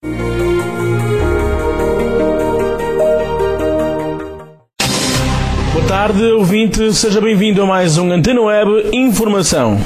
Boa tarde, ouvinte, seja bem-vindo a mais um Antena Web Informação.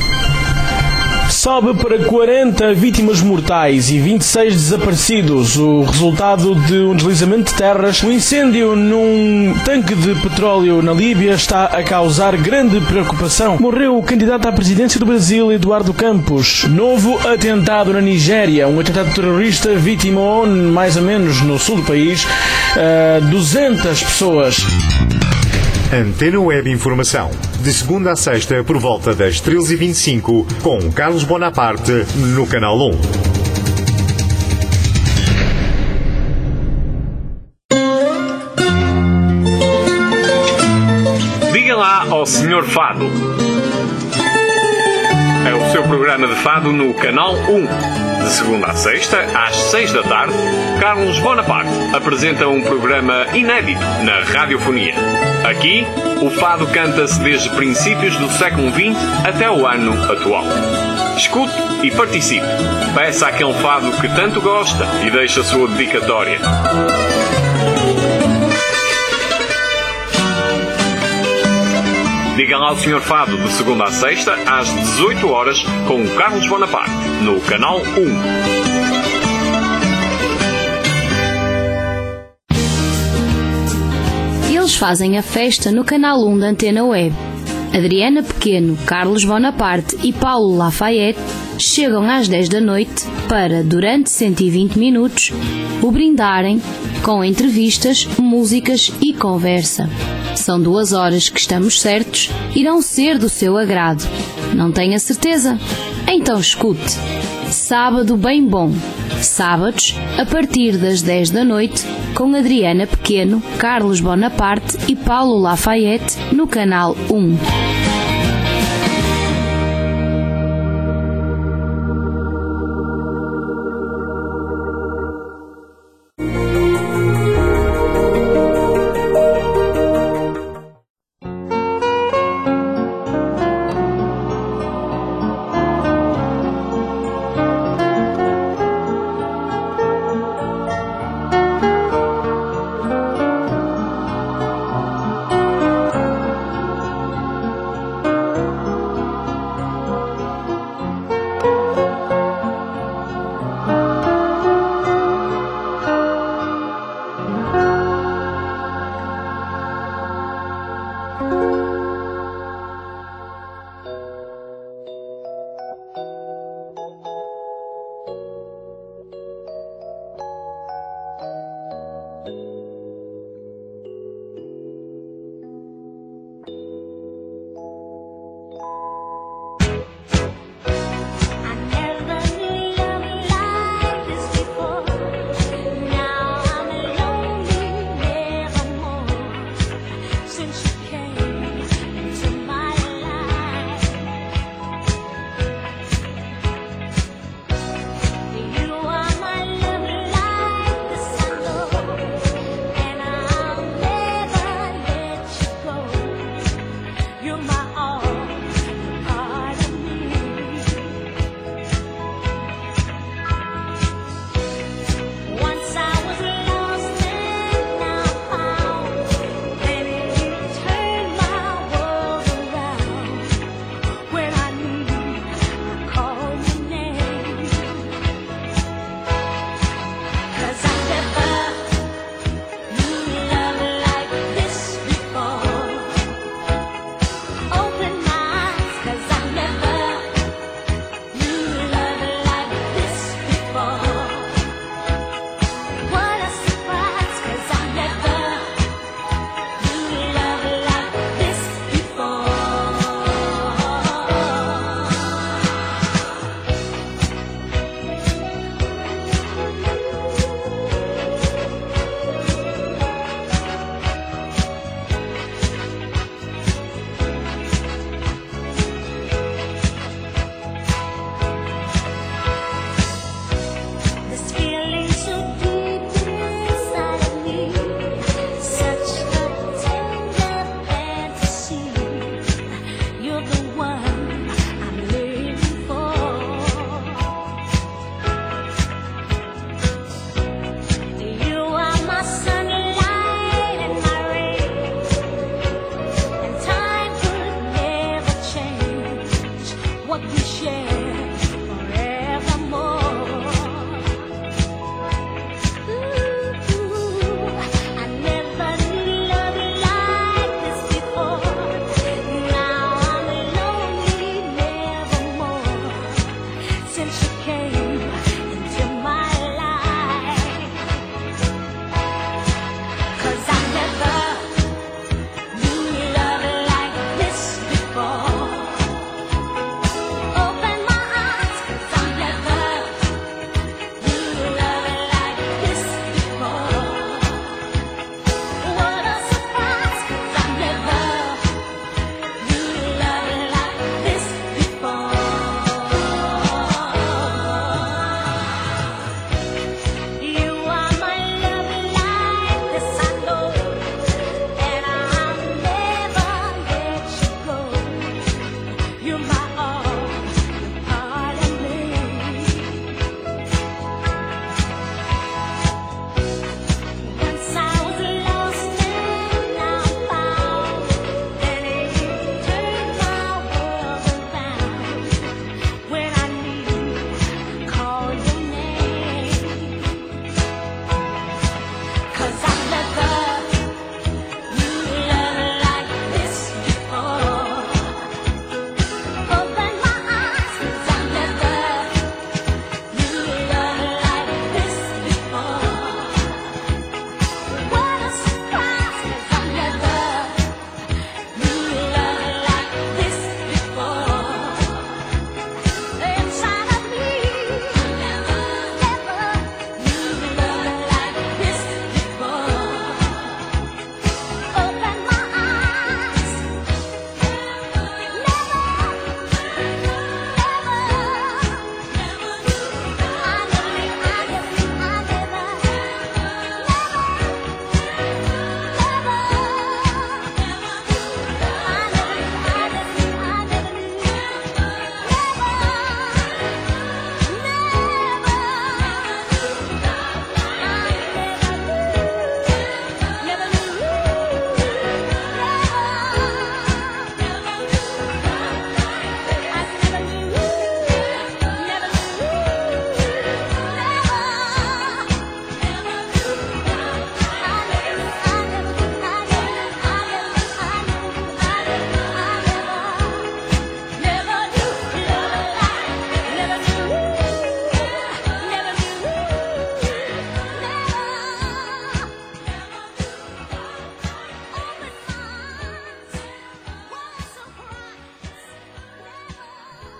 Sobe para 40 vítimas mortais e 26 desaparecidos o resultado de um deslizamento de terras. Um incêndio num tanque de petróleo na Líbia está a causar grande preocupação. Morreu o candidato à presidência do Brasil, Eduardo Campos. Novo atentado na Nigéria. Um atentado terrorista vitimou, mais ou menos no sul do país, 200 pessoas. Antena Web Informação. De segunda a sexta, por volta das 13h25, com Carlos Bonaparte, no Canal 1. Diga lá ao Sr. Fado. É o seu programa de fado no Canal 1. De segunda a sexta, às 6 da tarde, Carlos Bonaparte apresenta um programa inédito na radiofonia. Aqui, o fado canta-se desde princípios do século XX até o ano atual. Escute e participe. Peça aquele fado que tanto gosta e deixe a sua dedicatória. Diga lá ao Sr. Fado, de segunda a sexta, às 18 horas, com o Carlos Bonaparte, no Canal 1. Eles fazem a festa no Canal 1 da Antena Web. Adriana Pequeno, Carlos Bonaparte e Paulo Lafayette chegam às 10 da noite para, durante 120 minutos, o brindarem com entrevistas, músicas e conversa. São 2 horas que, estamos certos, irão ser do seu agrado. Não tenha certeza? Então escute. Sábado bem bom. Sábados, a partir das 10 da noite, com Adriana Pequeno, Carlos Bonaparte e Paulo Lafayette, no Canal 1.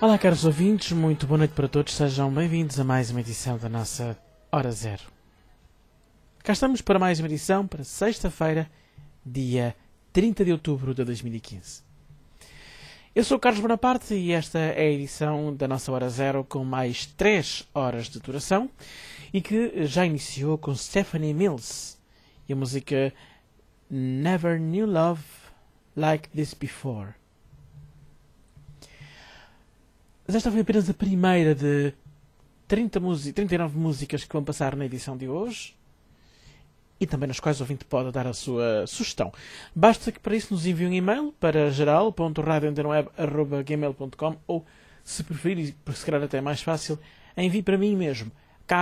Olá, caros ouvintes, muito boa noite para todos, sejam bem-vindos a mais uma edição da nossa Hora Zero. Cá estamos para mais uma edição, para sexta-feira, dia 30 de outubro de 2015. Eu sou o Carlos Bonaparte e esta é a edição da nossa Hora Zero com mais 3 horas de duração e que já iniciou com Stephanie Mills e a música Never Knew Love Like This Before. Mas esta foi apenas a primeira de 39 músicas que vão passar na edição de hoje e também nas quais o ouvinte pode dar a sua sugestão. Basta que para isso nos envie um e-mail para geral.radioantenaweb@gmail.com ou, se preferir, e se calhar até é mais fácil, envie para mim mesmo,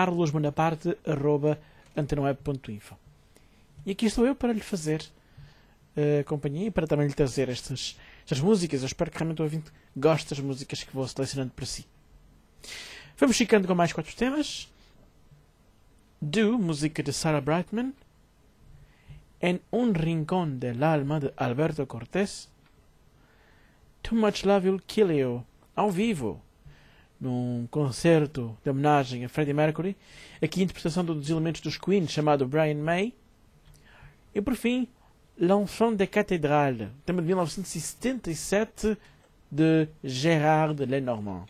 carlosbonaparte@antenaweb.info. E aqui estou eu para lhe fazer companhia e para também lhe trazer estas músicas. Eu espero que realmente o ouvinte goste das músicas que vou selecionando para si. Vamos ficando com mais 4 temas. Do, música de Sarah Brightman. En un rincón del alma, de Alberto Cortés. Too Much Love Will Kill You, ao vivo, num concerto de homenagem a Freddie Mercury. Aqui a interpretação dos elementos dos Queen, chamado Brian May. E por fim, L'Enfant de Cathédrale, tema de 1977 de Gérard Lenormand.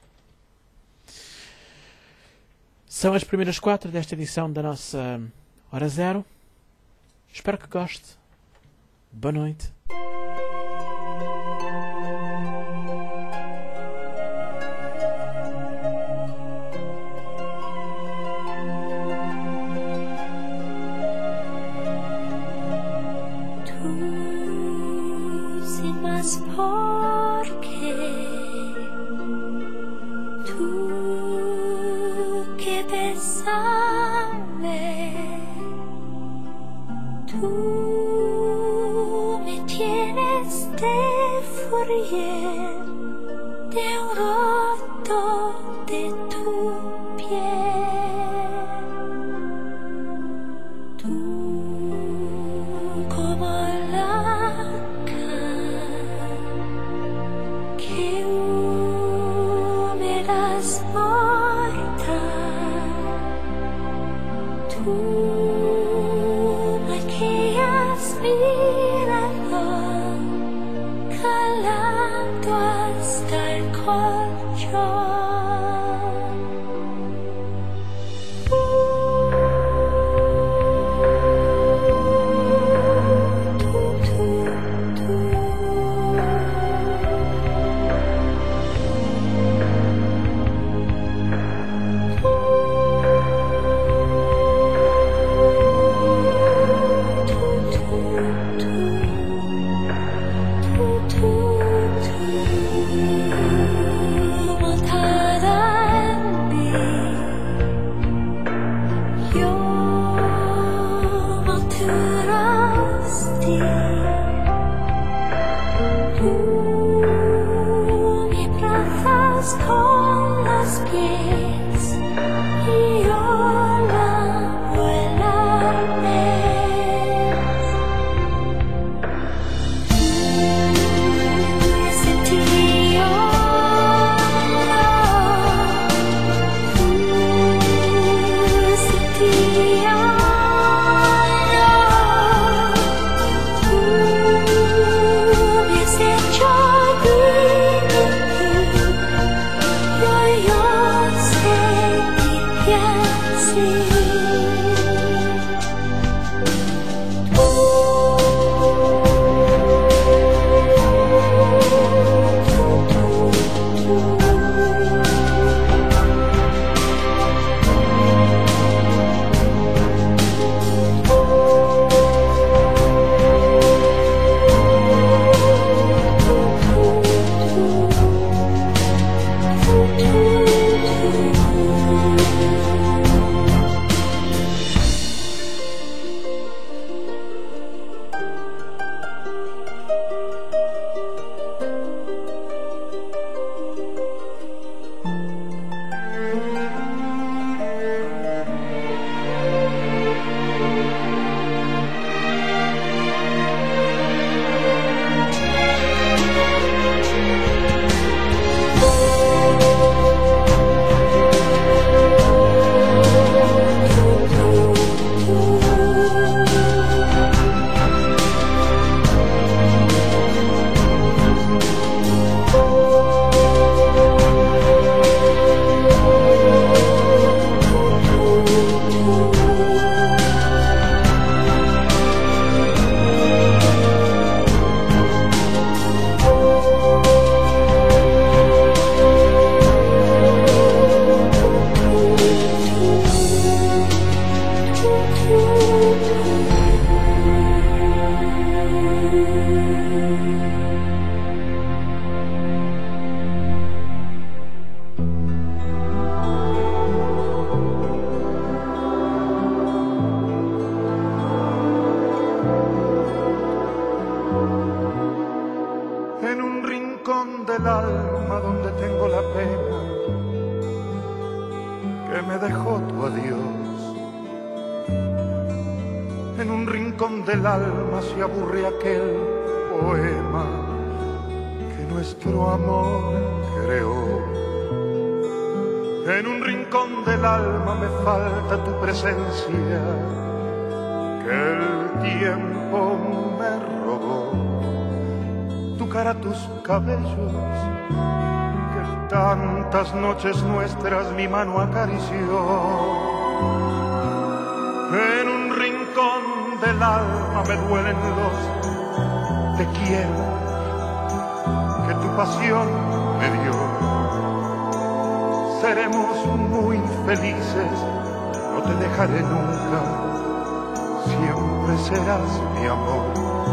São as primeiras 4 desta edição da nossa Hora Zero. Espero que goste. Boa noite. Porque tú que besame, tú me tienes de furia, de un roto de tu piel. Tú como la tú me quedas mirando, calando hasta el colchón. Con los pies y yo la vuelaré. Ese tío, ese tío. rincón del alma se aburre aquel poema que nuestro amor creó. En un rincón del alma me falta tu presencia, que el tiempo me robó. Tu cara, tus cabellos, que tantas noches nuestras mi mano acarició. En un rincón del alma me duelen los te quiero que tu pasión me dio. Seremos muy felices, no te dejaré nunca, siempre serás mi amor.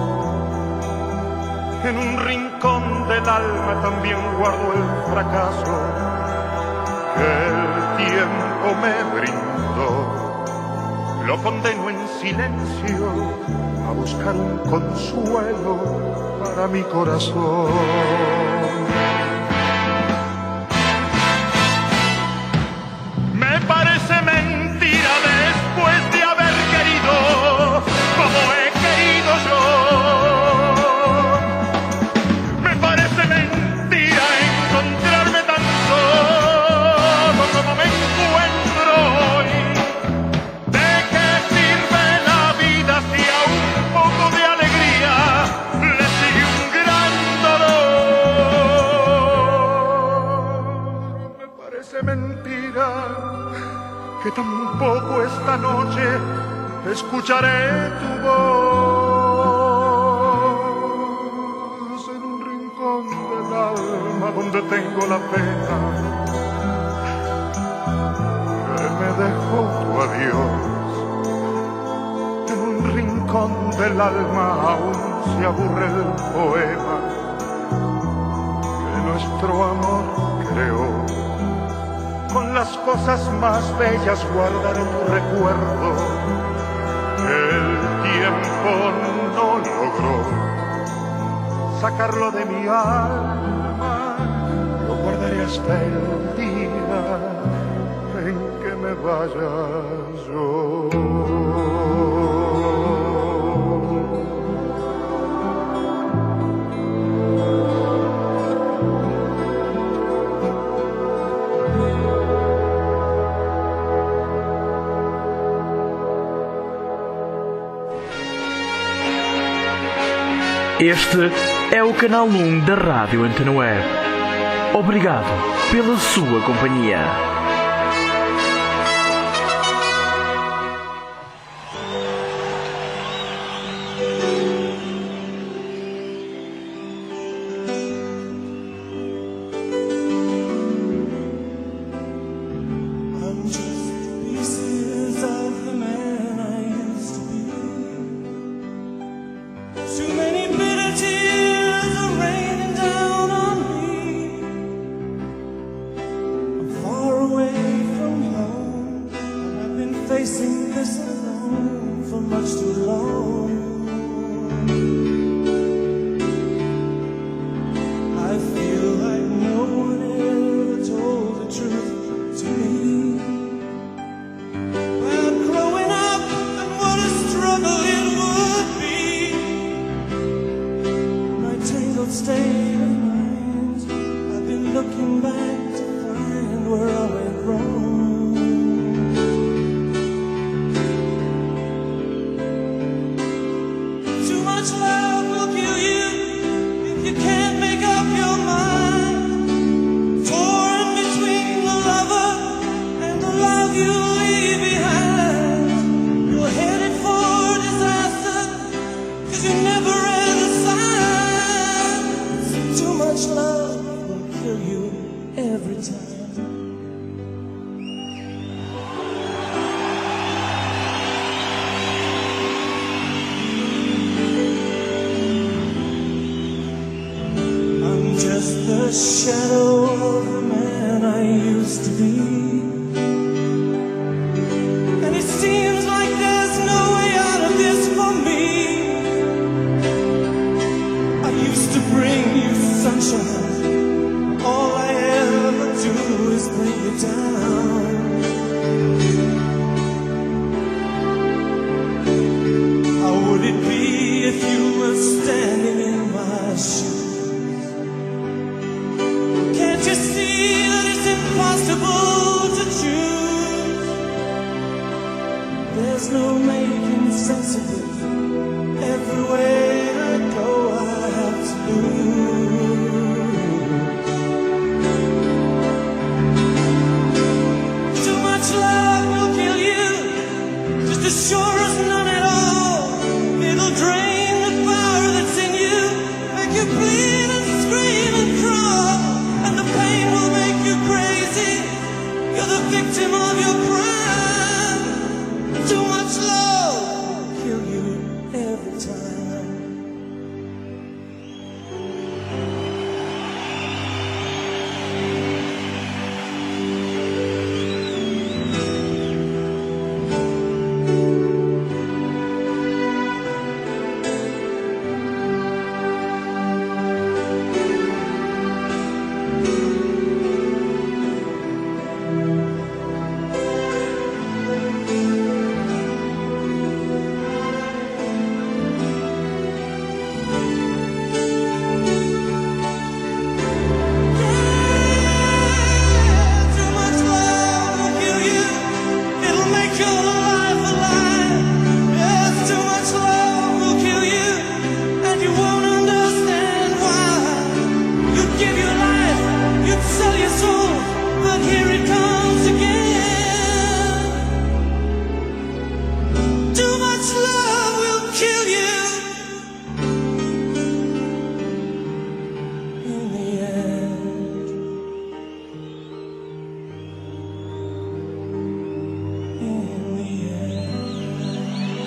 En un rincón del alma también guardo el fracaso que el tiempo me brindó. Lo condeno en silencio a buscar un consuelo para mi corazón. Me parece mentira después de haber querido como he querido yo. Me parece mentira encontrarme tan solo como me encuentro hoy. ¿De qué sirve la vida si a un poco de alegría le sigue un gran dolor? Me parece mentira que tampoco esta noche escucharé tu voz en un rincón del alma donde tengo la pena que me dejó tu adiós. En un rincón del alma aún se aburre el poema que nuestro amor creó. Con las cosas más bellas guardaré tu recuerdo, el tiempo no logró sacarlo de mi alma, lo guardaré hasta el día en que me vaya yo. Este é o canal 1 da Rádio Antena Web. Obrigado pela sua companhia. Facing this alone for much too long. I feel like no one ever told the truth to me about growing up and what a struggle it would be. My tangled state of mind, I've been looking back to find where I went wrong. Love will kill you if you can't make up your mind. Torn between the lover and the love you leave behind. You're headed for disaster, 'cause you never read the signs. Too much love will kill you every time. Just the shadow of the man I used to be. And it seems like there's no way out of this for me. I used to bring you sunshine, all I ever do is bring you down. I would There's no making sense of it. Everywhere I go, I have to lose. Too much love will kill you, just as sure as none at all. It'll drain the power that's in you, make you bleed and scream and crawl, and the pain will make you crazy. You're the victim of your crime. Too much love will kill you every time. Too much love will kill you. It'll make your life a lie. Yes, too much love will kill you, and you won't understand why. You'd give your life, you'd sell your soul, but here it comes again. Too much love will kill you. In the end. In the end.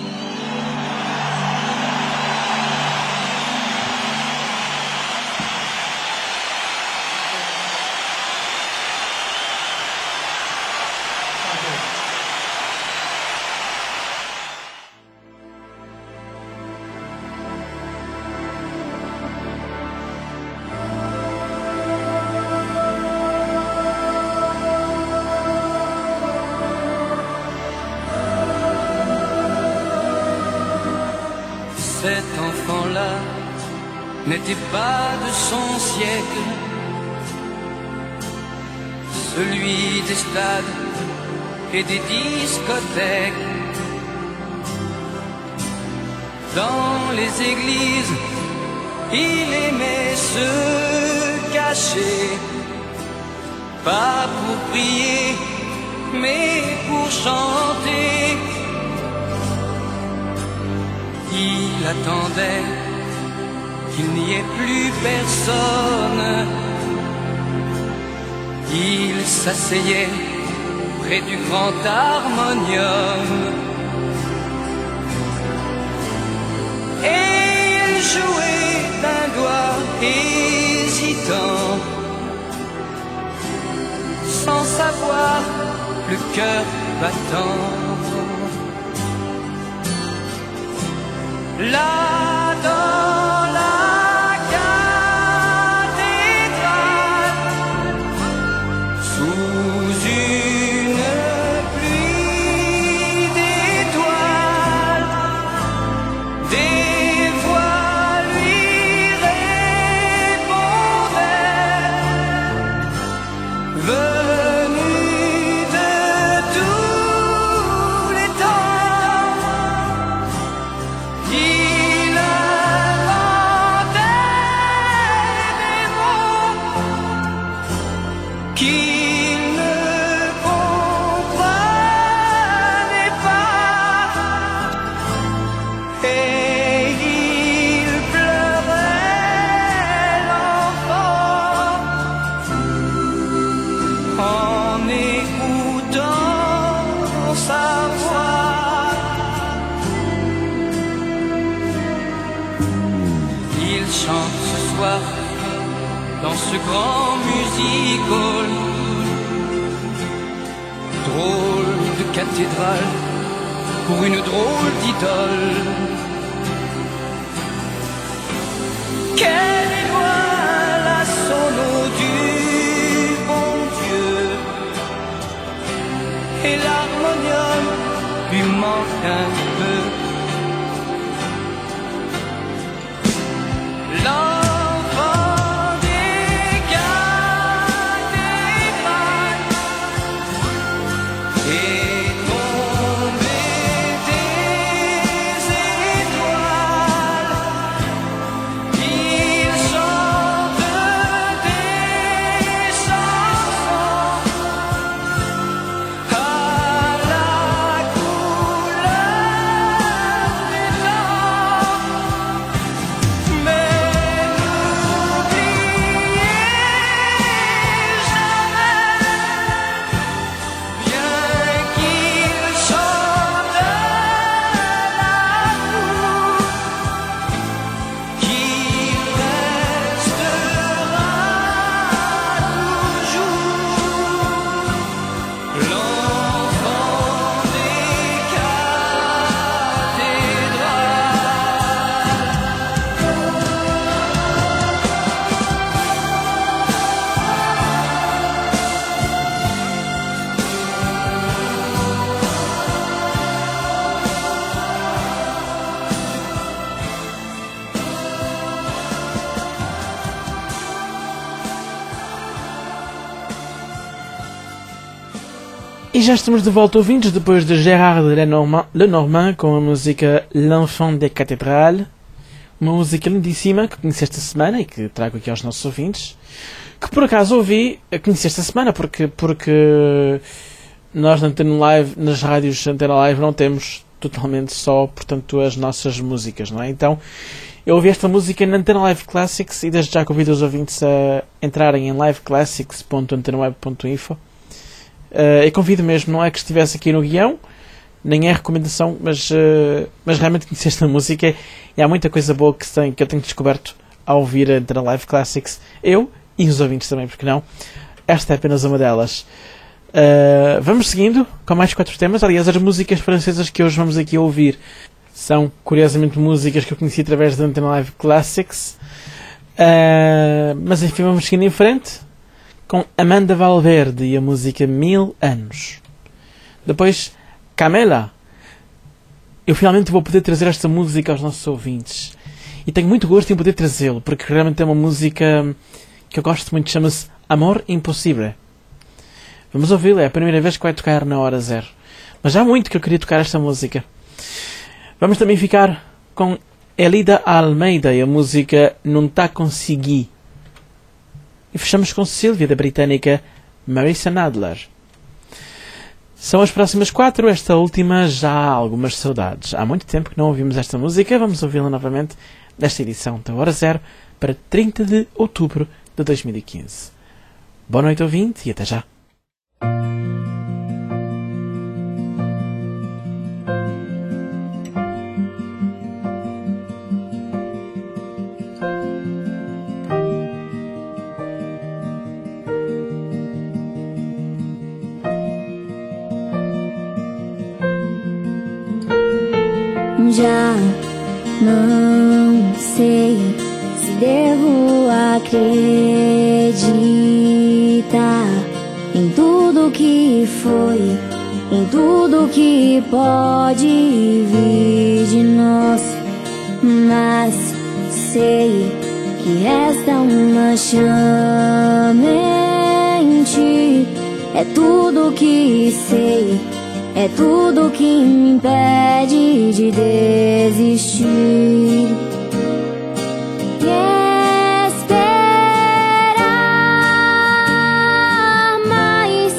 Cet enfant-là n'était pas de son siècle, celui des stades et des discothèques. Dans les églises, il aimait se cacher, pas pour prier, mais pour chanter. Il attendait qu'il n'y ait plus personne. Il s'asseyait près du grand harmonium et il jouait d'un doigt hésitant, sans savoir le cœur battant. Là dans la cathédrale, sous une pluie d'étoiles, des voix lui répondaient, venues de tous les temps. Il inventait des mots qu'il ne comprenait pas, et il pleurait l'enfant en écoutant sa voix. Il chante ce soir dans ce grand music hall, drôle de cathédrale pour une drôle d'idole. Quelle étoile à son eau du bon Dieu, et l'harmonium lui manque un peu. L'enfant des cathédrales est tombé E já estamos de volta, ouvintes, depois de Gérard Lenormand com a música L'Enfant des Cathédrales. Uma música lindíssima que conheci esta semana e que trago aqui aos nossos ouvintes. Que por acaso conheci esta semana porque nós na Antena Live, nas rádios Antena Live, não temos totalmente só, portanto, as nossas músicas, não é? Então, eu ouvi esta música na Antena Live Classics e desde já convido os ouvintes a entrarem em liveclassics.antenaweb.info. Eu convido mesmo, não é que estivesse aqui no guião, nem é recomendação, mas realmente conheci esta música e há muita coisa boa que eu tenho descoberto ao ouvir a Antena Live Classics, eu e os ouvintes também, porque não? Esta é apenas uma delas. Vamos seguindo com mais 4 temas. Aliás, as músicas francesas que hoje vamos aqui ouvir são, curiosamente, músicas que eu conheci através da Antena Live Classics. Mas enfim, vamos seguindo em frente com Amanda Valverde e a música 1000 Anos. Depois, Camela. Eu finalmente vou poder trazer esta música aos nossos ouvintes. E tenho muito gosto em poder trazê-lo, porque realmente é uma música que eu gosto muito, chama-se Amor Impossível. Vamos ouvi-la, é a primeira vez que vai tocar na hora zero. Mas já há muito que eu queria tocar esta música. Vamos também ficar com Elida Almeida e a música Não Tá Consegui. E fechamos com Sylvia, da britânica Marissa Nadler. São as próximas 4, esta última já há algumas saudades. Há muito tempo que não ouvimos esta música, vamos ouvi-la novamente nesta edição da Hora Zero para 30 de outubro de 2015. Boa noite, ouvinte, e até já. Já não sei se devo acreditar em tudo que foi, em tudo que pode vir de nós, mas sei que resta uma chama em ti. É tudo que sei, é tudo que me impede de desistir e esperar mais.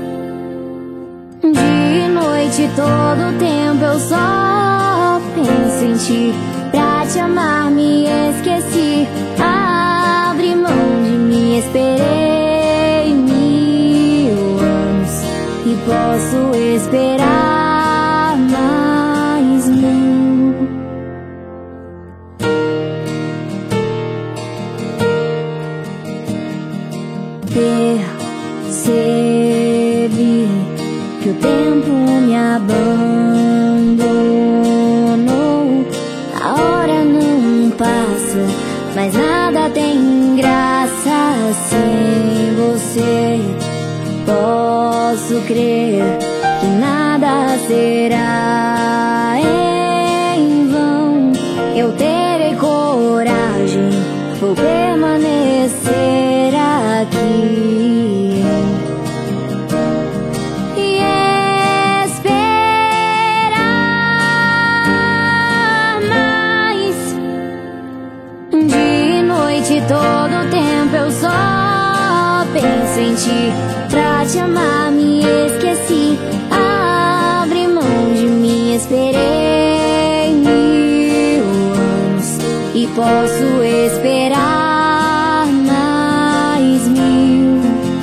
De noite todo tempo eu só penso em ti. Pra te amar me esqueci, abri mão de mim, esperei 1000 anos e posso esperar mais 1000. Percebi que o tempo me abandonou. A hora não passa, mas nada tem graça sem você. Posso crer que nada será em vão. Eu terei coragem, vou permanecer aqui e esperar mais. De noite todo tempo eu só penso em ti. Pra te amar me esqueci, abri mão de mim, esperei 1000 anos e posso esperar mais 1000.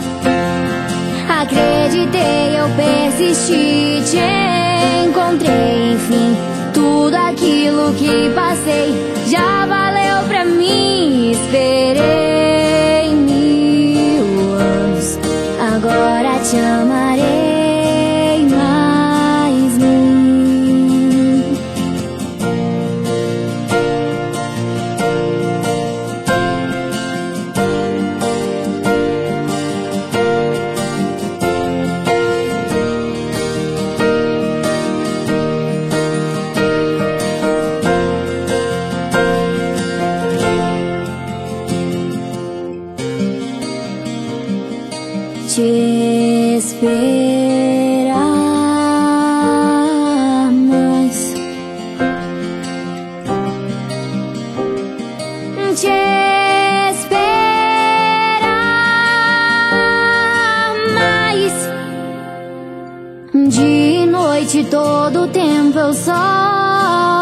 Acreditei, eu persisti, te encontrei, enfim. Tudo aquilo que passei já valeu pra mim. Esperei 1000 anos, agora te amarei mais 1000.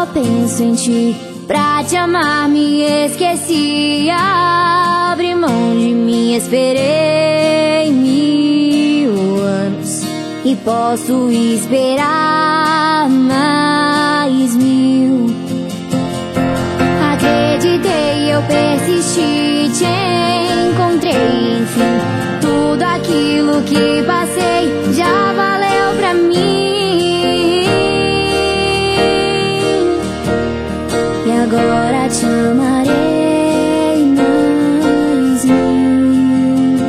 penso em ti. Pra te amar me esqueci, abri mão de mim, esperei 1000 anos e posso esperar mais 1000. Acreditei, eu persisti, te encontrei, enfim. Tudo aquilo que passei já valeu pra mim. E agora te amarei mais 1000.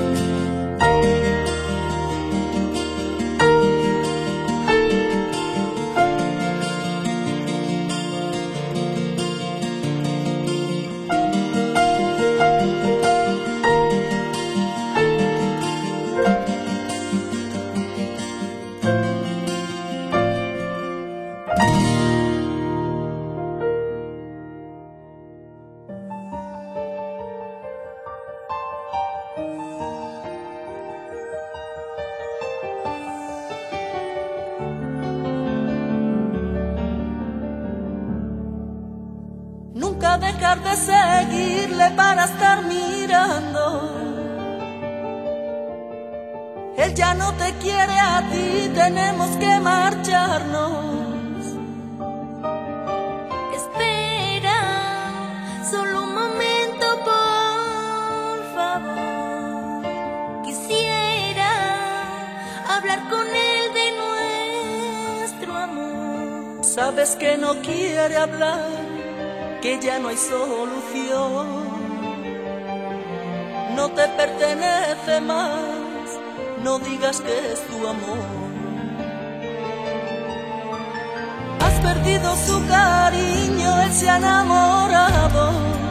Nunca dejar de seguirle para estar mirando. Él ya no te quiere a ti, tenemos que marcharnos. Espera, solo un momento, por favor. Quisiera hablar con él de nuestro amor. Sabes que no quiere hablar, que ya no hay solución. No te pertenece más, no digas que es tu amor. Has perdido su cariño, él se ha enamorado.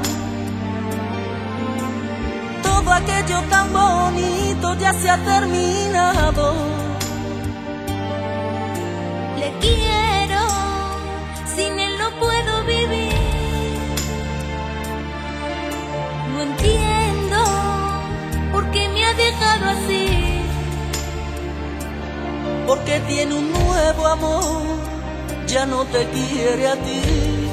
Todo aquello tan bonito ya se ha terminado. Le quiero, sin él no puedo vivir. No entiendo por qué me ha dejado así. Porque tiene un nuevo amor, ya no te quiere a ti.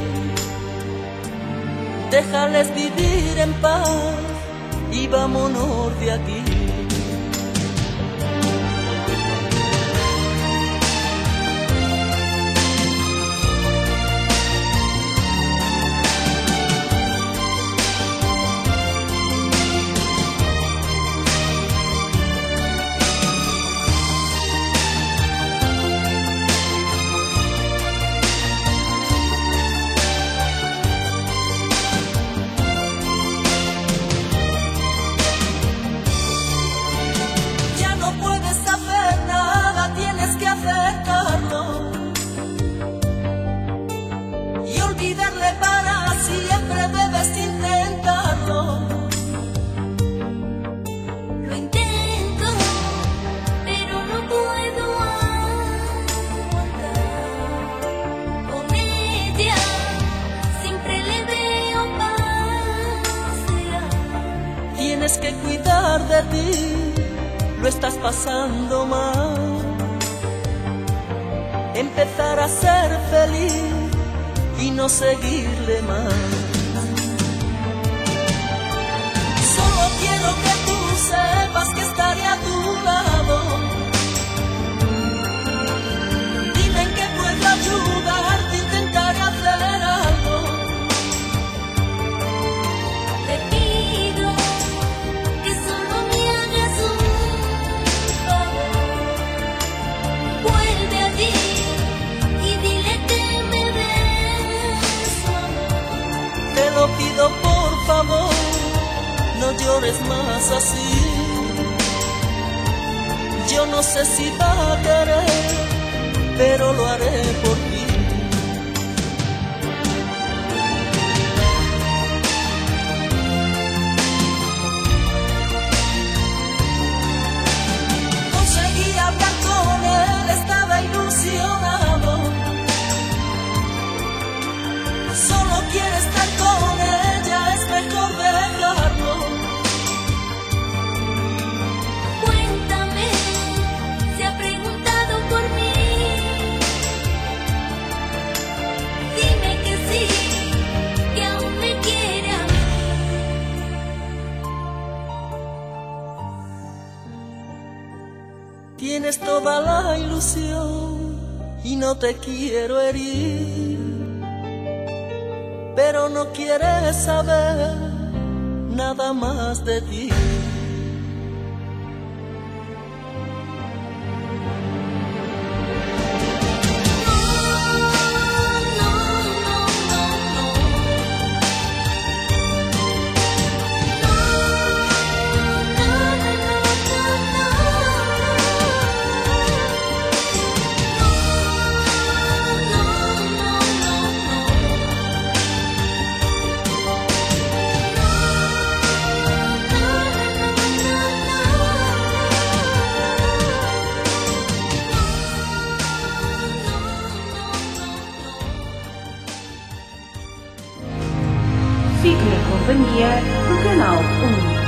Déjales vivir en paz y vámonos de aquí. Que cuidar de ti, lo estás pasando mal. Empezar a ser feliz y no seguirle más. Solo quiero que tú sepas que estaré a tu lado. Dime en qué puedo ayudarte, intentaré hacer algo. Te pido que solo me hagas un favor. Vuelve allí y dile que me des su amor. Te lo pido por favor, no llores más así. Yo no sé si va a querer, pero lo haré por ti. Conseguí hablar con él, estaba ilusionado. Solo quiere estar con ella, es mejor dejarlo. Cuéntame, se ha preguntado por mí. tienes toda la ilusión y no te quiero herir, pero no quieres saber nada más de ti. Fique na companhia do Canal 1.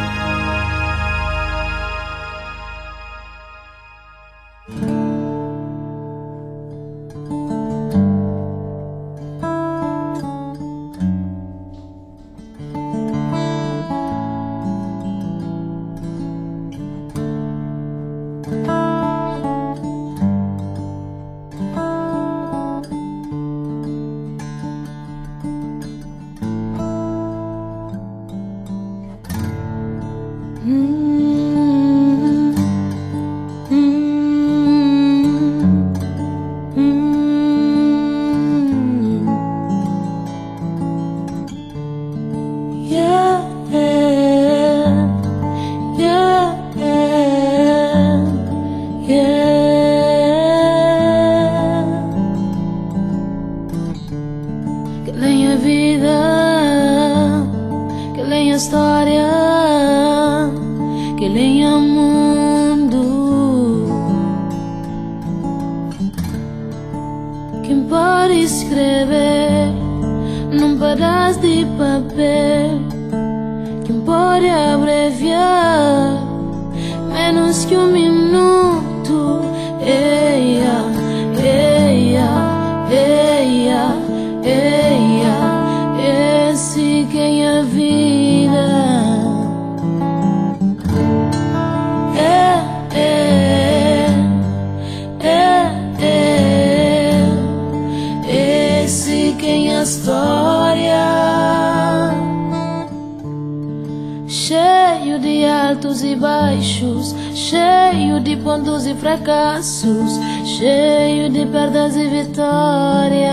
Cheio de altos e baixos, cheio de pontos e fracassos, cheio de perdas e vitórias.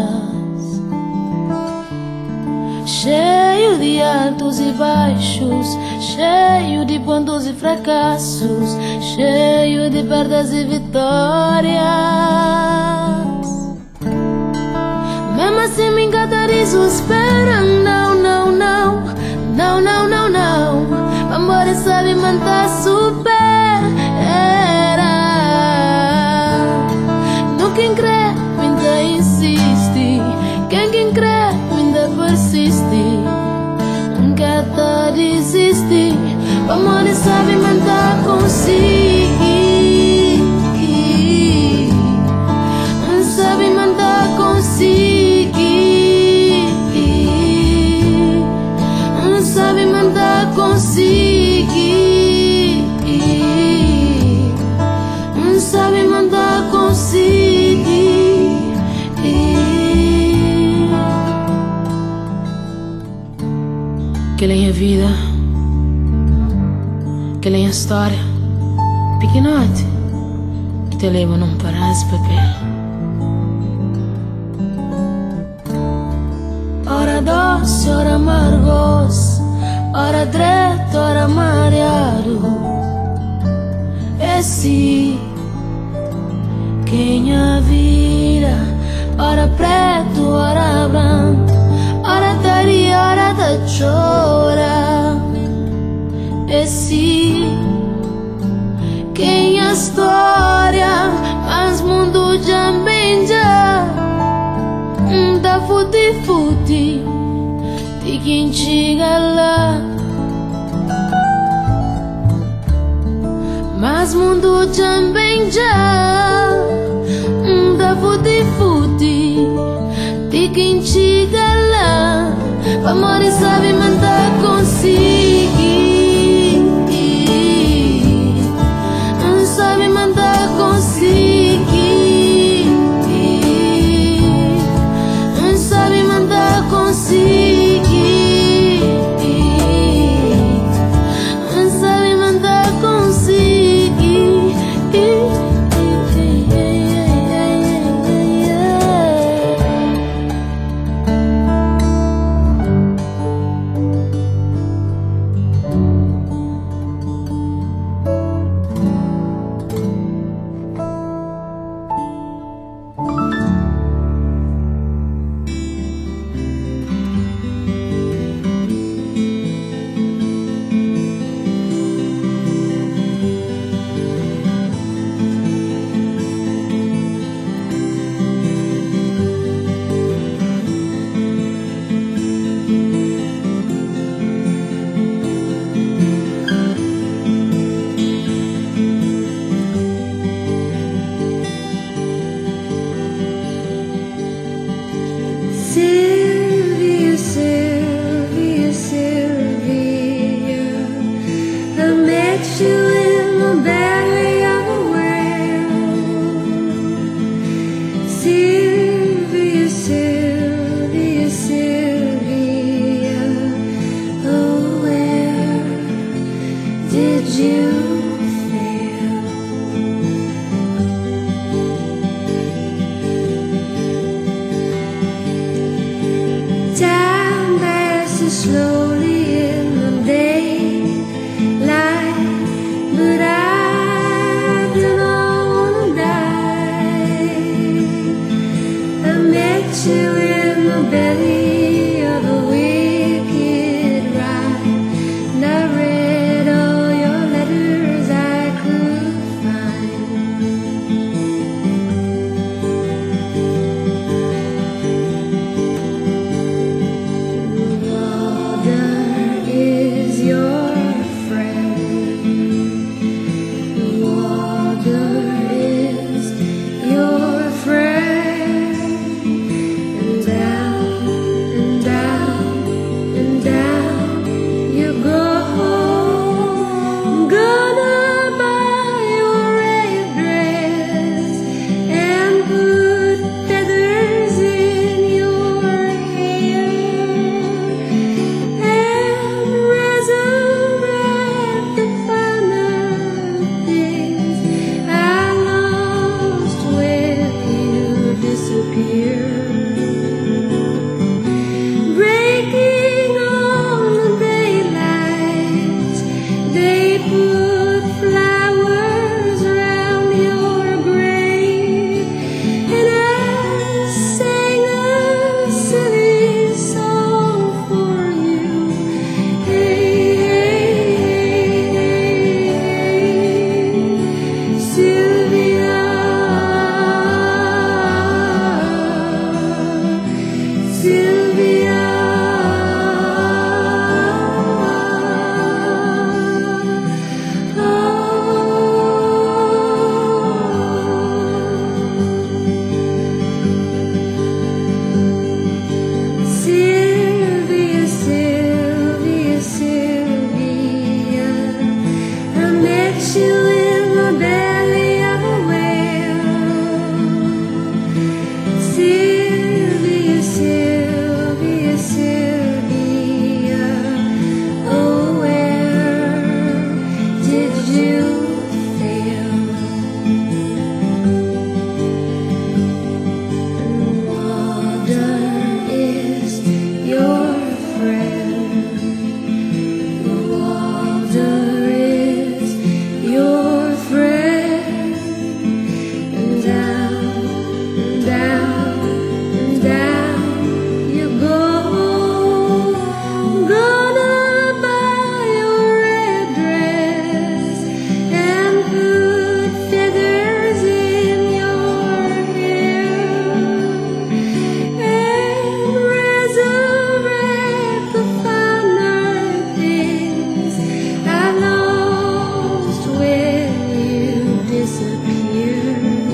Cheio de altos e baixos, cheio de pontos e fracassos, cheio de perdas e vitórias. Mesmo assim me encantarizo, espera, não, não, não, não, não, não, não. Amor sabe manter super. No quem crê, ainda insiste. Quem crê, ainda persiste. Nunca tá desiste. Amor sabe manter consigo. Sabe manter consigo. Sabe mandar consigo. Sabe mandar consigo. Que nem a vida, que nem a história pequenote que te leva num pedaço de papel. Ora doce, ora amargoso, ora direto, ora mareado. Esse quem a vira, ora preto, ora branco, ora tari, ora da chora. Esse quem a história, mas mundo já bem já. Da futi-futi de quem chega lá. Mas mundo também já. Da futi-futi de quem chega lá. Amor sabe mandar consigo. Sabe mandar slowly in the daylight, but I do not wanna die. I met you in the belly of a wicked ride, and I read all your letters I could find. Water is your friend. Water is your friend. And down and down and down you go. I'm gonna buy your red dress and put feathers in your hair and resurrect the finer things I lost when you disappeared. Breaking on the daylight, they put flowers round your grave, and I sang a silly song for you. Hey, Sylvia, Sylvia. Sylvia, Sylvia, Sylvia, I met you in the belly of a whale. Sylvia, Sylvia, Sylvia, oh, where did you fail? Water is your friend. Water is your friend. And down and down and down you go. I'm gonna buy your red dress and put feathers in your hair and resurrect the finer things I lost when you disappeared.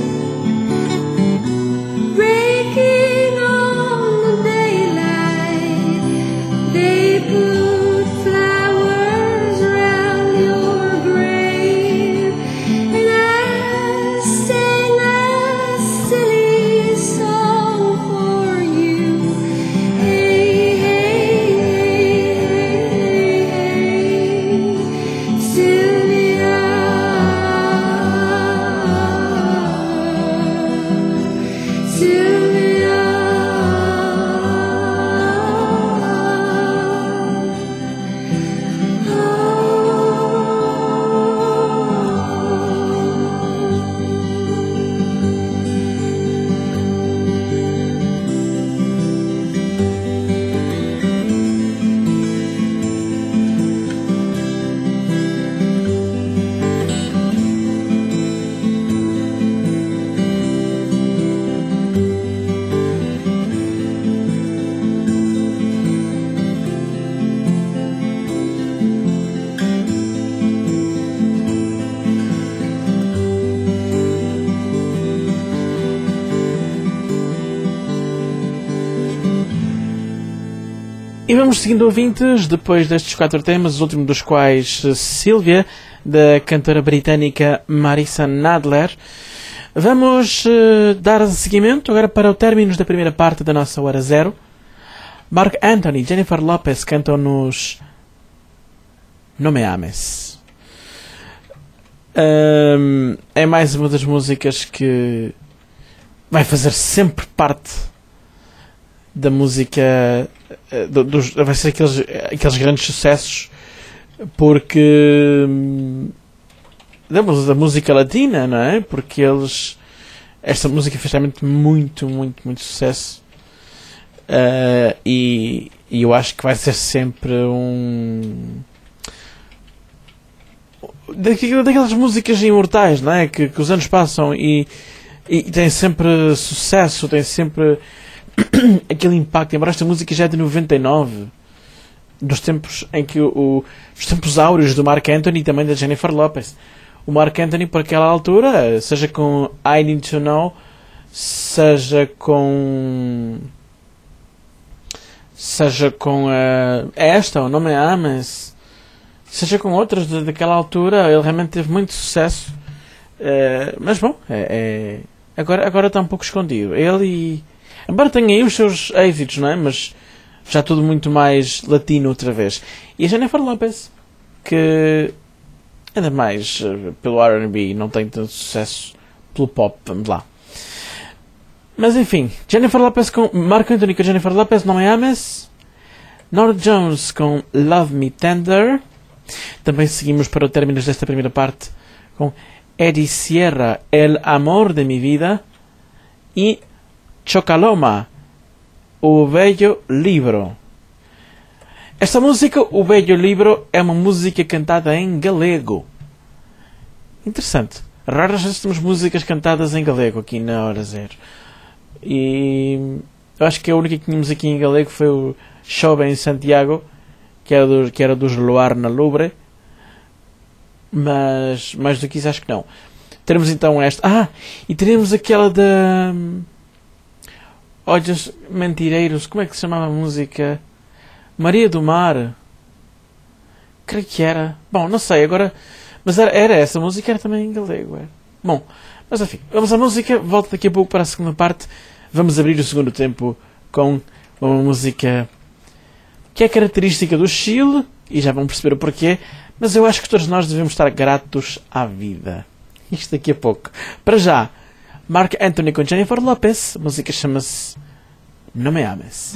Breaking on the daylight, they put flowers round your grave, and I sang a silly song for you. Hey, hey, hey, Sylvia, Sylvia. E vamos seguindo, ouvintes, depois destes 4 temas, o último dos quais Sylvia, da cantora britânica Marissa Nadler. Vamos dar seguimento agora para o término da primeira parte da nossa Hora Zero. Marc Anthony e Jennifer Lopez cantam-nos No Me Ames. É mais uma das músicas que vai fazer sempre parte da música, vai ser aqueles grandes sucessos, porque da música latina, não é? Porque esta música fez realmente muito sucesso, e eu acho que vai ser sempre daquelas músicas imortais, não é? Que os anos passam e tem sempre sucesso, tem sempre aquele impacto. Embora esta música já é de 99, dos tempos em que os tempos áureos do Marc Anthony e também da Jennifer Lopez. O Marc Anthony, por aquela altura, seja com I Need to Know, seja com esta, o Não Me Ames, seja com outras daquela altura, ele realmente teve muito sucesso. Mas bom, agora está um pouco escondido. Ele, embora tenha aí os seus êxitos, não é? Mas já tudo muito mais latino outra vez. E a Jennifer Lopez, que ainda mais pelo R&B, não tem tanto sucesso pelo pop, vamos lá. Mas enfim, Jennifer Lopez com Marc Anthony com Jennifer Lopez, Não Me Ames. Norah Jones com Love Me Tender. Também seguimos para o término desta primeira parte com Eddie Sierra, El Amor de Mi Vida. E Chocaloma, O Bello Libro. Esta música, O Bello Libro, é uma música cantada em galego. Interessante. Raras vezes temos músicas cantadas em galego aqui na Hora Zero. E eu acho que a única que tínhamos aqui em galego foi o Chove em Santiago, que era dos Luar na Lubre. Mas mais do que isso acho que não. Teremos então esta. E teremos aquela da Olhos Mentireiros. Como é que se chamava a música? Maria do Mar. Creio que era. Bom, não sei agora. Mas era essa música, era também em galego. Era. Bom, mas enfim, vamos à música. Volto daqui a pouco para a segunda parte. Vamos abrir o segundo tempo com uma música que é característica do Chile. E já vão perceber o porquê. Mas eu acho que todos nós devemos estar gratos à vida. Isto daqui a pouco. Para já, Marc Anthony com Jennifer Lopez. A música chama-se No Me Ames.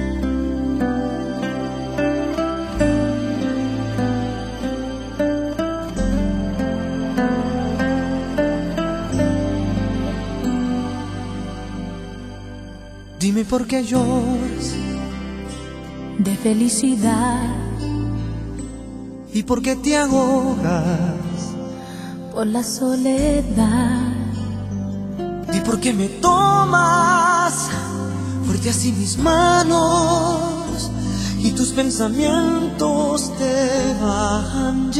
Dime por qué lloras de felicidad y por qué te ahogas por la soledad. Di por qué me tomas fuerte así mis manos y tus pensamientos te van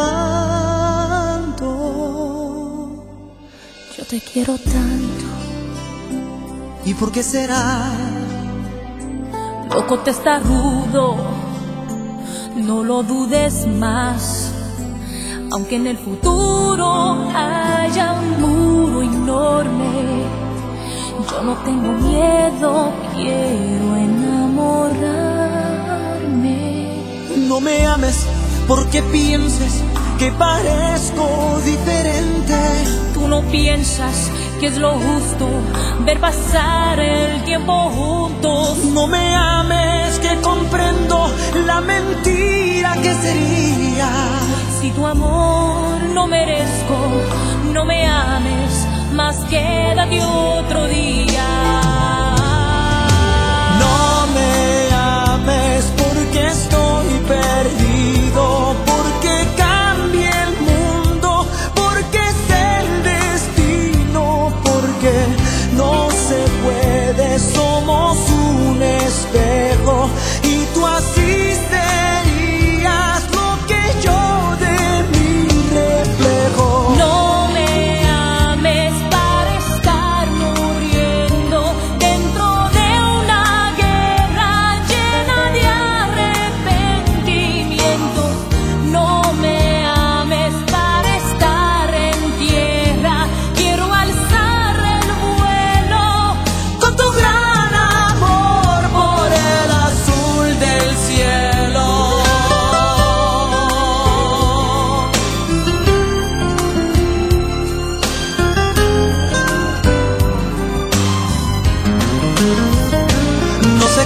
llevando. Yo te quiero tanto. ¿Y por qué será? Loco te está rudo, no lo dudes más. Aunque en el futuro haya un muro enorme, yo no tengo miedo, quiero enamorarme. No me ames porque pienses que parezco diferente. Tú no piensas que es lo justo ver pasar el tiempo juntos. No me ames que comprendo la mentira que sería. Si tu amor no merezco, no me ames, más quédate otro día. No me ames porque estoy perdido, porque cambie el mundo, porque es el destino, porque no se puede, somos un espejo y tú así serías lo que yo de mi reflejo. No me ames para estar muriendo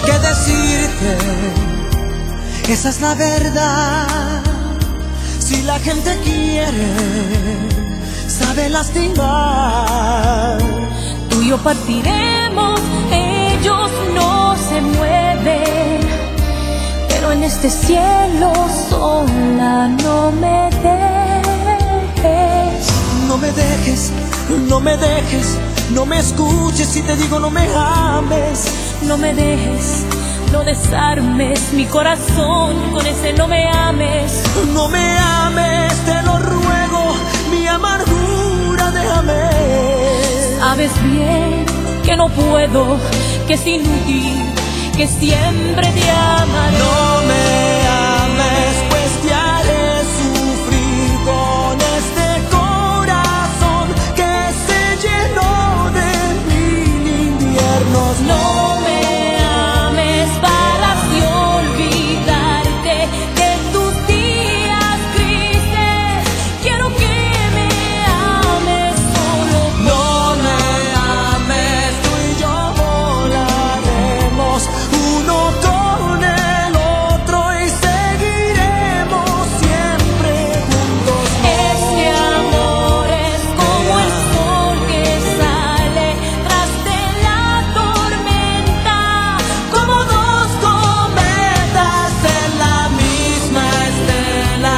que decirte, esa es la verdad. Si la gente quiere, sabe lastimar. Tú y yo partiremos, ellos no se mueven, pero en este cielo sola no me dejes. No me dejes, no me dejes, no me escuches si te digo no me ames. No me dejes, no desarmes mi corazón con ese no me ames. No me ames, te lo ruego, mi amargura déjame. Sabes bien que no puedo, que es inútil, que siempre te amaré. No me ames, pues te haré sufrir con este corazón que se llenó de mil inviernos. No me ames para así olvidarte de tus días grises. Quiero que me ames solo. No me ames, tú y yo volaremos uno con el otro y seguiremos siempre juntos. Este amor es como el sol que sale tras de la tormenta, Como dos cometas en la misma estela.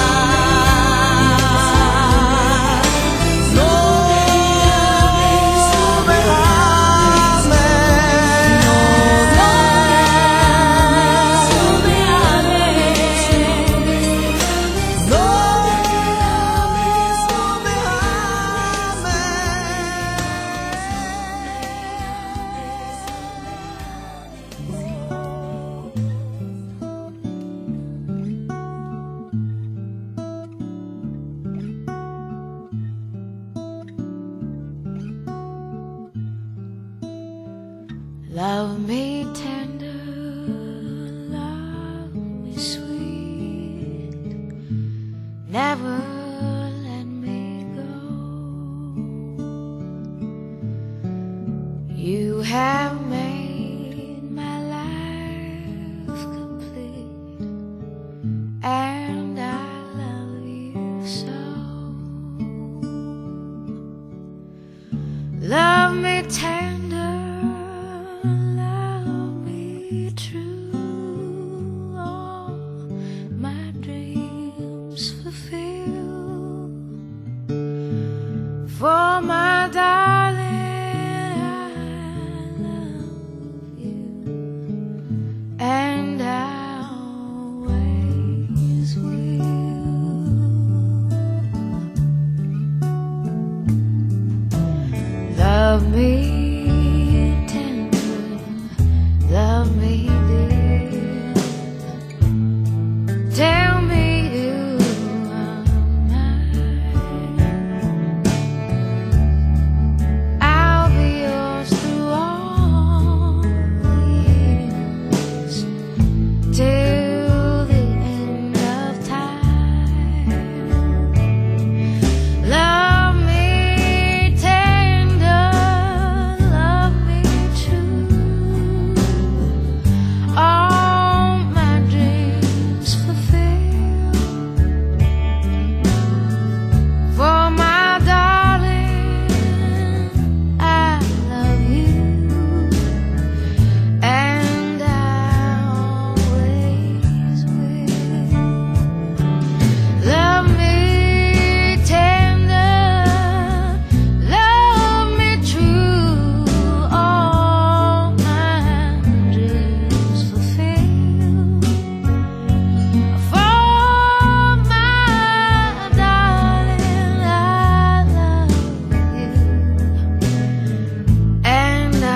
No me ames, Love me tender, love me sweet, never let me go. You have made my life complete, and I love you so. Love me tender, love me true, all my dreams fulfill. For my darling, I love you, and I always will. Love me tender, love me dear, tell me you are mine. I'll be yours through all the years, till the end of time. Love me tender, love me true, all my dreams fulfill. For my darling, I love you, and I always will. Love me tender, love me true, all my dreams fulfill. For my darling, I love you, and I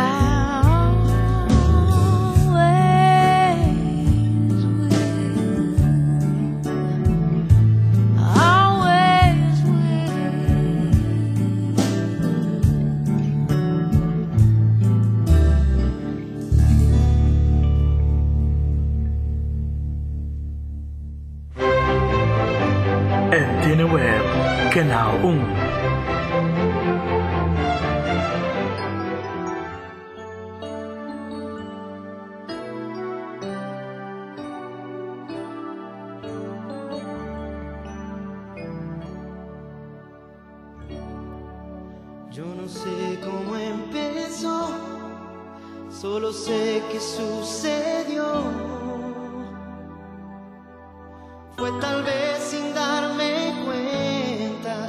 always Antena Web, Canal 1. no sé cómo empezó, solo sé que sucedió. Fue tal vez sin darme cuenta,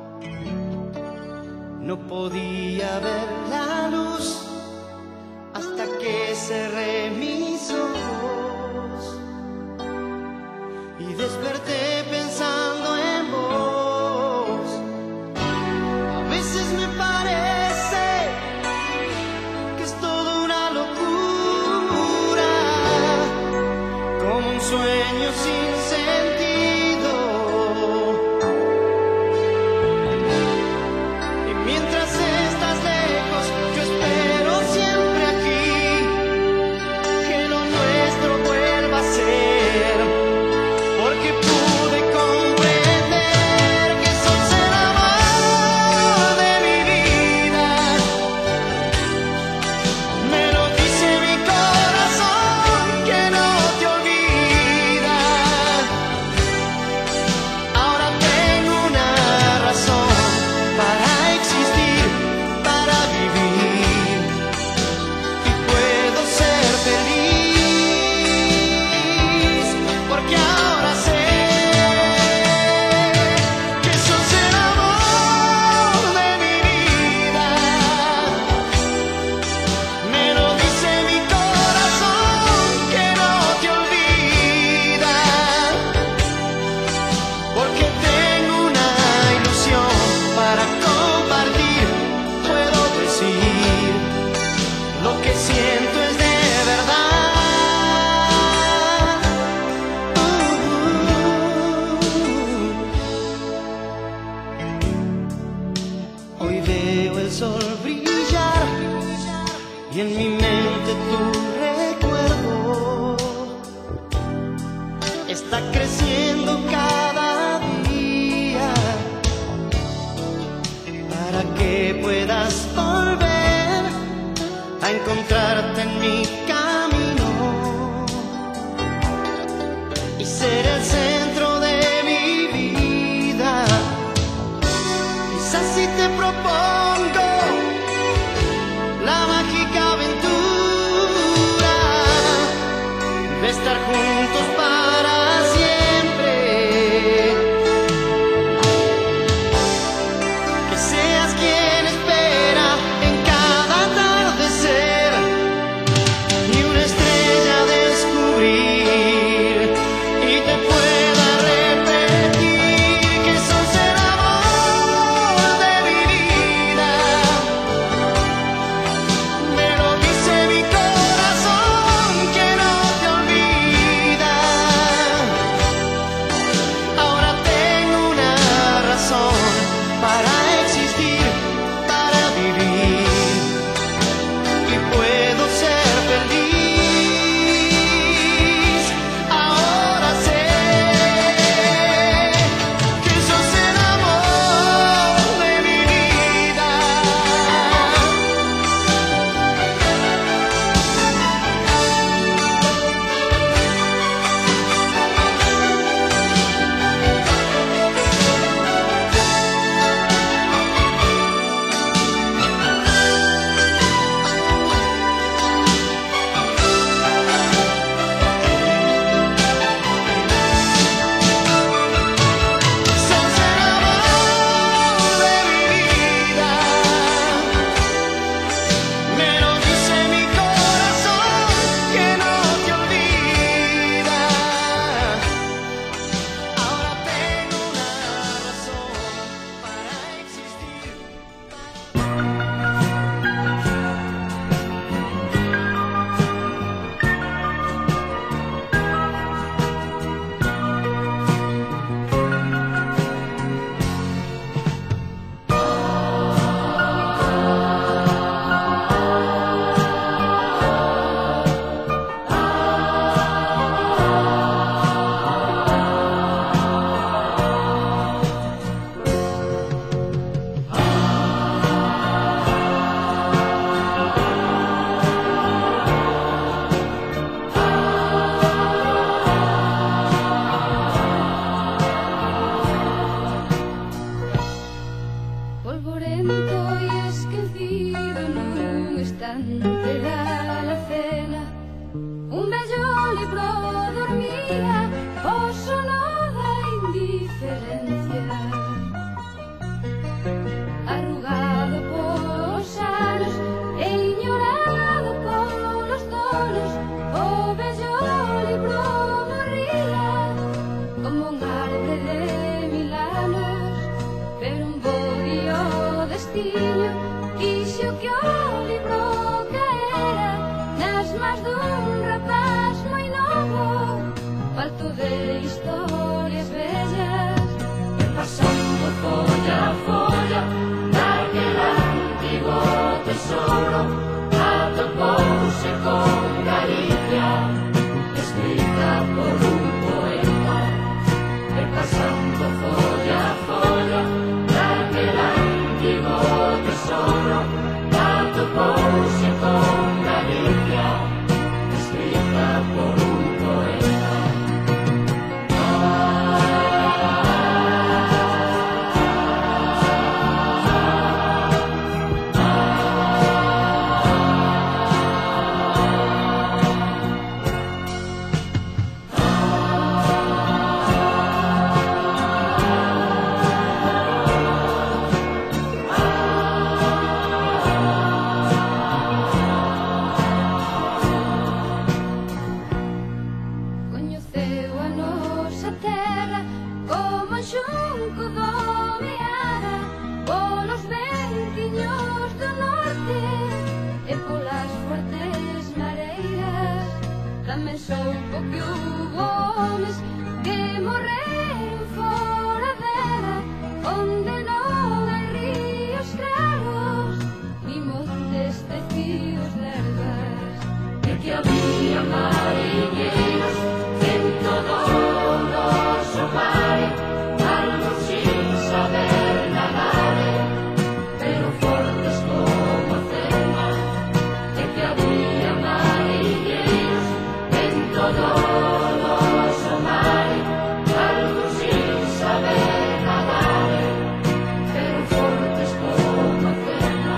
no podía ver la luz hasta que cerré mis ojos y desperté pensando en vos. A veces me parece que es toda una locura, como un sueño sin sentido. Y mientras estás lejos, yo espero siempre aquí que lo nuestro vuelva a ser, porque pude comprender que sos el amor de mi vida. Me lo dice mi corazón que no te olvida. más de un rapaz muy novo, falto de historias bellas, que pasando folla a folla daquel antigo tesoro, atopouse con Galicia, escrita por un poeta, que pasando folla a folla daquel antigo tesoro, atopouse con Galicia, escrita por un poeta. coñeceu a nosa terra como un xunco do Meara, polos ventiños do norte e polas fortes mareiras. Tamén soupo que hubo homes que morreron fora dela, onde non hai ríos claros ni montes tecidos lerdas, E que había mariñeiros en todo o noso mare, algos sin saber nadar, pero fortes como a cema. E que había mariñeiros en todo o noso mare, algos sin saber nadar, pero fortes como a cema.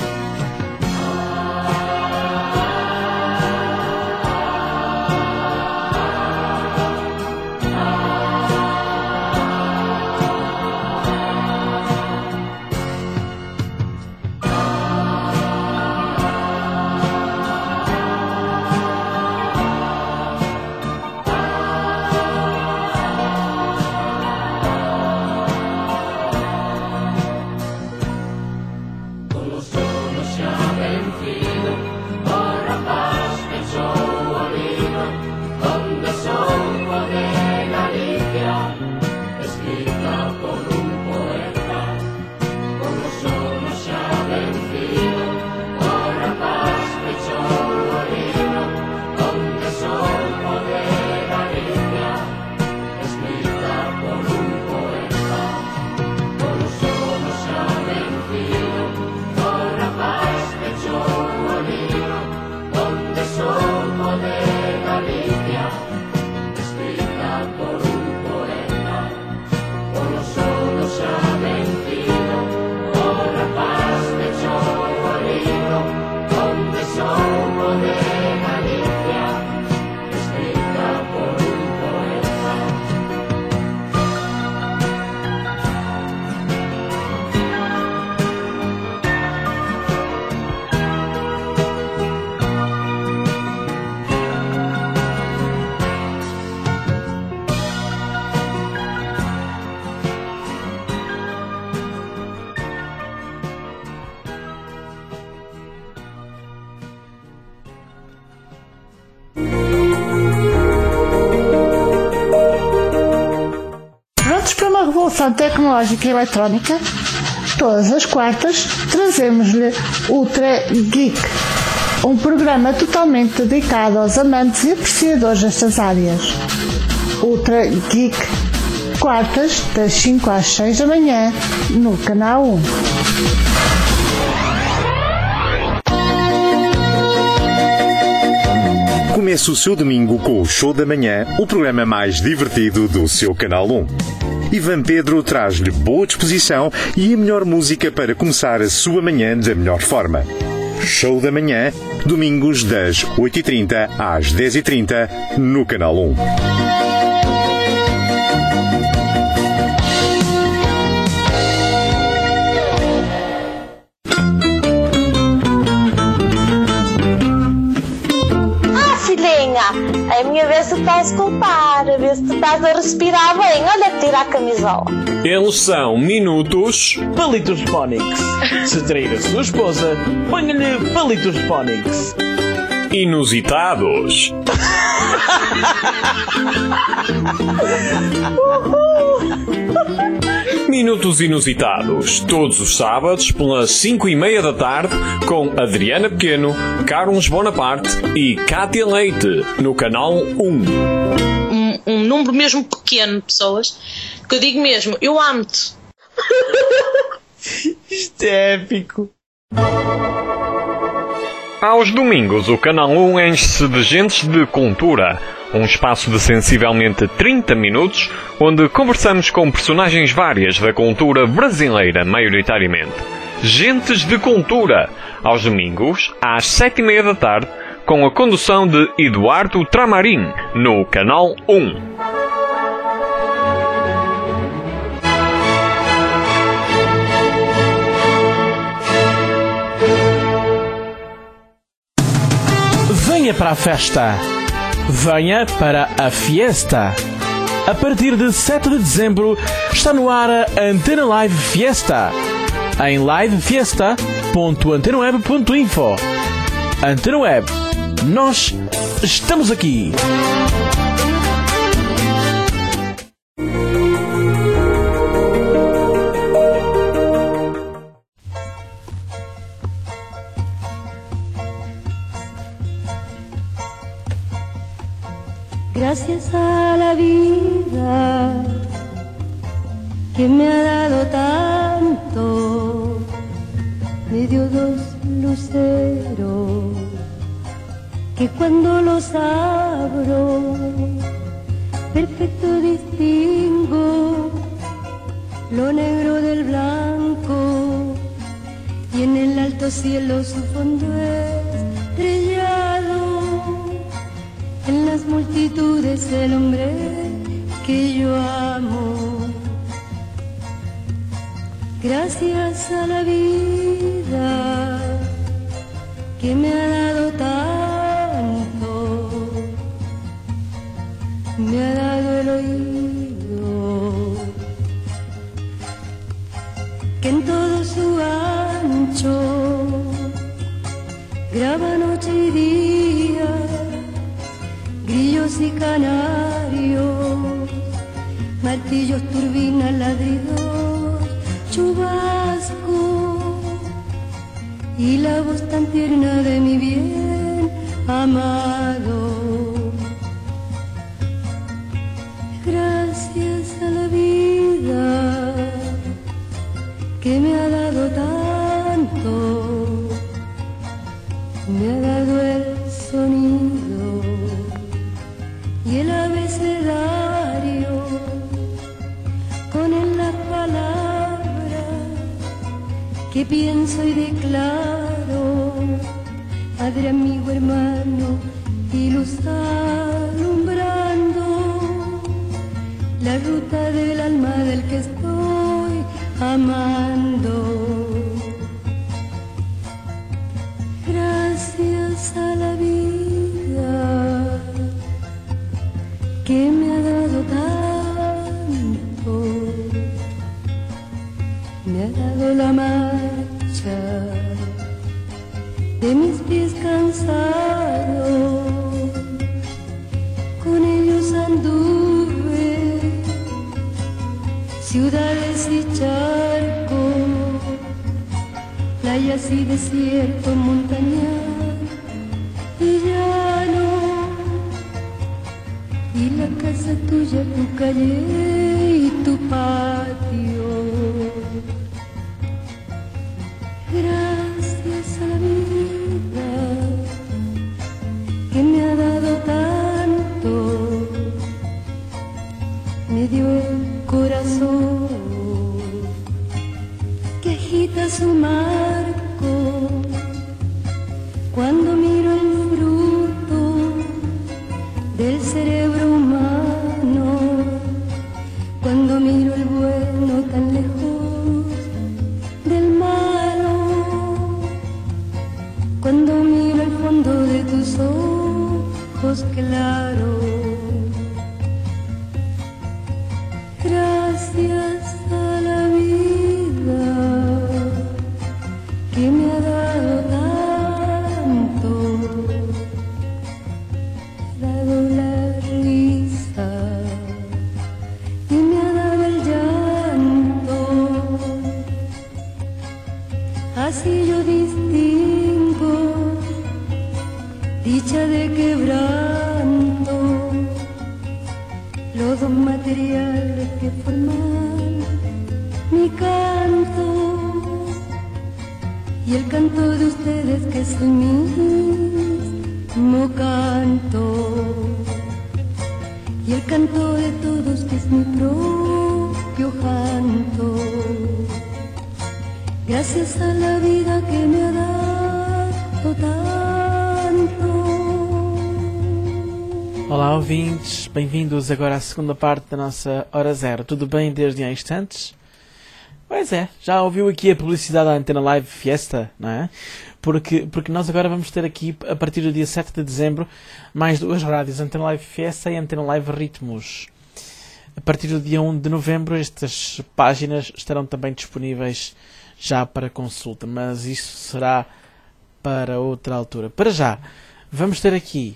Con los solos xa vencido, o rapaz pechou o libro, onde son de Galicia, escrita por un poeta. Con los solos xa vencido, o rapaz pechou o libro, onde son de Galicia, escrita por un poeta. Con los solos xa vencido, o rapaz pechou o libro, onde son de Galicia, escrita por un poeta. Con los solos xa vencido, o rapaz pechou o libro, onde son de Galicia, escrita por un poeta. Prontos para uma revolução tecnológica e eletrónica? Todas as quartas trazemos-lhe Ultra Geek, um programa totalmente dedicado aos amantes e apreciadores destas áreas. Ultra Geek, quartas das 5 às 6 da manhã, no Canal 1. Comece o seu domingo com o Show da Manhã, o programa mais divertido do seu Canal 1. Ivan Pedro traz-lhe boa disposição e a melhor música para começar a sua manhã da melhor forma. Show da Manhã, domingos das 8h30 às 10h30, no Canal 1. É a minha vez de te auscultar, a ver se tu estás a respirar bem. Olha que tira a camisola. Eles são minutos Palitos Phonics. Se trair a sua esposa, ponha-lhe Palitos Phonics. Inusitados. Minutos Inusitados, todos os sábados pelas 5:30 da tarde, com Adriana Pequeno, Carlos Bonaparte e Cátia Leite, no canal 1. Um número mesmo pequeno de pessoas, que eu digo mesmo, eu amo-te. Isto é épico. Aos domingos, o canal 1 enche-se de gentes de cultura. Um espaço de sensivelmente 30 minutos, onde conversamos com personagens várias da cultura brasileira, maioritariamente. Gentes de Cultura, aos domingos, às 7:30 da tarde, com a condução de Eduardo Tramarim, no canal 1. Venha para a festa! Venha para a fiesta! A partir de 7 de dezembro está no ar a Antena Live Fiesta em livefiesta.antenaweb.info. Antena Web, nós estamos aqui! Gracias a la vida que me ha dado tanto, me dio dos luceros que cuando los abro perfecto distingo lo negro del blanco y en el alto cielo su fondo estrellado. En las multitudes el hombre que yo amo. Gracias a la vida que me ha dado tanto, me ha dado el oído que en todo su ancho graba noche y día, grillos y canarios, martillos, turbinas, ladridos, chubasco y la voz tan tierna de mi bien amado. Gracias a la vida que me ha dado tanto, me ha dado el sonido y el abecedario, con él las palabras que pienso y declaro, padre, amigo, hermano y luz alumbrando la ruta del alma del que estoy amando. Gracias a la vida que me ha dado tanto, me ha dado la marcha de mis pies cansados, con ellos anduve ciudades y charcos, playas y desierto, montañas y llano, y la casa tuya, tu calle y tu patio. Gracias a la vida que me ha dado tanto, me dio el corazón que agita su marco cuando miro el fruto del cerebro humano, cuando miro el bueno tan lejos del malo, cuando miro el fondo de tus ojos claros. Gracias a la vida que me ha dado tanto, todo material que formar mi canto y el canto de ustedes que es el mismo canto y el canto de todos que es mi propio canto. Gracias a la vida que me ha dado tanto. Olá ouvintes, bem-vindos agora à segunda parte da nossa Hora Zero. Tudo bem desde há instantes? Pois é, já ouviu aqui a publicidade da Antena Live Fiesta, não é? Porque nós agora vamos ter aqui, a partir do dia 7 de dezembro, mais duas rádios, Antena Live Fiesta e Antena Live Ritmos. A partir do dia 1 de novembro estas páginas estarão também disponíveis já para consulta, mas isso será para outra altura. Para já, vamos ter aqui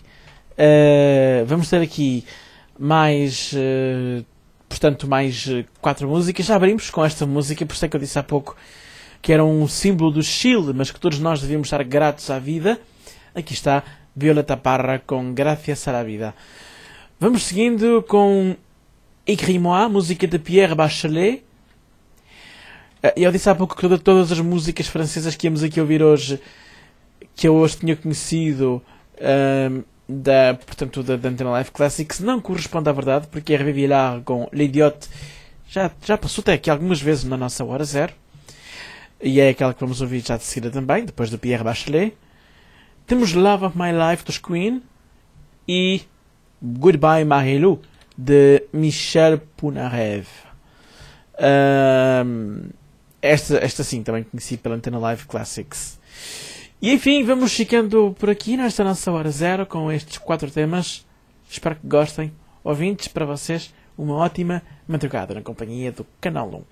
mais, portanto, mais 4 músicas. Já abrimos com esta música, por isso é que eu disse há pouco que era um símbolo do Chile, mas que todos nós devíamos estar gratos à vida. Aqui está Violeta Parra com Gracias a la Vida. Vamos seguindo com Écris-moi, música de Pierre Bachelet. Eu disse há pouco que todas as músicas francesas que íamos aqui ouvir hoje, que eu hoje tinha conhecido da Antena Live Classics, não corresponde à verdade, porque Hervé Villard com L'Idiote já passou até aqui algumas vezes na nossa Hora Zero, e é aquela que vamos ouvir já de seguida também, depois do Pierre Bachelet. Temos Love of My Life dos Queen e Goodbye Marie-Lou de Michel Polnareff. Esta sim, também conheci pela Antena Live Classics. E enfim, vamos ficando por aqui nesta nossa Hora Zero com estes 4 temas. Espero que gostem. Ouvintes, para vocês, uma ótima madrugada na companhia do Canal 1.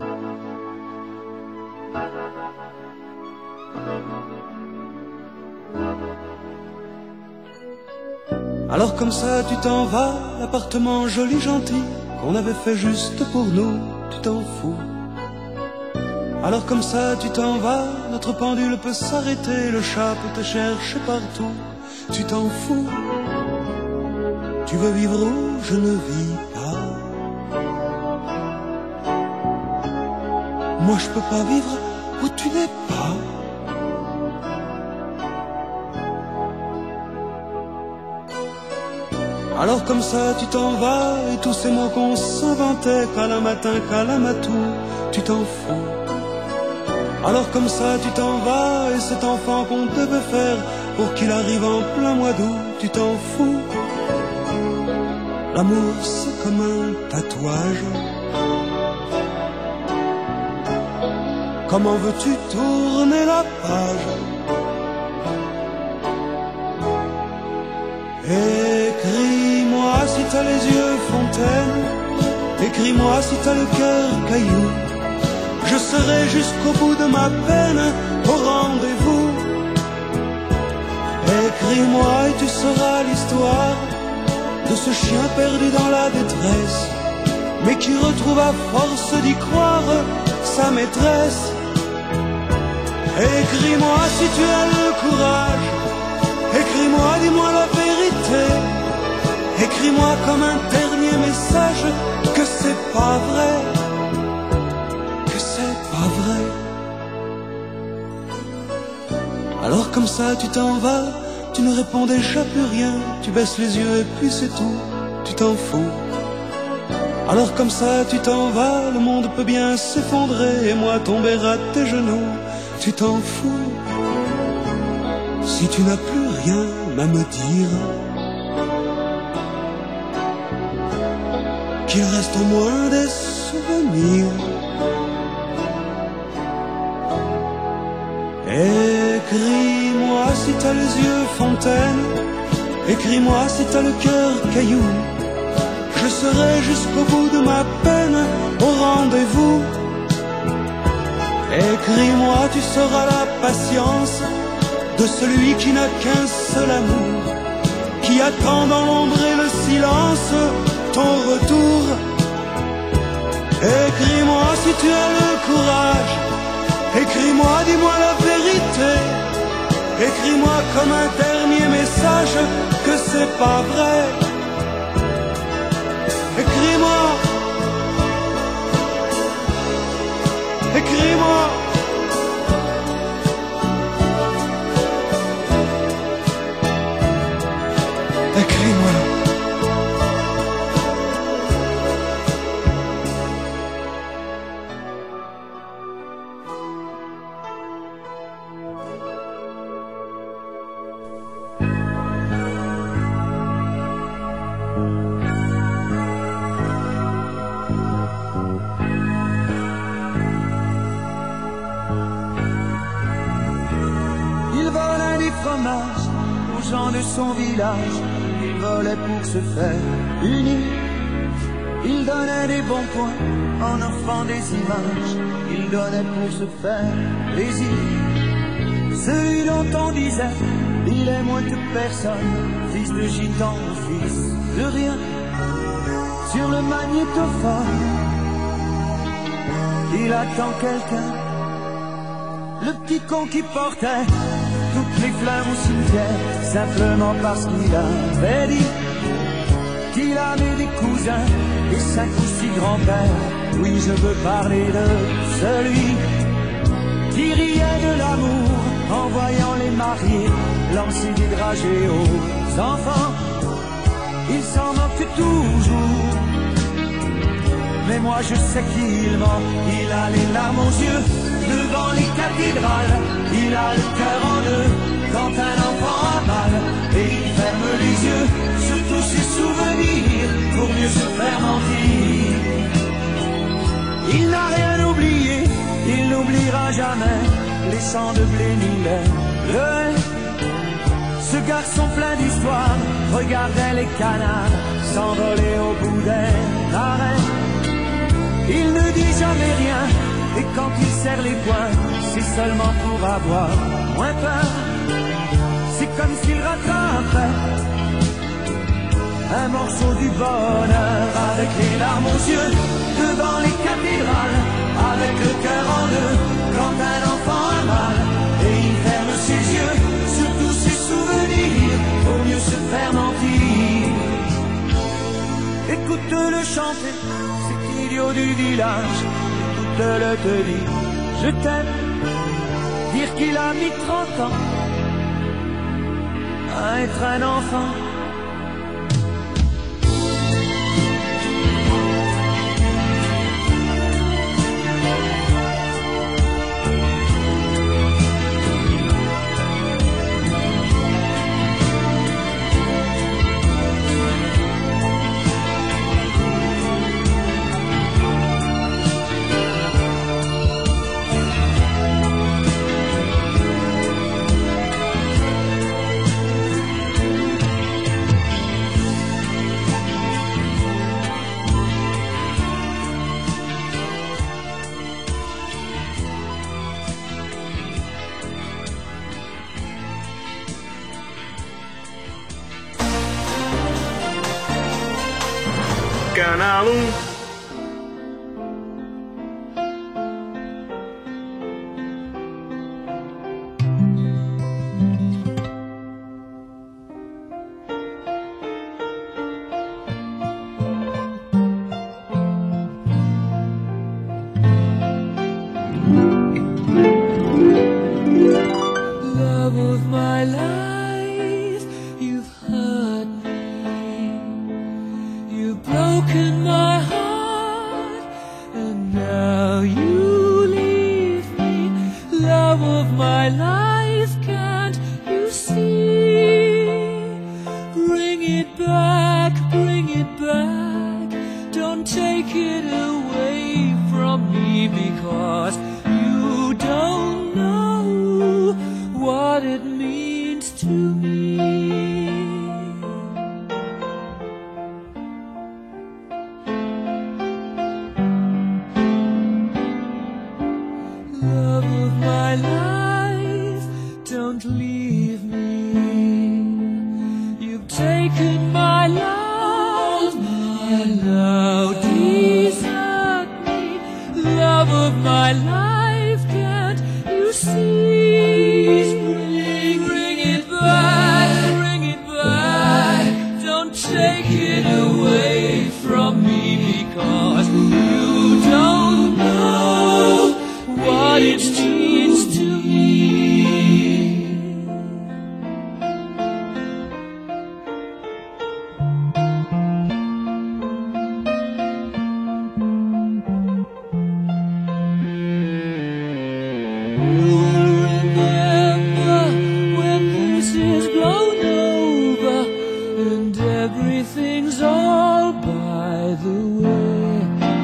Alors comme ça tu t'en vas, l'appartement joli gentil qu'on avait fait juste pour nous, tu t'en fous. Alors comme ça tu t'en vas, notre pendule peut s'arrêter, le chat peut te chercher partout, tu t'en fous. Tu veux vivre où je ne vis pas. Moi je peux pas vivre où tu n'es pas. Alors comme ça tu t'en vas, et tous ces mots qu'on s'inventait, Kalamatin, Kalamatou, tu t'en fous. Alors comme ça tu t'en vas, et cet enfant qu'on devait faire pour qu'il arrive en plein mois d'août, tu t'en fous. L'amour c'est comme un tatouage. Comment veux-tu tourner la page? Écris-moi si t'as les yeux fontaine, écris-moi si t'as le cœur caillou. Je serai jusqu'au bout de ma peine au rendez-vous. Écris-moi et tu sauras l'histoire de ce chien perdu dans la détresse, mais qui retrouve à force d'y croire sa maîtresse. Écris-moi si tu as le courage, écris-moi, dis-moi la vérité. Écris-moi comme un dernier message que c'est pas vrai. Vrai. Alors comme ça tu t'en vas, tu ne réponds déjà plus rien, tu baisses les yeux et puis c'est tout, tu t'en fous. Alors comme ça tu t'en vas, le monde peut bien s'effondrer et moi tomber à tes genoux, tu t'en fous. Si tu n'as plus rien à me dire, qu'il reste au moins des souvenirs. Écris-moi si t'as les yeux fontaine, écris-moi si t'as le cœur caillou. Je serai jusqu'au bout de ma peine au rendez-vous. Écris-moi, tu sauras la patience de celui qui n'a qu'un seul amour, qui attend dans l'ombre et le silence ton retour. Écris-moi si tu as le courage, écris-moi, dis-moi la vérité. Écris-moi comme un dernier message que c'est pas vrai. Écris écris-moi. Écris-moi. Il volait des fromages aux gens de son village. Il volait pour se faire unir. Il donnait des bons points en offrant des images. Il donnait pour se faire plaisir. Celui dont on disait, il est moins que personne, fils de gitan, fils de rien. Sur le magnétophone, il attend quelqu'un. Le petit con qui portait toutes les fleurs au cimetière, simplement parce qu'il avait dit qu'il avait des cousins et 5 ou 6 grands-pères. Oui, je veux parler de celui qui riait de l'amour en voyant les mariés lancer des dragées aux enfants. Il s'en moque toujours, mais moi je sais qu'il ment. Il a les larmes aux yeux devant les cathédrales. Il a le cœur en deux quand un enfant a mal. Et il ferme les yeux sur tous ses souvenirs pour mieux se faire mentir. Il n'a rien oublié, il n'oubliera jamais les champs de blé ni les haies. Ce garçon plein d'histoire regardait les canards s'envoler au bout des arènes. Il ne dit jamais rien, et quand il serre les poings, c'est seulement pour avoir moins peur. C'est comme s'il rattrapait un morceau du bonheur, avec les larmes aux yeux devant les cathédrales, avec le cœur en deux quand un enfant a mal. Et il ferme ses yeux sur tous ses souvenirs pour mieux se faire mentir. Écoute-le chanter, cet idiot du village. Écoute-le te dire, je t'aime. Dire qu'il a mis 30 ans à être un enfant. Canal 1. Love of my life, you've hurt me. You've broken my heart, and now you leave me. Love of my life, can't you see? Bring it back, bring it back. Don't take it away from me, because you don't know what it means to me. Love of my life, don't leave me. You've taken my love, now desert me. Love of my life, can't you see? Bring it back, bring it back. Don't take it away from me, because you don't know everything's all by the way.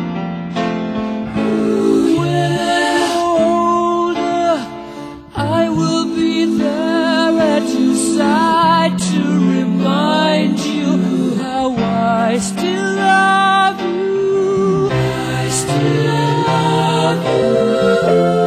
When I'm older, I will be there at your side to remind you how I still love you. I still love you.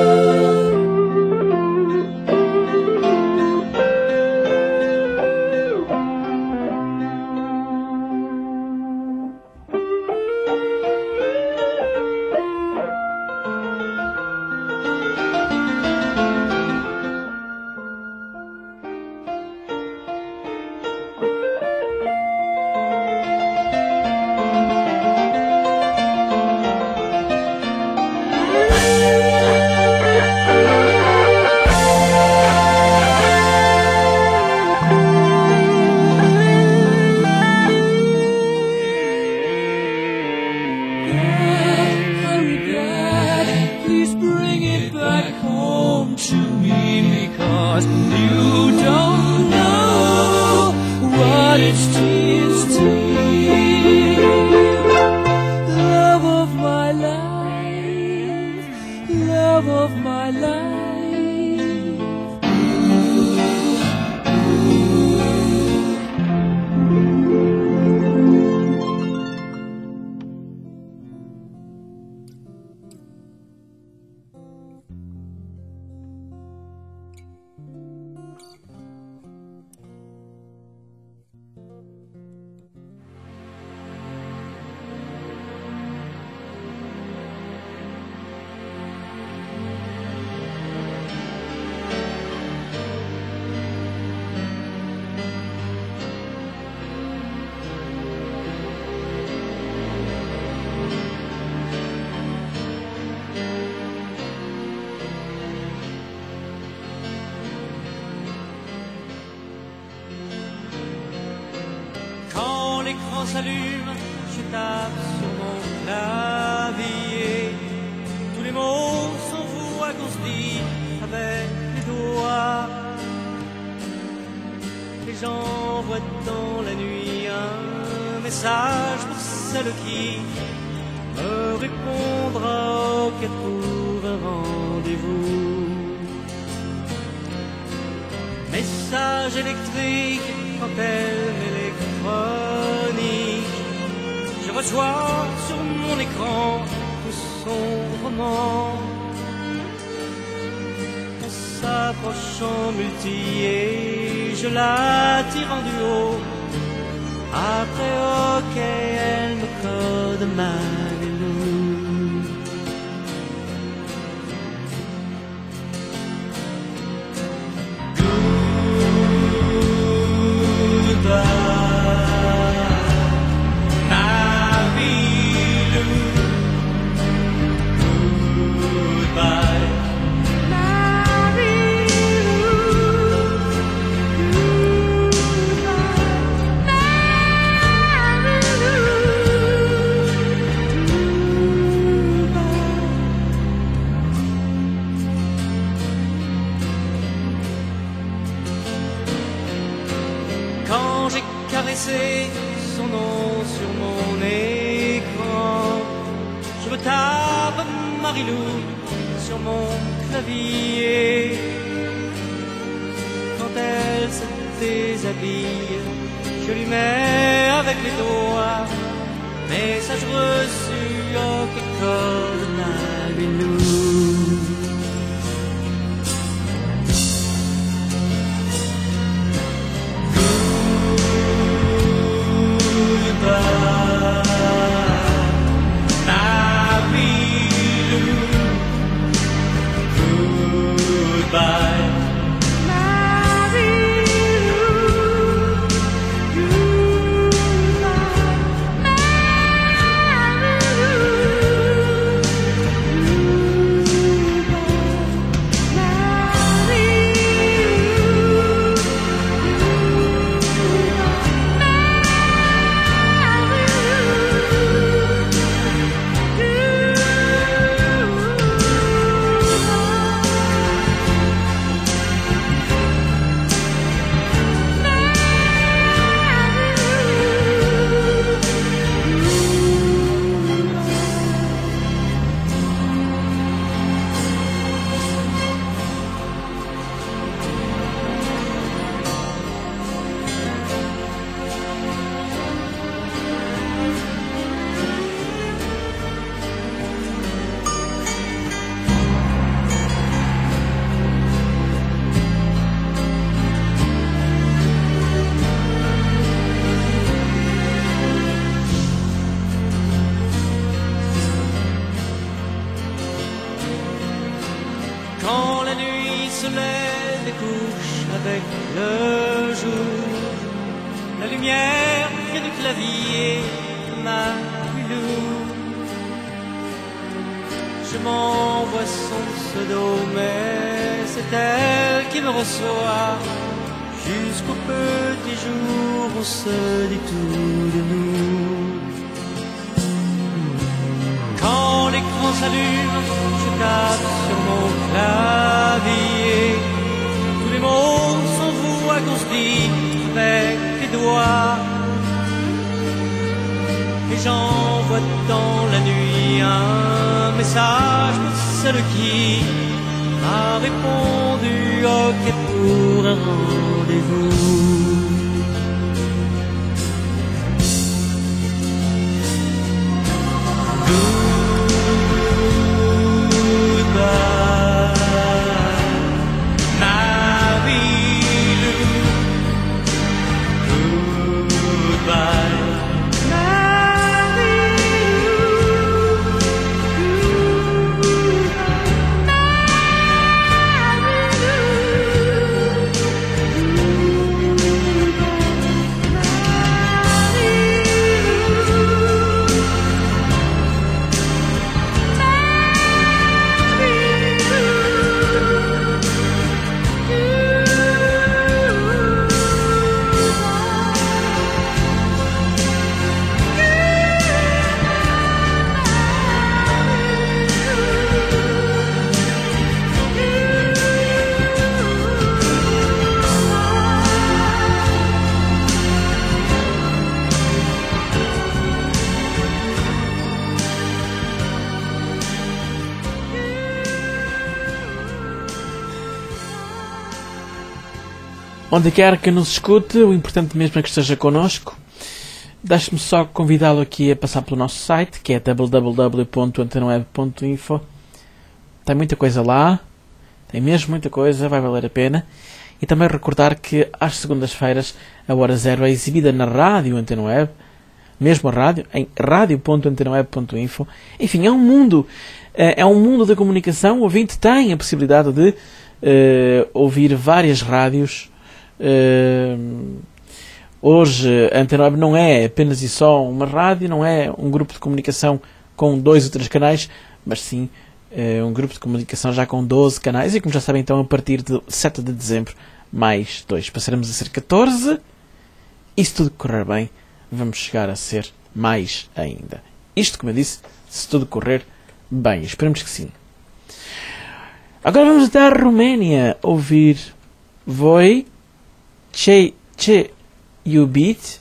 S'allume, je tape sur mon clavier. Tous les mots sont voix qu'on se dit avec les doigts. Et j'envoie dans la nuit un message pour celle qui me répondra au cas pour un rendez-vous. Message électrique quand elle m'électronise. Je reçois sur mon écran tout son roman. On s'approche en multi et je la tire en duo. Après ok, elle me code Malelou. Goodbye. Son nom sur mon écran, je me tape Marilou sur mon clavier. Quand elle se déshabille, je lui mets avec les doigts message reçu au code Marilou. avec le jour. La lumière vient du clavier, ma pilou. Je m'envoie son pseudo, mais c'est elle qui me reçoit. Jusqu'au petit jour, on se dit tout de nous. Quand l'écran s'allume, je tape sur mon clavier. Tous les mots sont voix qu'on se dit avec les doigts. Et j'envoie dans la nuit un message pour celle qui m'a répondu ok pour un rendez-vous. Onde quer que nos escute, o importante mesmo é que esteja connosco. Deixe-me só convidá-lo aqui a passar pelo nosso site, que é www.antenaweb.info. Tem muita coisa lá, tem mesmo muita coisa, vai valer a pena. E também recordar que às segundas-feiras a Hora Zero é exibida na rádio Antenaweb, mesmo a rádio, em radio.antenaweb.info. Enfim, é um mundo da comunicação. O ouvinte tem a possibilidade de ouvir várias rádios. Hoje a Antena Web não é apenas e só uma rádio, não é um grupo de comunicação com 2 ou 3 canais, mas sim um grupo de comunicação já com 12 canais e, como já sabem, então a partir de 7 de dezembro mais 2, passaremos a ser 14 e, se tudo correr bem, vamos chegar a ser mais ainda. Isto, como eu disse, se tudo correr bem, esperemos que sim. Agora vamos até a Roménia ouvir Voi Ce iubit.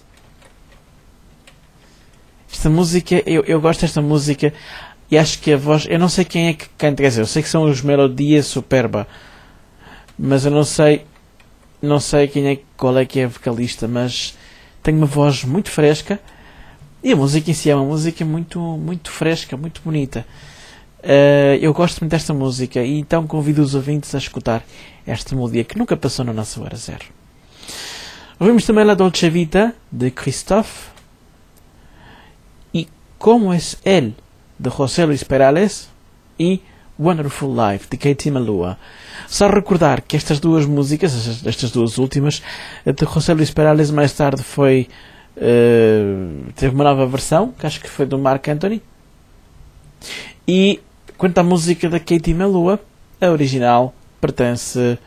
Esta música, eu gosto desta música e acho que a voz, eu não sei quem é que canta, quer dizer, eu sei que são os Melodia Superba, mas eu não sei qual é que é a vocalista, mas tem uma voz muito fresca e a música em si é uma música muito, muito fresca, muito bonita. Eu gosto muito desta música e então convido os ouvintes a escutar esta melodia que nunca passou na nossa Hora Zero. Ouvimos também La Dolce Vita, de Christophe, e Como es Él, de José Luis Perales, e Wonderful Life, de Katie Malua. Só recordar que estas duas músicas, estas duas últimas, de José Luis Perales, mais tarde teve uma nova versão, que acho que foi do Marc Anthony. E quanto à música da Katie Malua, a original pertence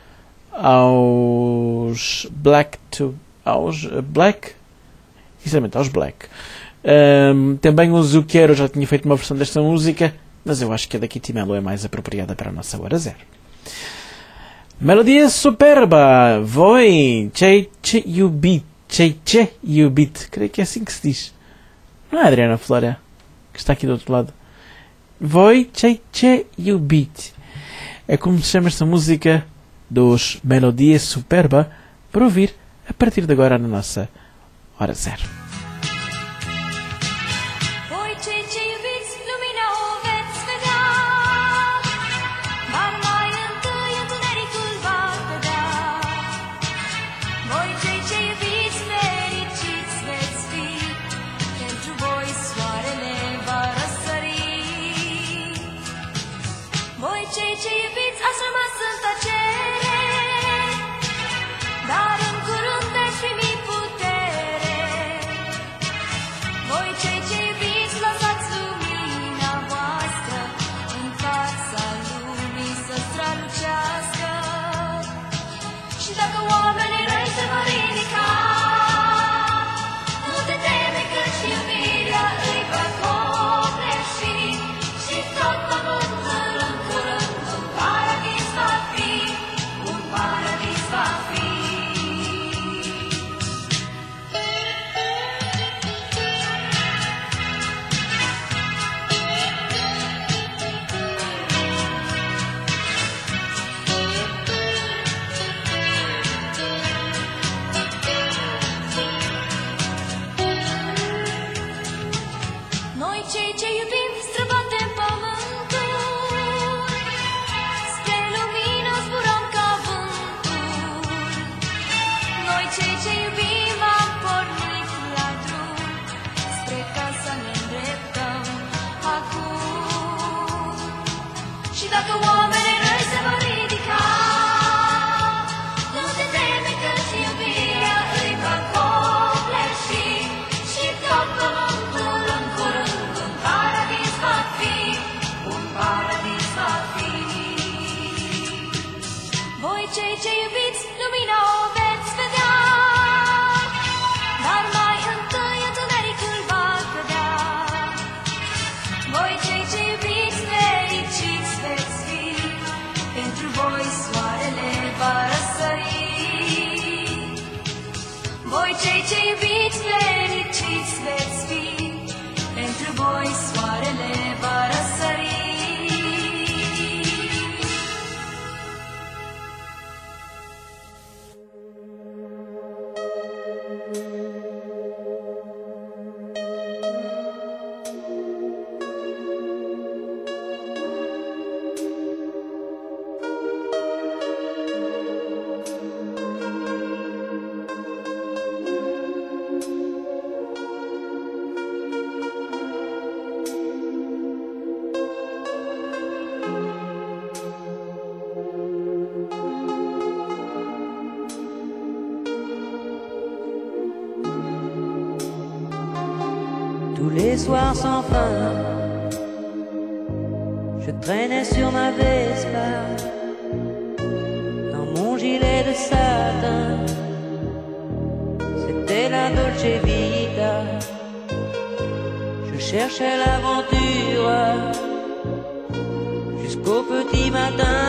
aos Black. Também o Zucchero já tinha feito uma versão desta música, mas eu acho que a da Katie Mello é mais apropriada para a nossa Hora Zero. Melodia Superba, Voi Ce iubit, creio que é assim que se diz. Não é, Adriana Flória, que está aqui do outro lado? Voi Ce iubit. É como se chama esta música dos Melodia Superba, para ouvir a partir de agora na nossa Hora Zero. gioco uomini noi siamo ridica. Non ti teme che ci via i complessi. Si toccano ancora un paradiso a fi. Un paradiso a fi. Voi ce iubiți lumina o veți vedea. Dar mai întâi întunericul va cădea. Voi cei ce iubiți fericiți veți fi. Pentru voi soarele va răsări. Voi cei ce iubiți fericiți veți fi. Pentru voi soarele va răsări. Tous les soirs sans fin, je traînais sur ma Vespa, dans mon gilet de satin. C'était la Dolce Vita. Je cherchais l'aventure jusqu'au petit matin.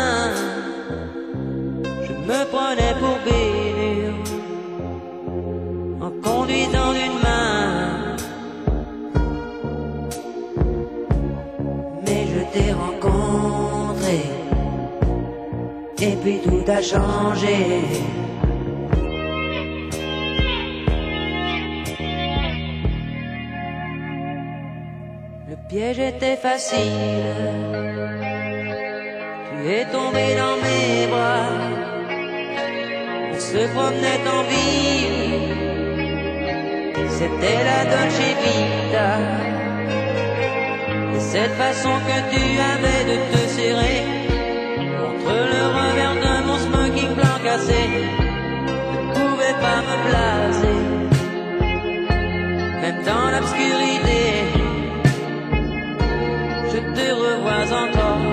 Je me prenais pour Bénure en conduisant d'une main. T'ai rencontré et puis tout a changé. Le piège était facile, tu es tombé dans mes bras. On se promenait en ville, c'était la Dolce Vita. Cette façon que tu avais de te serrer contre le revers de mon smoking blanc cassé ne pouvait pas me placer. Même dans l'obscurité, je te revois encore.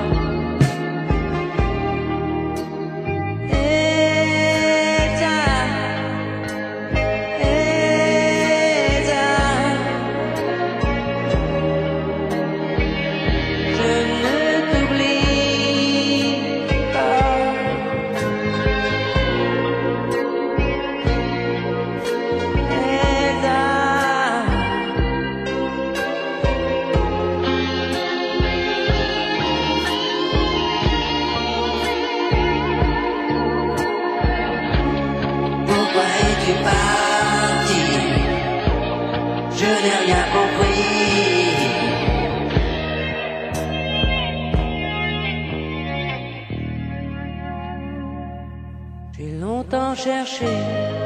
Chercher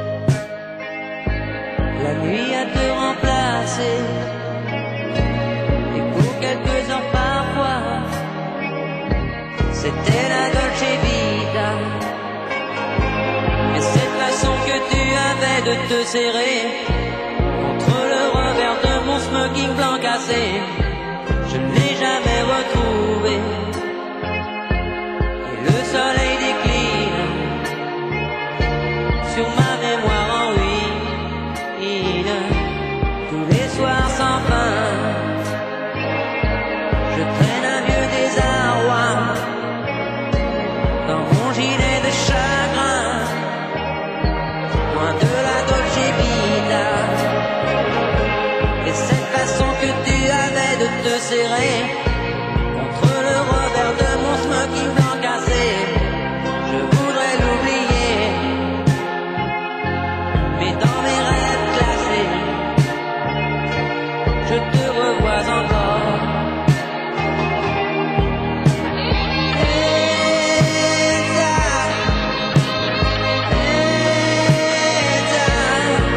la nuit à te remplacer, et pour quelques heures parfois c'était la Dolce Vita. Et cette façon que tu avais de te serrer contre le revers de mon smoking blanc cassé, je ne l'ai jamais retrouvé. Et le soleil décline sur ma mémoire en ruine. Tous les soirs sans fin, je traîne un vieux désarroi dans mon gilet de chagrin, loin de la Dolce Vita. Et cette façon que tu avais de te serrer contre le revers de mon smoking blanc cassé, je voudrais l'oublier. Mais dans mes rêves classés, je te revois encore.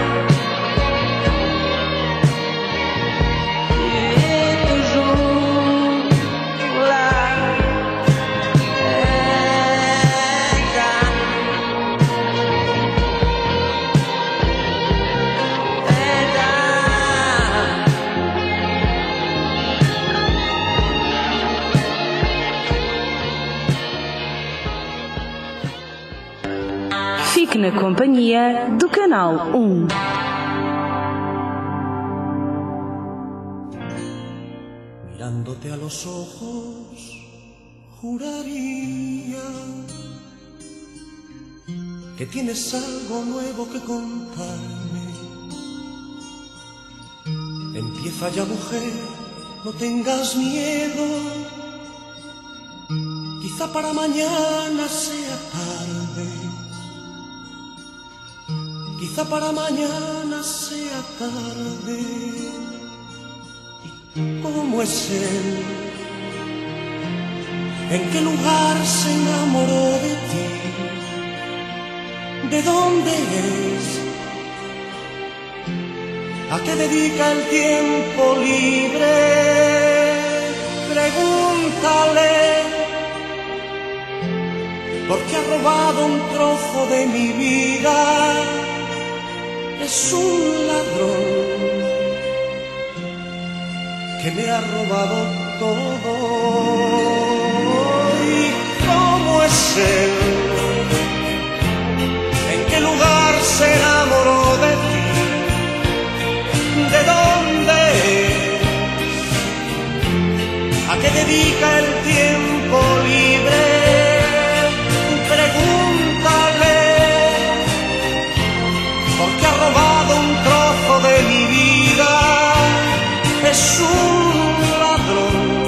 Tu es toujours na companhia do Canal 1. Mirándote a los ojos, juraría que tienes algo nuevo que contarme. Empieza ya, mujer, no tengas miedo. Quizá para mañana sea tarde. Quizá para mañana sea tarde. ¿Y cómo es él? ¿En qué lugar se enamoró de ti? ¿De dónde es? ¿A qué dedica el tiempo libre? Pregúntale, porque ha robado un trozo de mi vida. Es un ladrón que me ha robado todo. ¿Y cómo es él? ¿En qué lugar se enamoró de ti? ¿De dónde es? ¿A qué dedica el tiempo libre? Pregúntale, porque ha robado un trozo de mi vida. Es un ladrón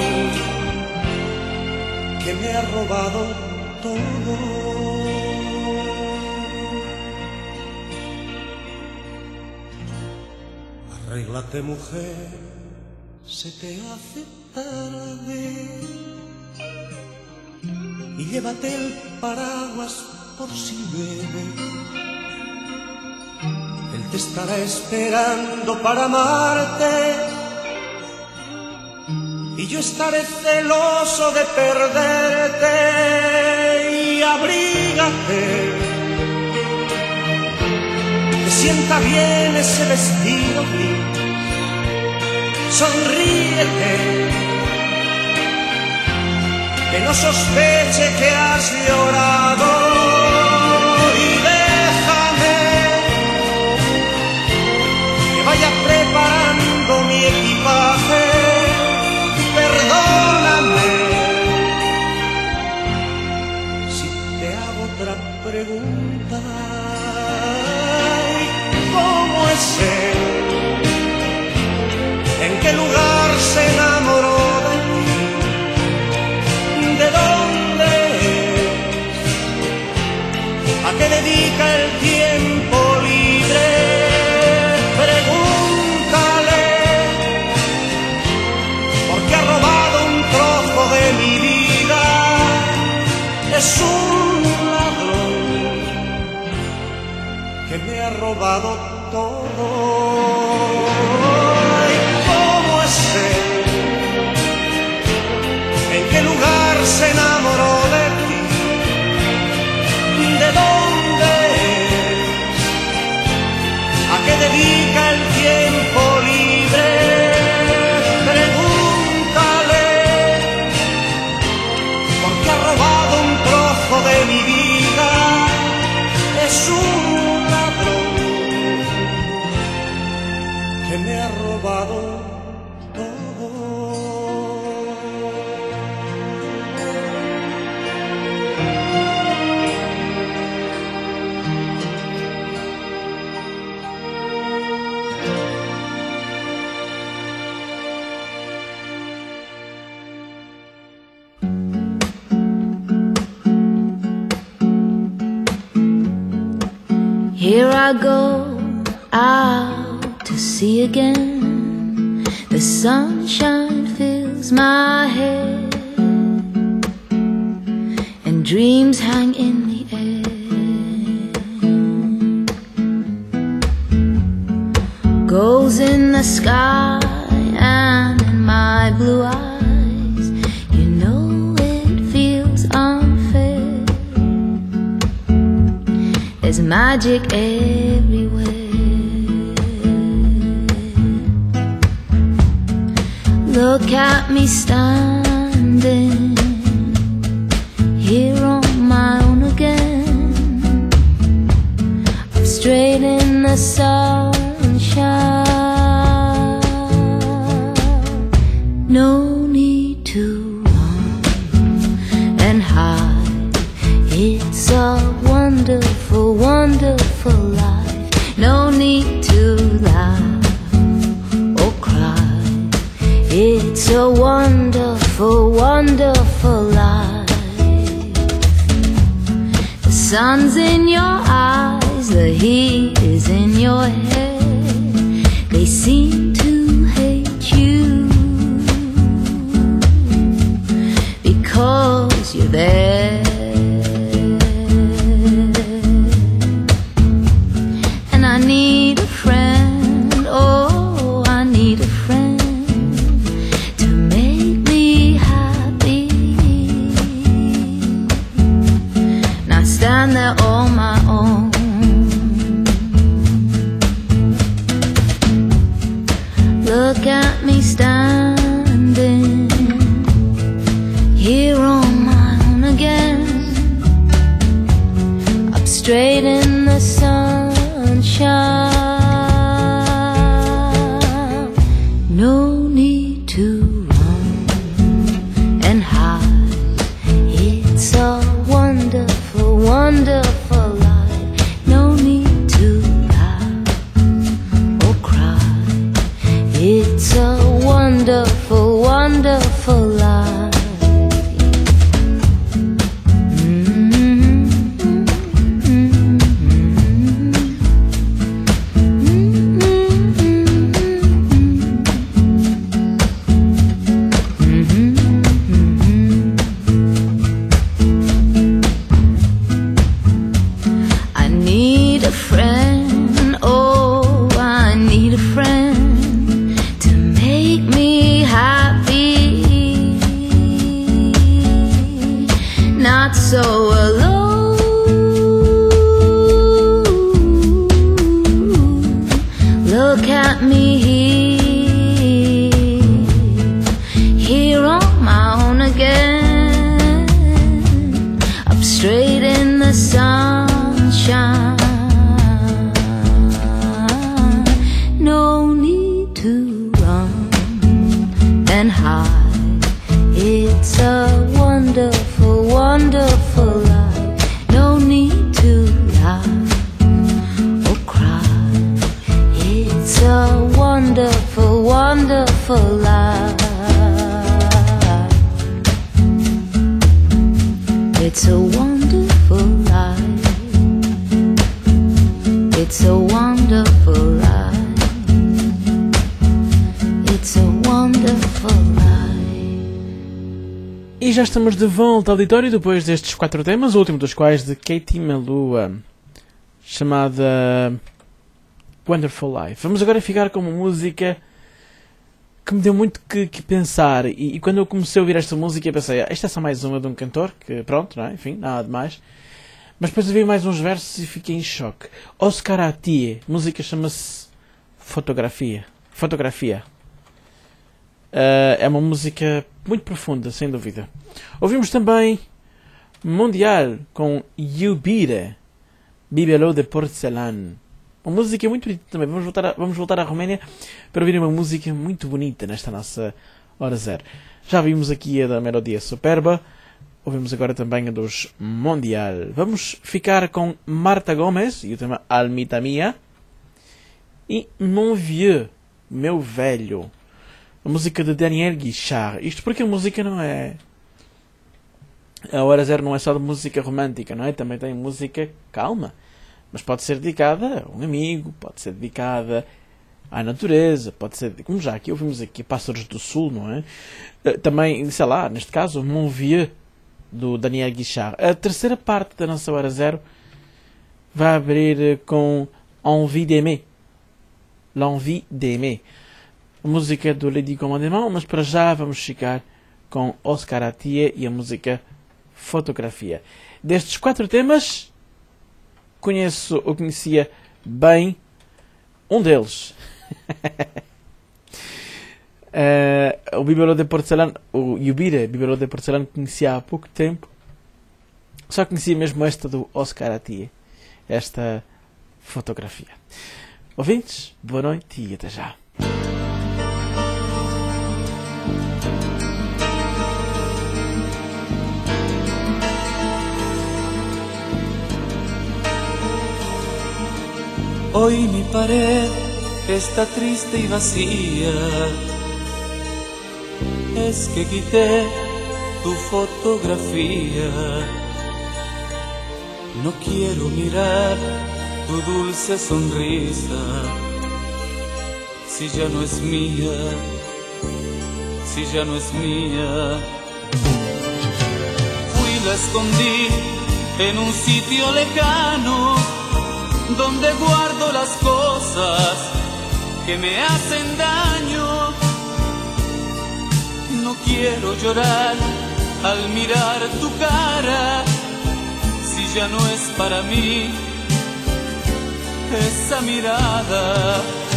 que me ha robado todo. Arréglate, mujer, se te hace tarde, y llévate el paraguas por si llueve. Él te estará esperando para amarte, y yo estaré celoso de perderte. Y abrígate, que sienta bien ese vestido gris. Sonríete, que no sospeche que has llorado. Y déjame que vaya preparando mi equipaje. Perdóname si te hago otra pregunta. ¿Cómo es él? ¿En qué lugar se enamoró de ti? ¿De dónde es? ¿A qué dedica el tiempo libre? Pregúntale, porque ha robado un trozo de mi vida. Es un ladrón que me ha robado todo. ¿En qué lugar se enamoró de ti? ¿De dónde es? ¿A qué dedica el tiempo libre? Pregúntale, porque ha robado un trozo de mi vida. Es un ladrón que me ha robado. Here I go out to sea again. The sunshine fills my head, and dreams hang in the air. Goals in the sky and in my blue eyes, you know it feels unfair. There's magic everywhere. Look at me standing here on my own again. the sunshine. No need to run and hide. It's a wonderful, wonderful life. No need to laugh or cry. It's a wonderful, wonderful life. The sun's in your eyes, the heat is in your head. They seem to hate you because you're there. And I need a friend, oh, I need a friend to make me happy. And I stand there on my own. Look at me standing here on my own again, up straight in the sunshine. No need to run and hide. It's a wonderful, wonderful life. No need to laugh or cry. It's a wonderful, wonderful life. I need a friend, oh, I need a friend to make me happy, not so alone. Look at me here on my own again, up straight in the sunshine. No need to run and hide. It's a wonderful, wonderful life. No need to laugh or cry. It's a wonderful, wonderful life. It's a wonderful life. It's a wonderful life. It's a wonderful life. E já estamos de volta ao auditório depois destes 4 temas, o último dos quais de Katie Melua, chamada Wonderful Life. Vamos agora ficar com uma música que me deu muito que pensar, e quando eu comecei a ouvir esta música eu pensei, esta é só mais uma de um cantor, que pronto, não é? Enfim, nada demais. Mas depois ouvi mais uns versos e fiquei em choque. Oscar Atié, a música chama-se Fotografia. É uma música muito profunda, sem dúvida. Ouvimos também Mondial com Iubire, Bibelot de Porcelane. Uma música muito bonita também. Vamos voltar à Roménia para ouvir uma música muito bonita nesta nossa Hora Zero. Já vimos aqui a da Melodia Superba. Ouvimos agora também a dos Mondial. Vamos ficar com Marta Gomes e o tema Almita Mia. E Mon Vieux, Meu Velho. A música de Daniel Guichard. Isto porque a música não é... A Hora Zero não é só de música romântica, não é? Também tem música calma. Mas pode ser dedicada a um amigo, pode ser dedicada à natureza, pode ser... Como já aqui ouvimos aqui Pássaros do Sul, não é? Também, sei lá, neste caso, Mon Vieux, do Daniel Guichard. A terceira parte da nossa Hora Zero vai abrir com Envie d'aimer. L'envie d'aimer. A música do Lady Commandement, mas para já vamos ficar com Oscar Atié e a música Fotografia. Destes 4 temas, conhecia bem um deles. O Bibelot de Porcelane, o Iubire, Bibelot de Porcelane, conhecia há pouco tempo. Só conhecia mesmo esta do Oscar Atié, esta fotografia. Ouvintes, boa noite e até já. Hoy mi pared está triste y vacía. Es que quité tu fotografía. No quiero mirar tu dulce sonrisa. Si ya no es mía, si ya no es mía. Fui, la escondí en un sitio lejano, donde guardo las cosas que me hacen daño. No quiero llorar al mirar tu cara, si ya no es para mí esa mirada.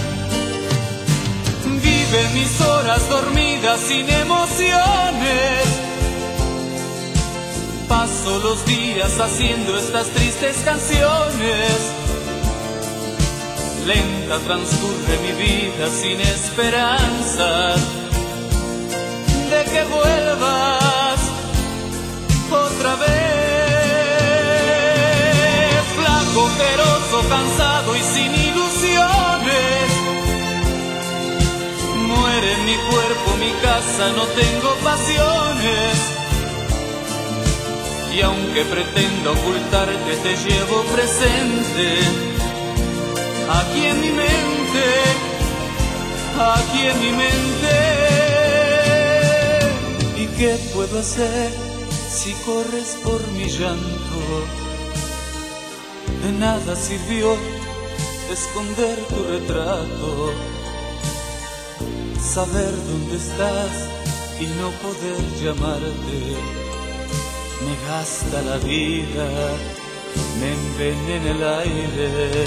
Vive mis horas dormidas sin emociones. Paso los días haciendo estas tristes canciones. Lenta transcurre mi vida sin esperanza de que vuelvas otra vez. Flaco, ojeroso, cansado y sin ilusiones. Muere mi cuerpo, mi casa, no tengo pasiones. Y aunque pretenda ocultarte, te llevo presente. Aquí en mi mente, aquí en mi mente. ¿Y qué puedo hacer si corres por mi llanto? De nada sirvió esconder tu retrato. Saber dónde estás y no poder llamarte me gasta la vida, me envenena el aire.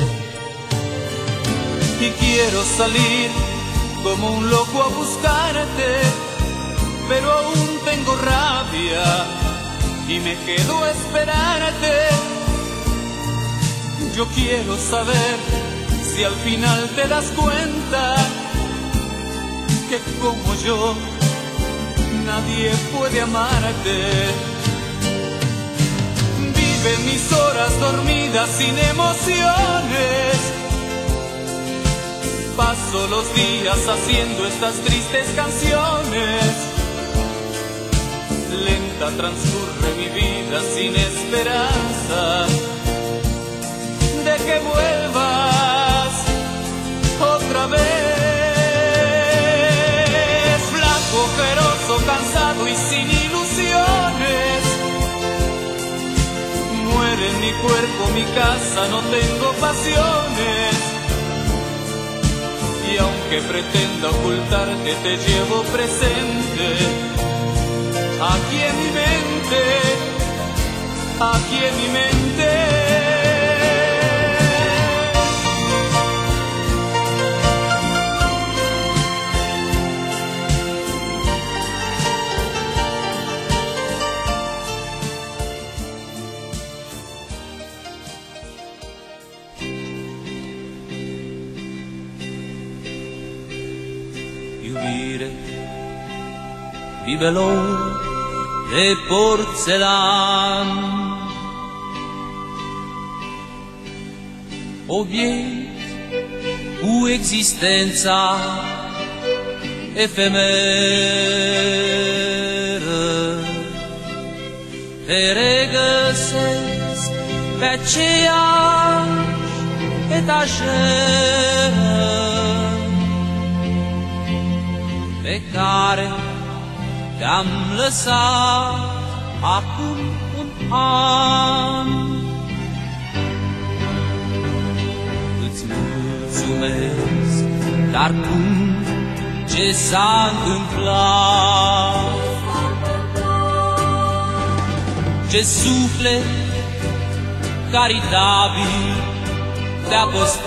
Y quiero salir como un loco a buscarte, pero aún tengo rabia y me quedo a esperarte. Yo quiero saber si al final te das cuenta que como yo nadie puede amarte. Vive mis horas dormidas sin emociones. Paso los días haciendo estas tristes canciones. Lenta transcurre mi vida sin esperanza de que vuelvas otra vez. Flaco, ojeroso, cansado y sin ilusiones. Muere mi cuerpo, mi casa, no tengo pasiones. Y aunque pretenda ocultarte, te llevo presente. Aquí en mi mente, aquí en mi mente. Bibelot de porcelan, obiect cu existența efemeră, te regăsesc pe aceeași etajeră pe care te-am lăsat acum un an. Îți mulțumesc, dar cum, ce s-a întâmplat? Ce suflet caritabil te-a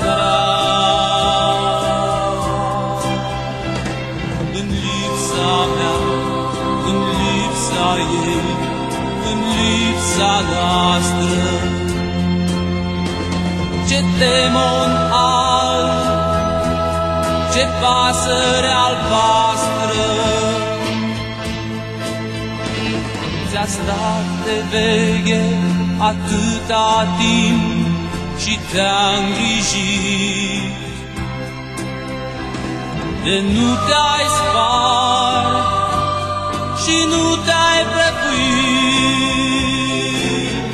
păstrat? În lipsa mea, în lipsa ei, în lipsa noastră, ce demon alb, ce pasăre albastră. Ți-a stat de veche atâta timp și te-a îngrijit, de nu te-ai spart și nu te-ai prăbuit.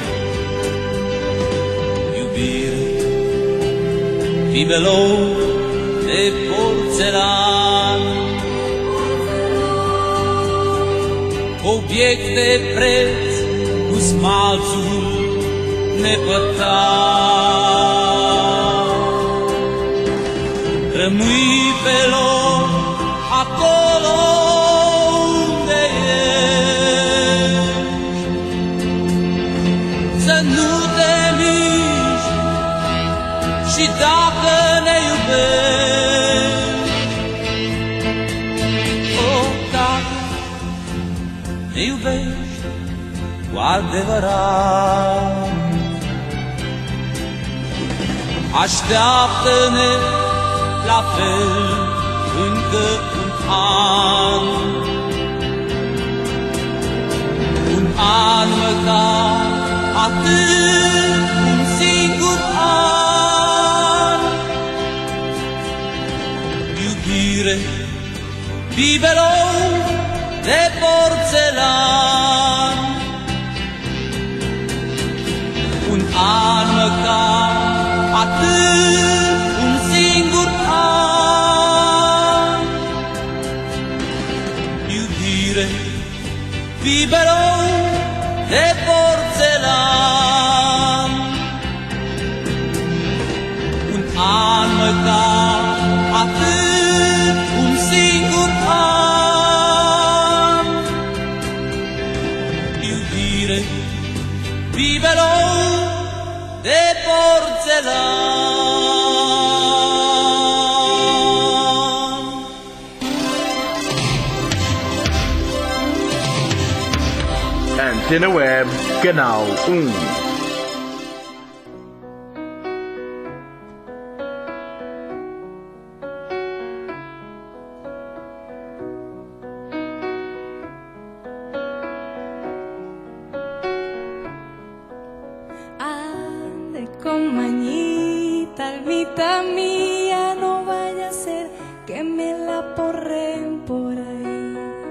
Iubire, bibelou de porțelan, obiect de preț cu smalțul nepătat. Rămâi pe loc acolo unde ești, să nu te miști și dacă ne iubești, dacă ne iubești cu adevărat, așteaptă-ne la fel încă un an, măcar, atât, un singur an. Iubire, bibelou de porțelan, un an măcar, atât, un singur an. Iubire, bibelou de porțelan, un an măcar, atât, un singur an. Iubire, bibelou de porțelan. Antena Web, Canal 1. Ande con mañita, almita mía, no vaya a ser que me la porren por ahí.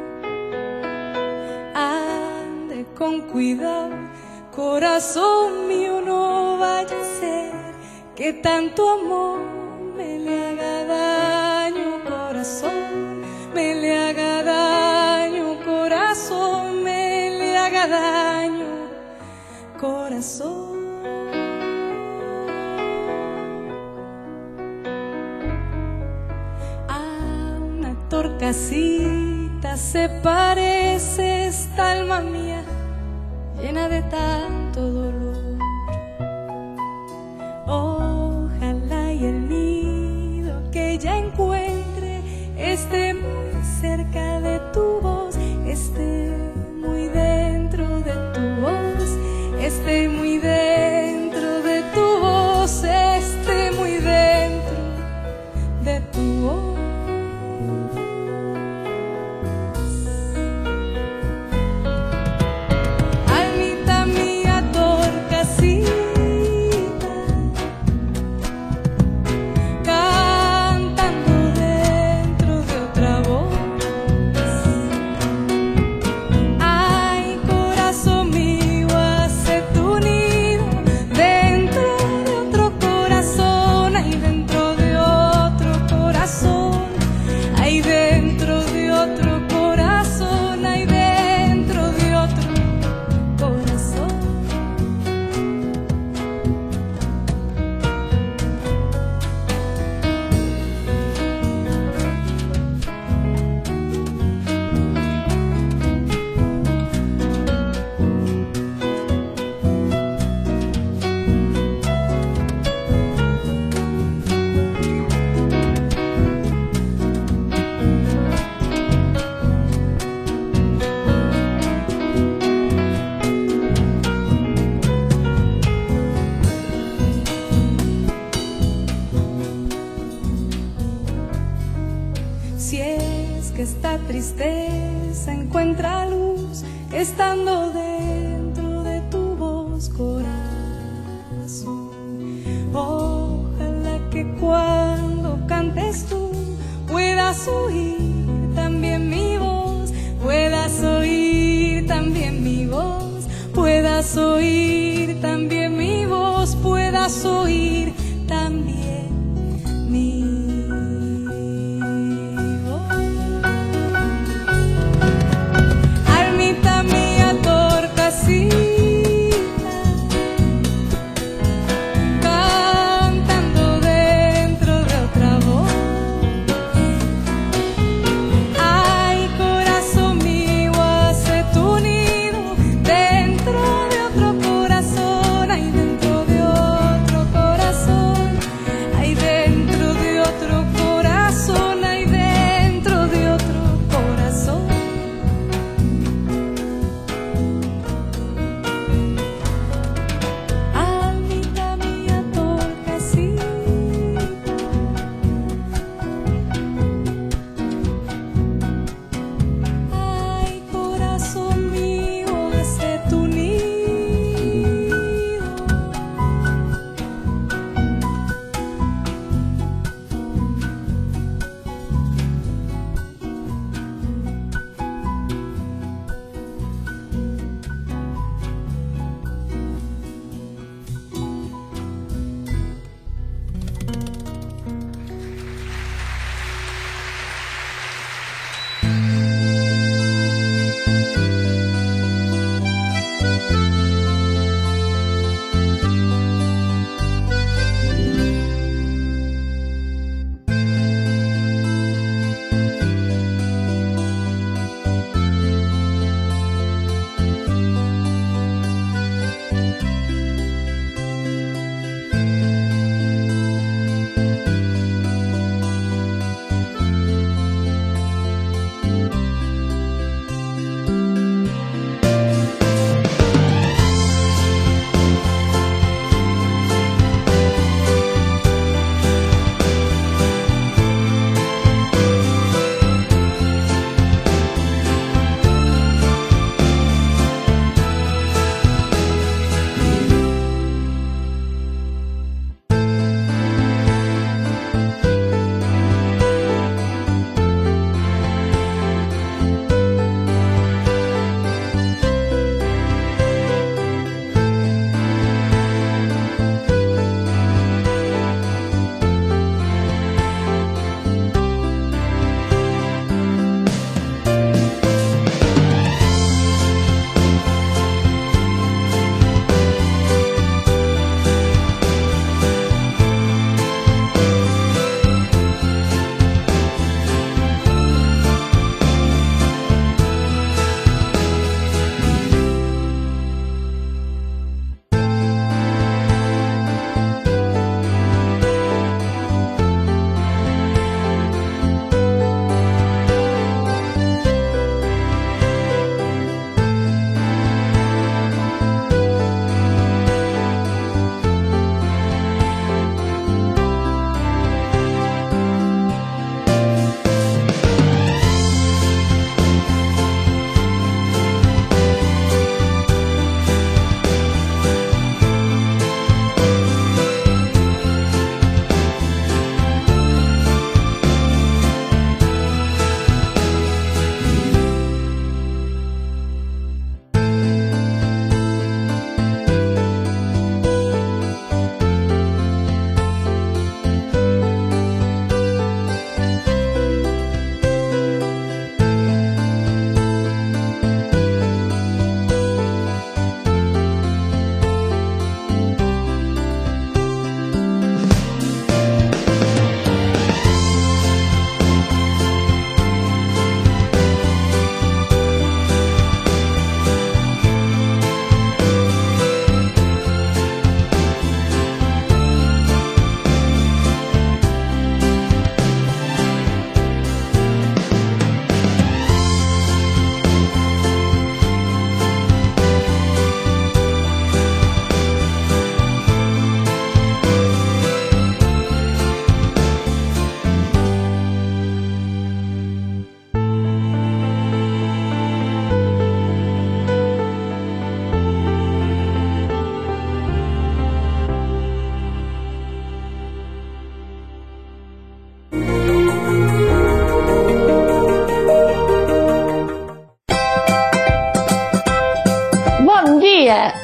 Ande con cuidado, corazón mío, no vaya a ser que tanto amor me le haga daño, corazón, me le haga daño, corazón, me le haga daño, corazón. Torcasita se parece esta alma mía, llena de tanto dolor. Ojalá y el nido que ella encuentre esté muy cerca de tu voz, esté muy dentro de tu voz, esté muy dentro de tu voz, esté muy dentro de tu voz. si es que esta tristeza encuentra luz estando dentro de tu voz, corazón. Ojalá que cuando cantes tú puedas oír también mi voz, puedas oír también mi voz, puedas oír también mi voz, puedas oír también mi voz. Almita mía, torcasita, cantando dentro de otra voz. Ay, corazón mío, hace tu nido dentro de otro corazón, ay, dentro de otro corazón.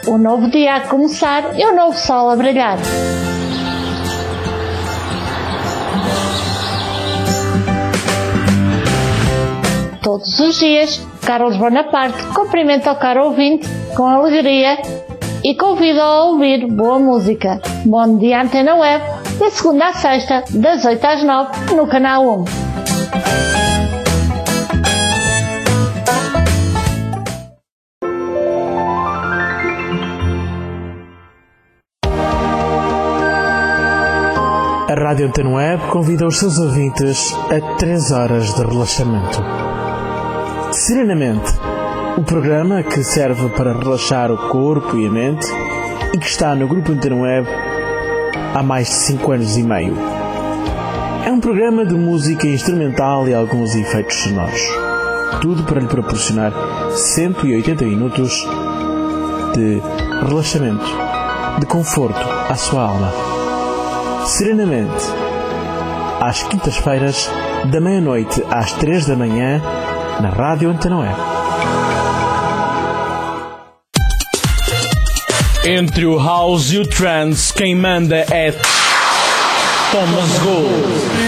O novo dia a começar e o novo sol a brilhar. Todos os dias, Carlos Bonaparte cumprimenta o caro ouvinte com alegria e convida a ouvir boa música. Bom dia, Antena Web, de segunda a sexta, das 8 às 9, no Canal 1. A Rádio Antena Web convida os seus ouvintes a 3 horas de relaxamento. Serenamente, o programa que serve para relaxar o corpo e a mente e que está no Grupo Antena Web há mais de 5 anos e meio. É um programa de música instrumental e alguns efeitos sonoros. Tudo para lhe proporcionar 180 minutos de relaxamento, de conforto à sua alma. Serenamente, às quintas-feiras, da meia-noite às 3 da manhã, na Rádio Antena Web. Entre o house e o trance, quem manda é Thomas Gold.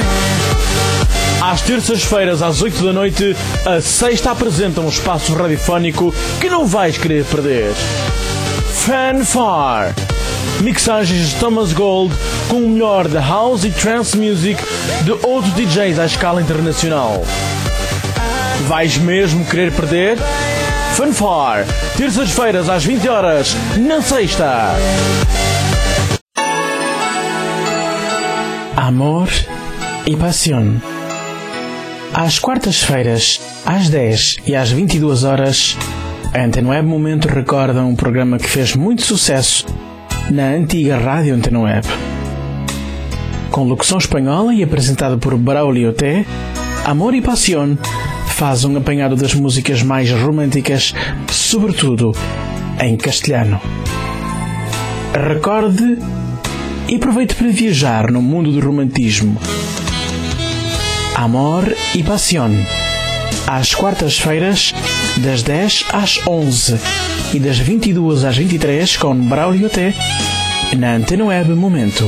Às terças-feiras, às 8 da noite, a Sexta apresenta um espaço radiofónico que não vais querer perder. Fanfare. Mixagens de Thomas Gold com o melhor da house e trance music de outros DJs à escala internacional. Vais mesmo querer perder? Fanfare, terças-feiras às 20 horas, na Sexta. Amor e Paixão. Às quartas-feiras, às 10 e às 22 horas, a Antena Web Momento recorda um programa que fez muito sucesso na antiga Rádio Antena Web. Com locução espanhola e apresentado por Braulio T, Amor e Paixão faz um apanhado das músicas mais românticas, sobretudo em castelhano. Recorde e aproveite para viajar no mundo do romantismo. Amor e Paixão, às quartas-feiras, das 10 às 11 e das 22 às 23 com Braulio T, na Antena Web Momento.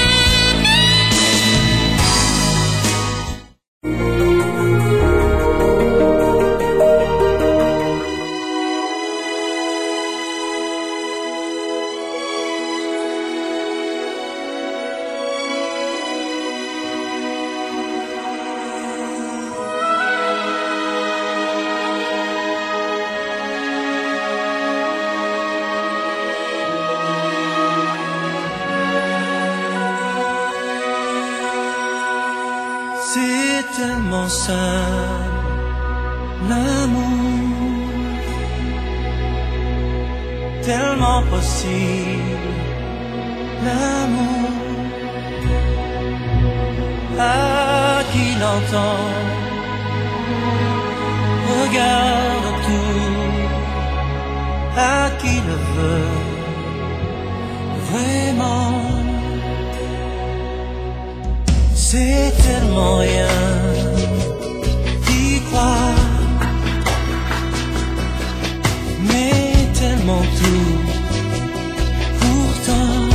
C'est tellement simple, l'amour, tellement possible, l'amour, à qui l'entend, regarde tout, à qui le veut, vraiment. C'est tellement rien d'y croire, mais tellement tout pourtant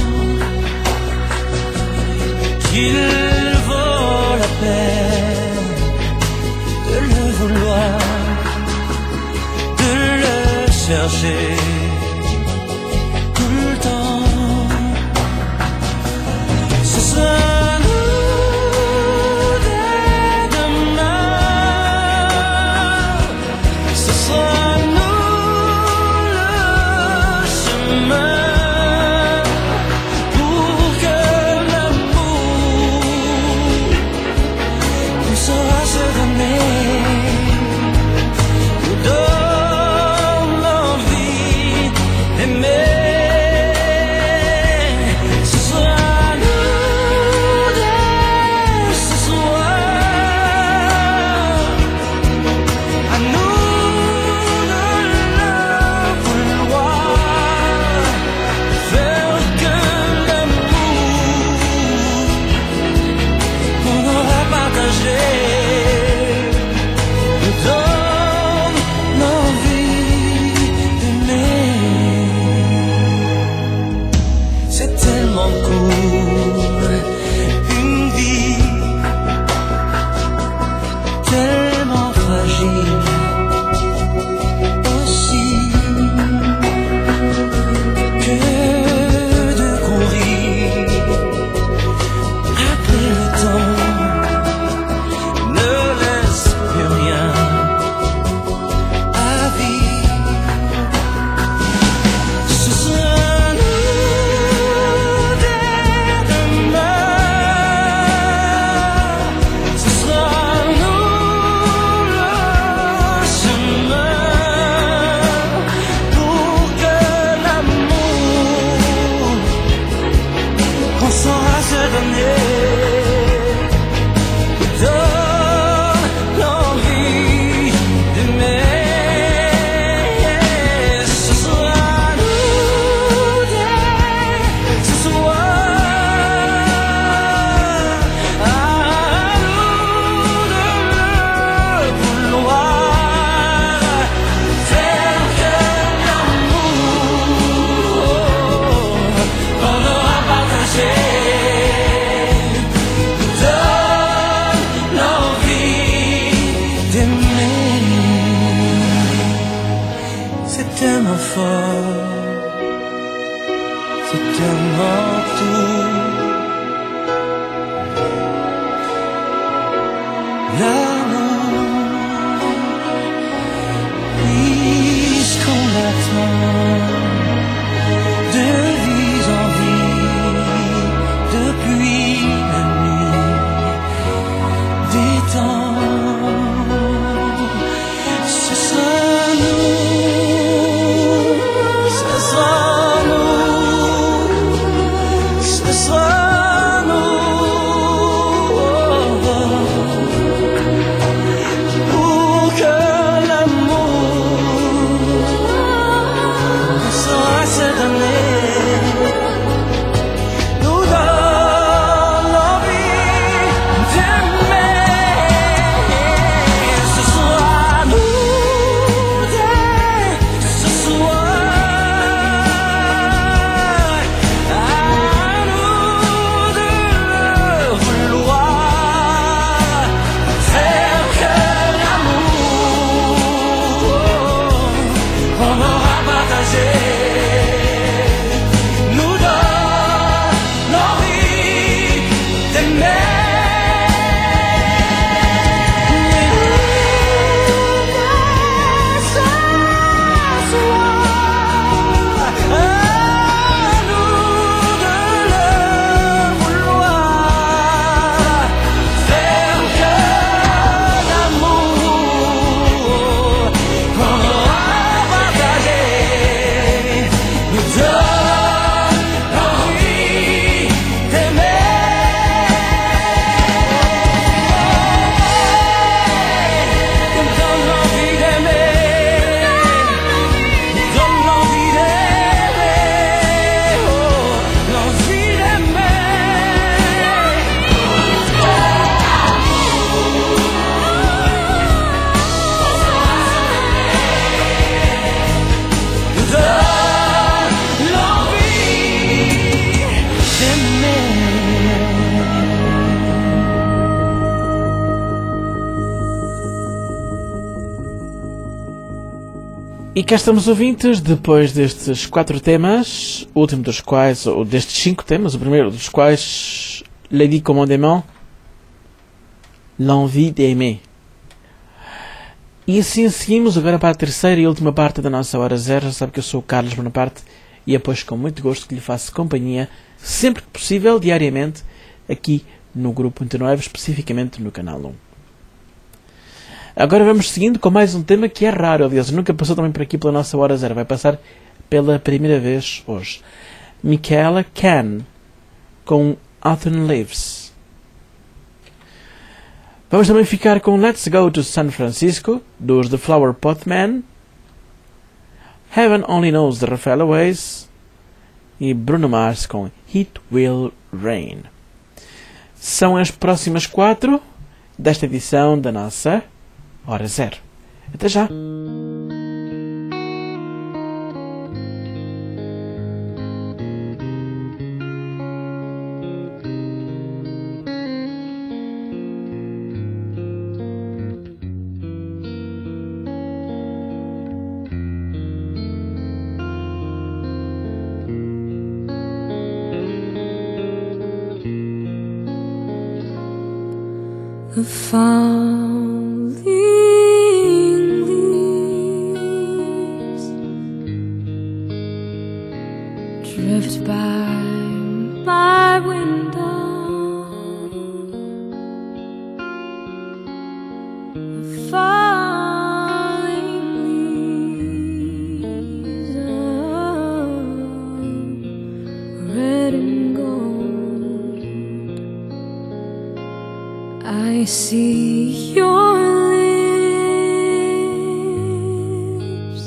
qu'il vaut la peine de le vouloir, de le chercher tout le temps. Ce sera donne l'envie E cá estamos, ouvintes, depois destes 4 temas, o último dos quais, ou destes 5 temas, o primeiro dos quais, Lady Commandement, L'Envie d'Aimer. E assim seguimos agora para a terceira e última parte da nossa Hora Zero. Já sabe que eu sou o Carlos Bonaparte e é pois com muito gosto que lhe faço companhia, sempre que possível, diariamente, aqui no Grupo 89, especificamente no Canal 1. Agora vamos seguindo com mais um tema que é raro, aliás, nunca passou também por aqui pela nossa Hora Zero. Vai passar pela primeira vez hoje. Michaela Can, com Autumn Leaves. Vamos também ficar com Let's Go to San Francisco, dos The Flower Pot Men. Heaven Only Knows, de Rafaela Weisz. E Bruno Mars com It Will Rain. São as próximas 4 desta edição da nossa Hora Zero. Até já! The falling leaves drift by my window. The falling leaves are red and gold. I see your lips,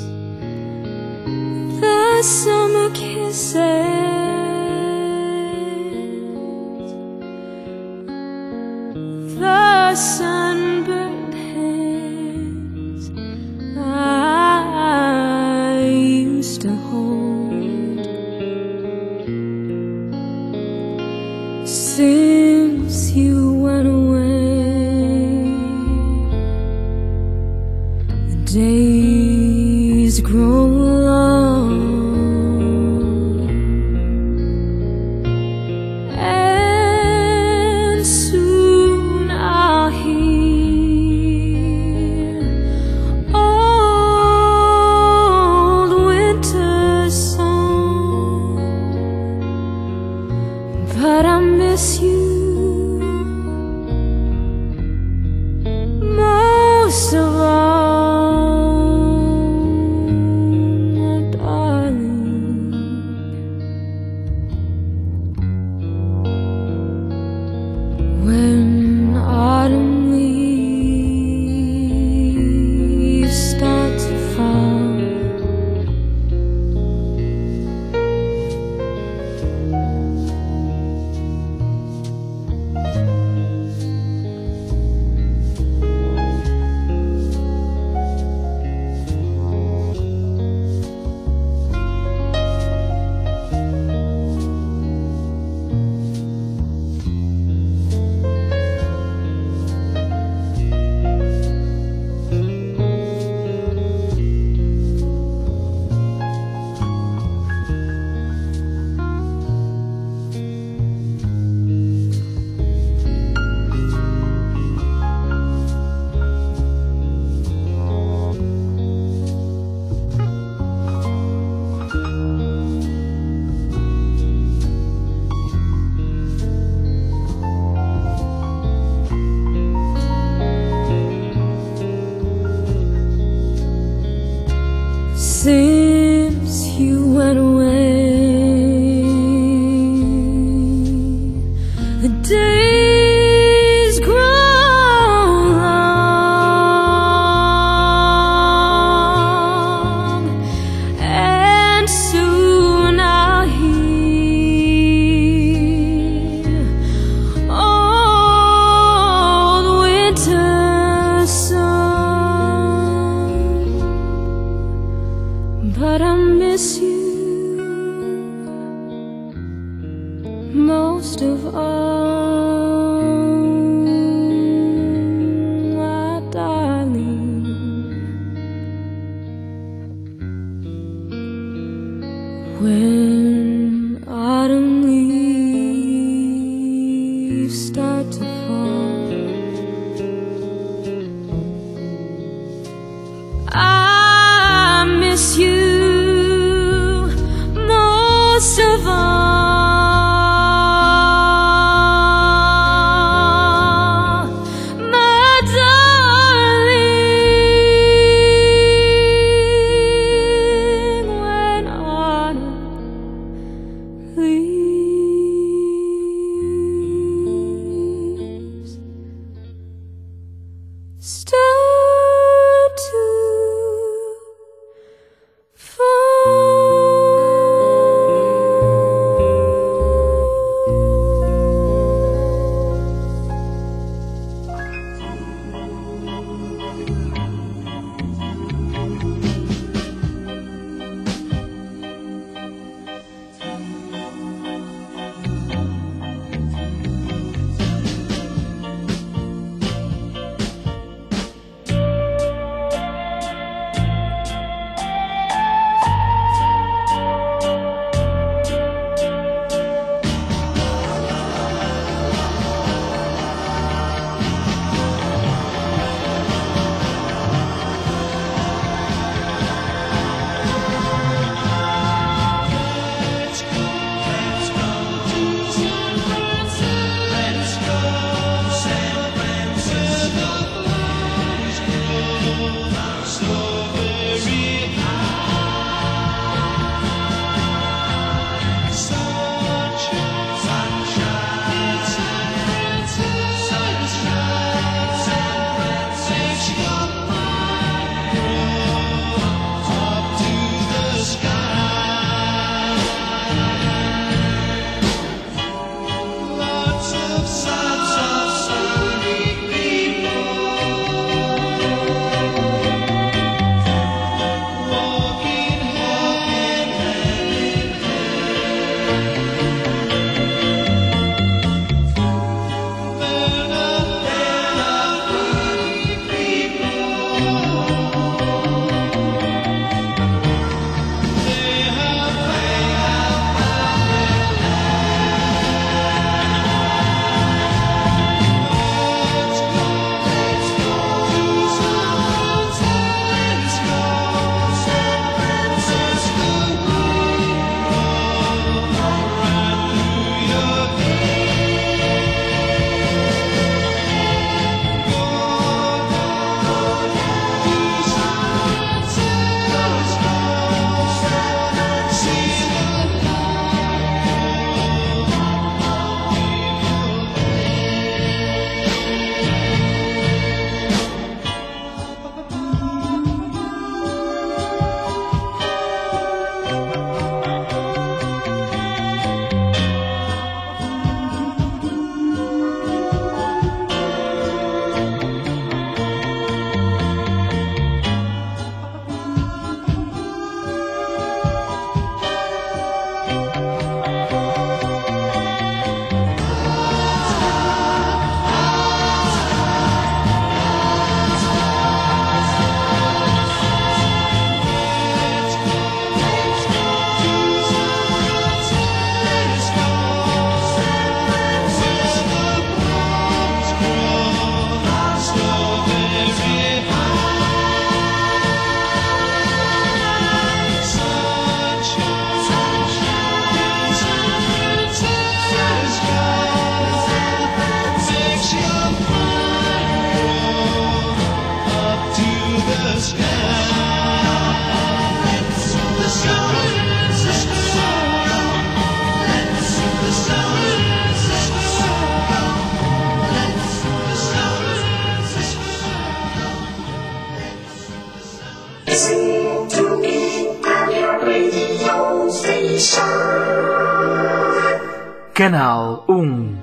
the summer kisses, the sunburned hands I used to hold. Since you went away, the days grow long, and soon I'll hear old winter's song. But I miss you most of all, my darling. When autumn leaves start to fall, since you went away, the days grow long, and soon I'll hear old winter's song. But I miss you When autumn leaves start to fall, I miss you most of all. Canal 1.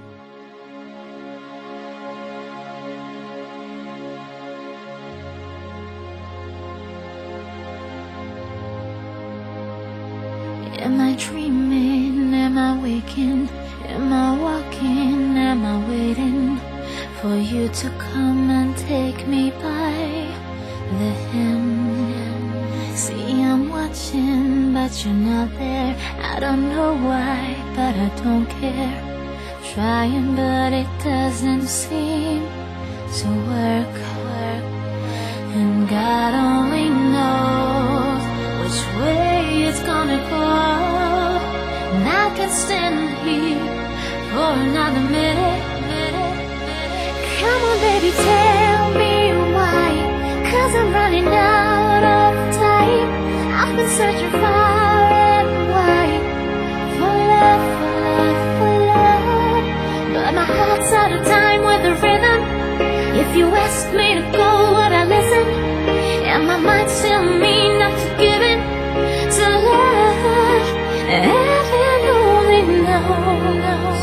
Am I dreaming? Am I waking? Am I walking? Am I waiting for you to come and take me by the hand? See, I'm watching, but but you're not there. I don't know why, but I don't care. Trying, but it doesn't seem to work. And God only knows which way it's gonna go. And I can't stand here for another minute. Come on, baby, tell me why. 'Cause I'm running out of time. I've been searching far and wide for love, for love, for love. But my heart's out of time with the rhythm. If you ask me to go, would I listen? And my mind's telling me not to give in to love. Heaven only knows.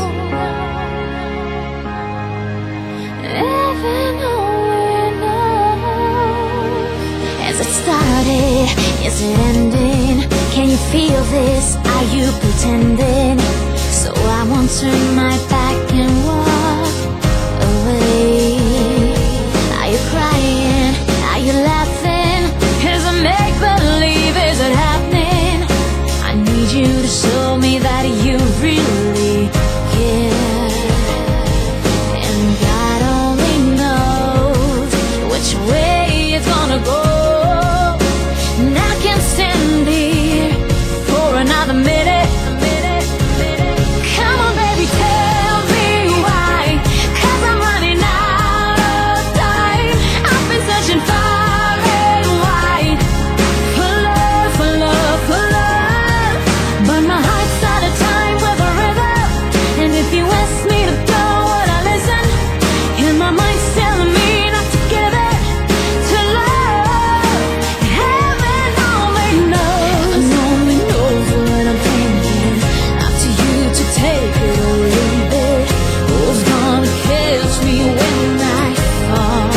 Heaven only knows. Has it started? Is it ending? Can you feel this? Are you pretending? So I won't turn my back and walk away. Are you crying? Are you laughing? Is it make-believe? Is it happening? I need you to show me that you really care. And God only knows which way it's gonna go. And I can't stand here for another minute. Come on, baby, tell me why. 'Cause I'm running out of time. I've been searching far and wide for love, for love, for love. But my heart's out of time with a rhythm. And if you ask me to go, would I listen? And my mind's telling me not to give it to love. Heaven only knows what I'm thinking. Up to you to take it or leave it. Who's gonna catch me when I fall?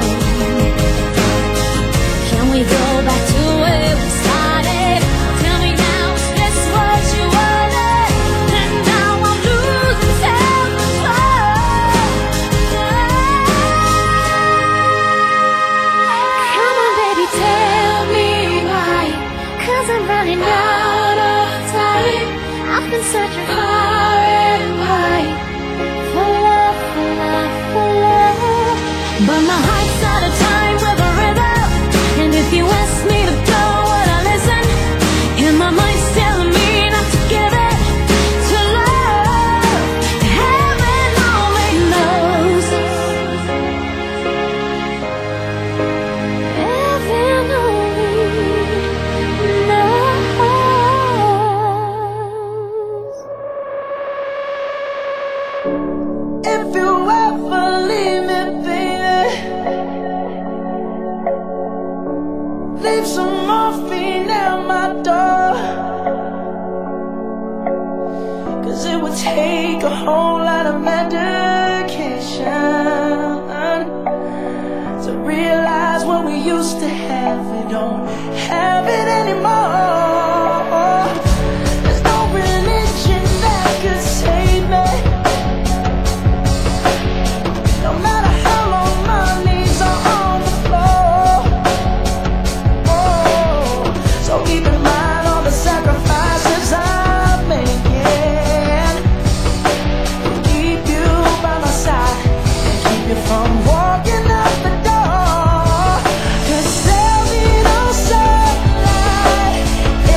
Can we go back to where we started? Tell me now, is this what you wanted? And now I'm losing self-control. Come on, baby, tell me why. 'Cause I'm running out of time. I've been searching far and wide for love, for love, for love. But my heart's out of time with a rhythm. And if you ask me to go, would I listen? And my mind's telling me not to give it to love. Heaven only knows. Heaven only knows. If you ever leave me, baby, leave some morphine at my door. 'Cause it would take a whole lot of medication to realize what we used to have. We don't have it anymore. There's no religion that could save me. No matter how long my knees are on the floor. So keep in mind all the sacrifices I'm making to keep you by my side and keep you from walking out the door. 'Cause there'll be no sunlight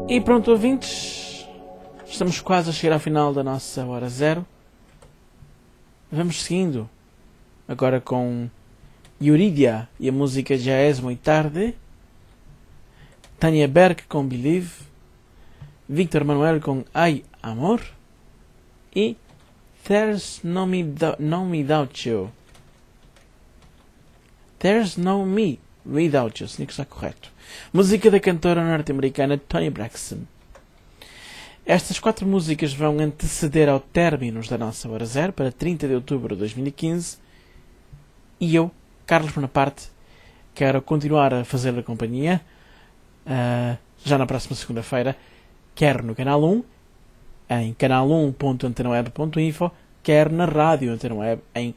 E pronto, ouvintes, estamos quase a chegar ao final da nossa hora zero. Vamos seguindo agora com Yuridia e a música Já És Muito Tarde, Tânia Berg com Believe, Víctor Manuel com Ai Amor e There's No Me Without You. There's No Me Without You, tinha que estar correto. Música da cantora norte-americana Toni Braxton. Estas 4 músicas vão anteceder ao término da nossa hora zero para 30 de outubro de 2015 e eu, Carlos Bonaparte, quero continuar a fazer-lhe companhia já na próxima segunda-feira, quer no Canal 1, em canal1.antenaweb.info, quer na Rádio Antenaweb em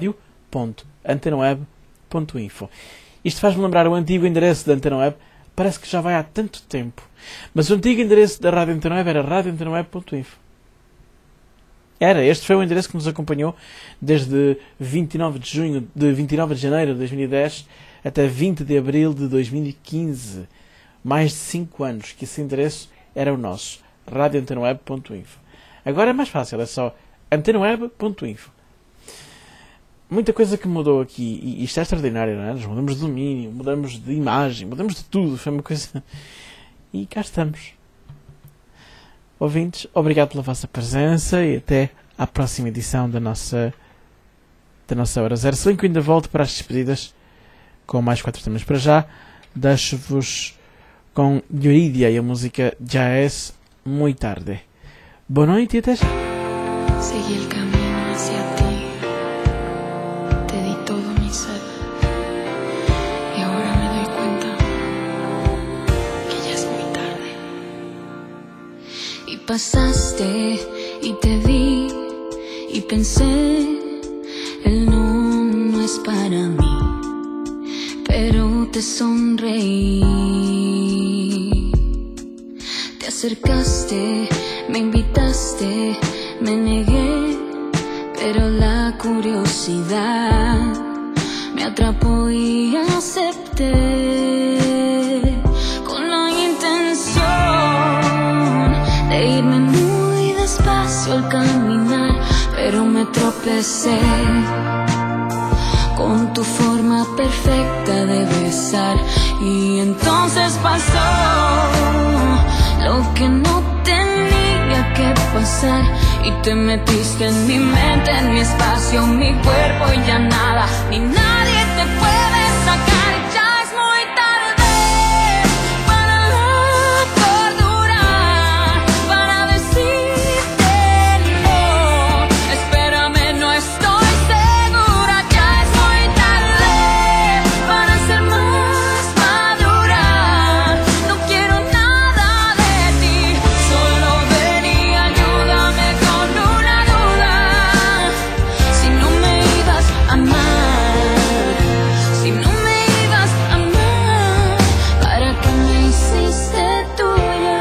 radio.antenaweb.info. Isto faz-me lembrar o antigo endereço da Antenaweb, parece que já vai há tanto tempo, mas o antigo endereço da Rádio Antenaweb era radioantenaweb.info. Este foi o endereço que nos acompanhou desde 29 de janeiro de 2010 até 20 de abril de 2015. Mais de 5 anos que esse endereço era o nosso, radioantenaweb.info. Agora é mais fácil, é só antenaweb.info. Muita coisa que mudou aqui, e isto é extraordinário, não é? Nós mudamos de domínio, mudamos de imagem, mudamos de tudo, foi uma coisa... E cá estamos. Ouvintes, obrigado pela vossa presença e até à próxima edição da nossa Hora Zero. Se bem que eu ainda volto para as despedidas com mais 4 temas. Para já, deixo-vos com Yuridia e a música Já És Muito Tarde. Boa noite e até já. Seguí el camino hacia ti, te di todo mi ser y ahora me doy cuenta que ya es muy tarde. Y pasaste y te vi y pensé, el no es para mí, pero te sonreí. Te acercaste, me invitaste, me negué, pero la curiosidad me atrapó y acepté, con la intención de irme muy despacio al caminar, pero me tropecé con tu forma perfecta de besar y entonces pasó lo que no tenía que pasar y te metiste en mi mente, en mi espacio, en mi cuerpo y ya nada ni nadie te puede sacar. Ya es muy tarde para la cordura, para decirte no. Espérame, no estoy segura. Ya es muy tarde para ser más madura. No quiero nada de ti, solo ven y ayúdame con una duda. Si no me ibas a amar, si no me ibas a amar, ¿para qué me hiciste tuya?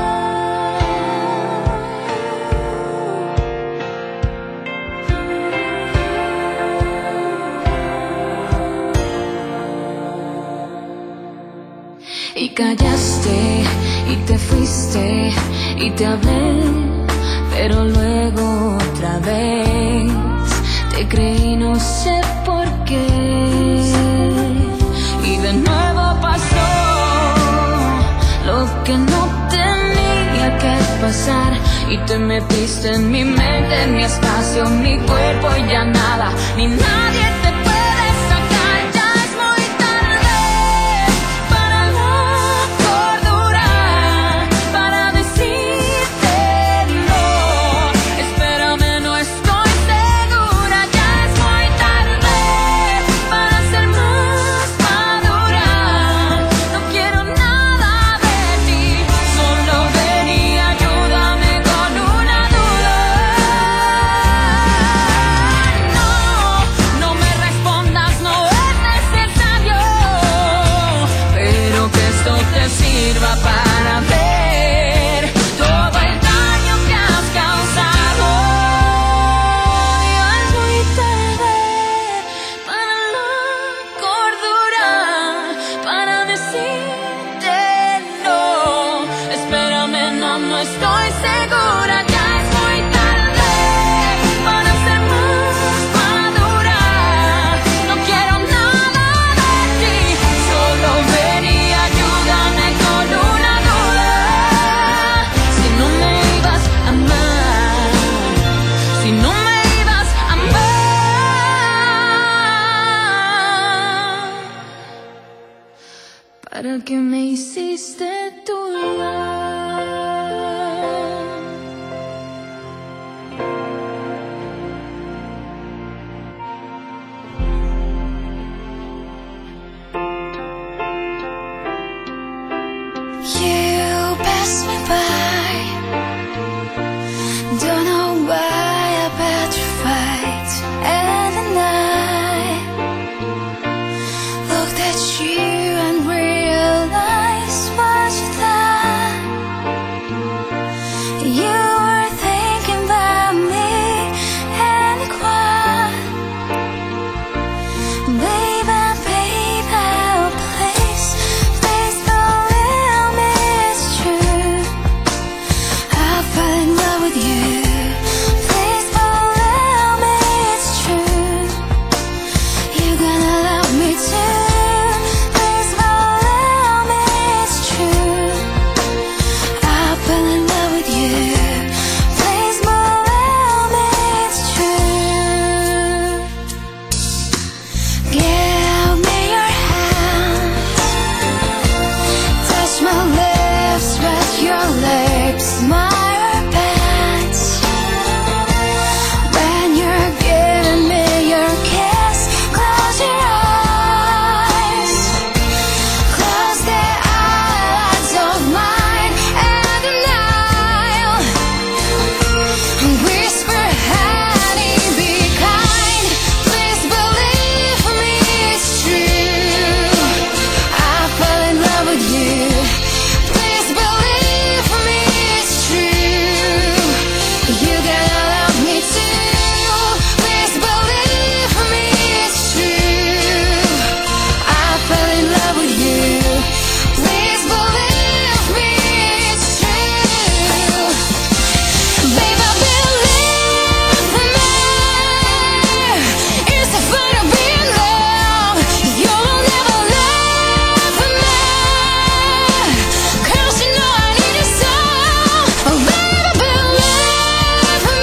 Y callaste y te fuiste y te hablé, pero luego otra vez te creí, no sé por qué. Y de nuevo pasó lo que no tenía que pasar y te metiste en mi mente, en mi espacio, en mi cuerpo y ya nada ni nadie te puede sacar. Ya es muy tarde para la cordura, para decirte no. Espérame, no estoy segura. Ya es muy tarde para ser más madura. No quiero nada de ti, solo ven y ayúdame con una duda. No, no me estoy segura, ya es muy tarde para ser más madura. No quiero nada de ti, solo ven y ayúdame con una duda. Si no me ibas a amar, si no me ibas a amar, ¿para qué me hiciste dudar? You passed me by. Don't know why I petrified. And then I looked at you and realized what you thought. You were thinking about me and it was. Baby, baby, please, please believe me, it's true. I fell in love with you. Please believe me, it's true. You're gonna love me too. Please believe me, it's true. I fell in love with you. Please believe me, it's true. Give me your hand. Touch my lips, wet your lips, my pants. When you're giving me your kiss, close your eyes. Close the eyelids of mine and the night. Whisper, honey, be kind. Please believe me, it's true. I fell in love with you. Please believe me, it's true. You gotta love me too. Please believe me, it's true. I fell in love with you. Please believe me, it's true. Baby, believe me. It's the fun of being loved. You will never love me, 'cause you know I need you so. Oh, baby, believe me.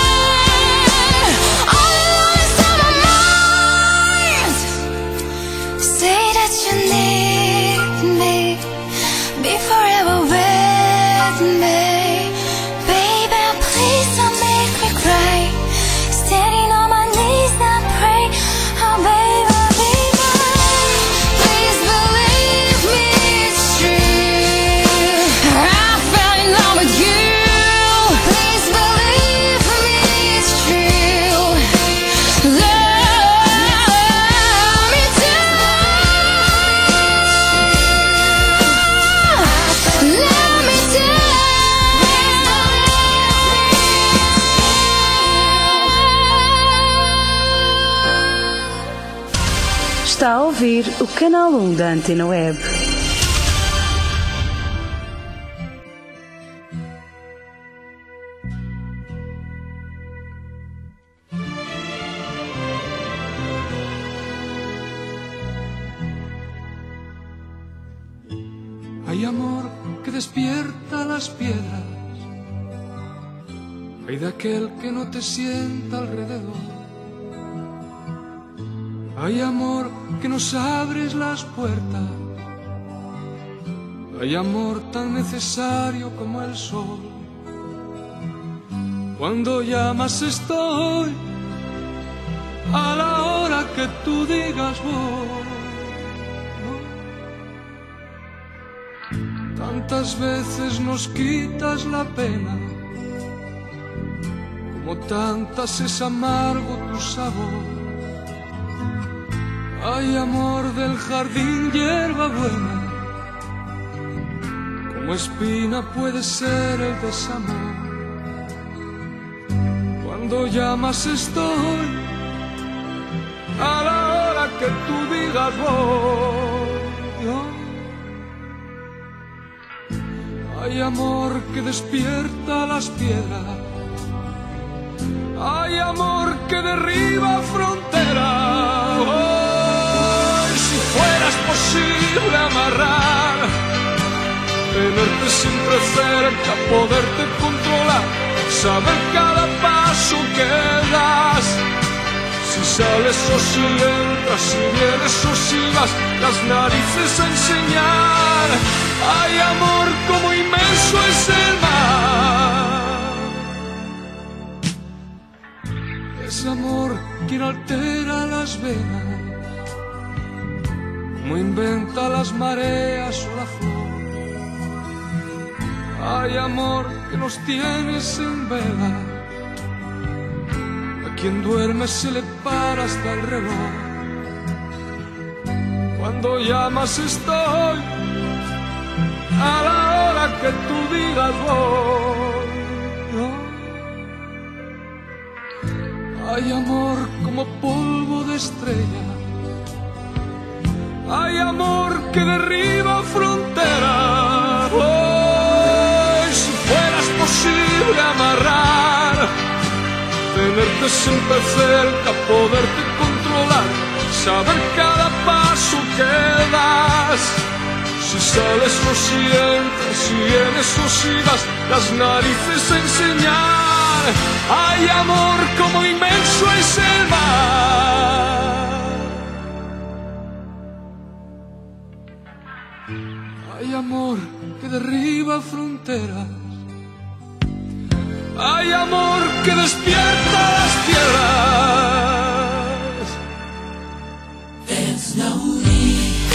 All I want is on my mind. Say that you need me. Be forever with me. Baby, please don't make me cry. Standing on my knees, I pray. Oh, baby, baby, please believe me, it's true. I fell in love with you. Please believe me, it's true. Love me too. Love me too. Está a ouvir o Canal 1 da Antena Web. Hay amor que despierta las piedras, hay de aquel que no te sienta alrededor. Hay amor que nos abres las puertas, hay amor tan necesario como el sol. Cuando llamas estoy, a la hora que tú digas voy. Tantas veces nos quitas la pena, como tantas es amargo tu sabor. Hay amor del jardín, hierba buena, como espina puede ser el desamor. Cuando llamas estoy, a la hora que tú digas voy. Hay amor que despierta las piedras. Hay amor que derriba fronteras. Oh, si fueras posible amarrar, tenerte siempre cerca, poderte controlar, saber cada paso que das. Si sales o si entras, si vienes o si vas, las narices a enseñar. Hay amor como inmenso es el mar. Es amor quien altera las venas, como inventa las mareas o la flor. Hay amor que nos tienes en vela, quien duerme se le para hasta el reloj. Cuando llamas estoy, a la hora que tú digas voy. Hay amor como polvo de estrella. Hay amor que derriba fronteras. Oh, si fueras posible amarrar, tenerte siempre cerca, poderte controlar, saber cada paso que das. Si sales o si entras, si vienes o si vas, las narices a enseñar. Hay amor como inmenso es el mar. Hay amor que derriba fronteras. Hay amor que despierta las piedras. There's no me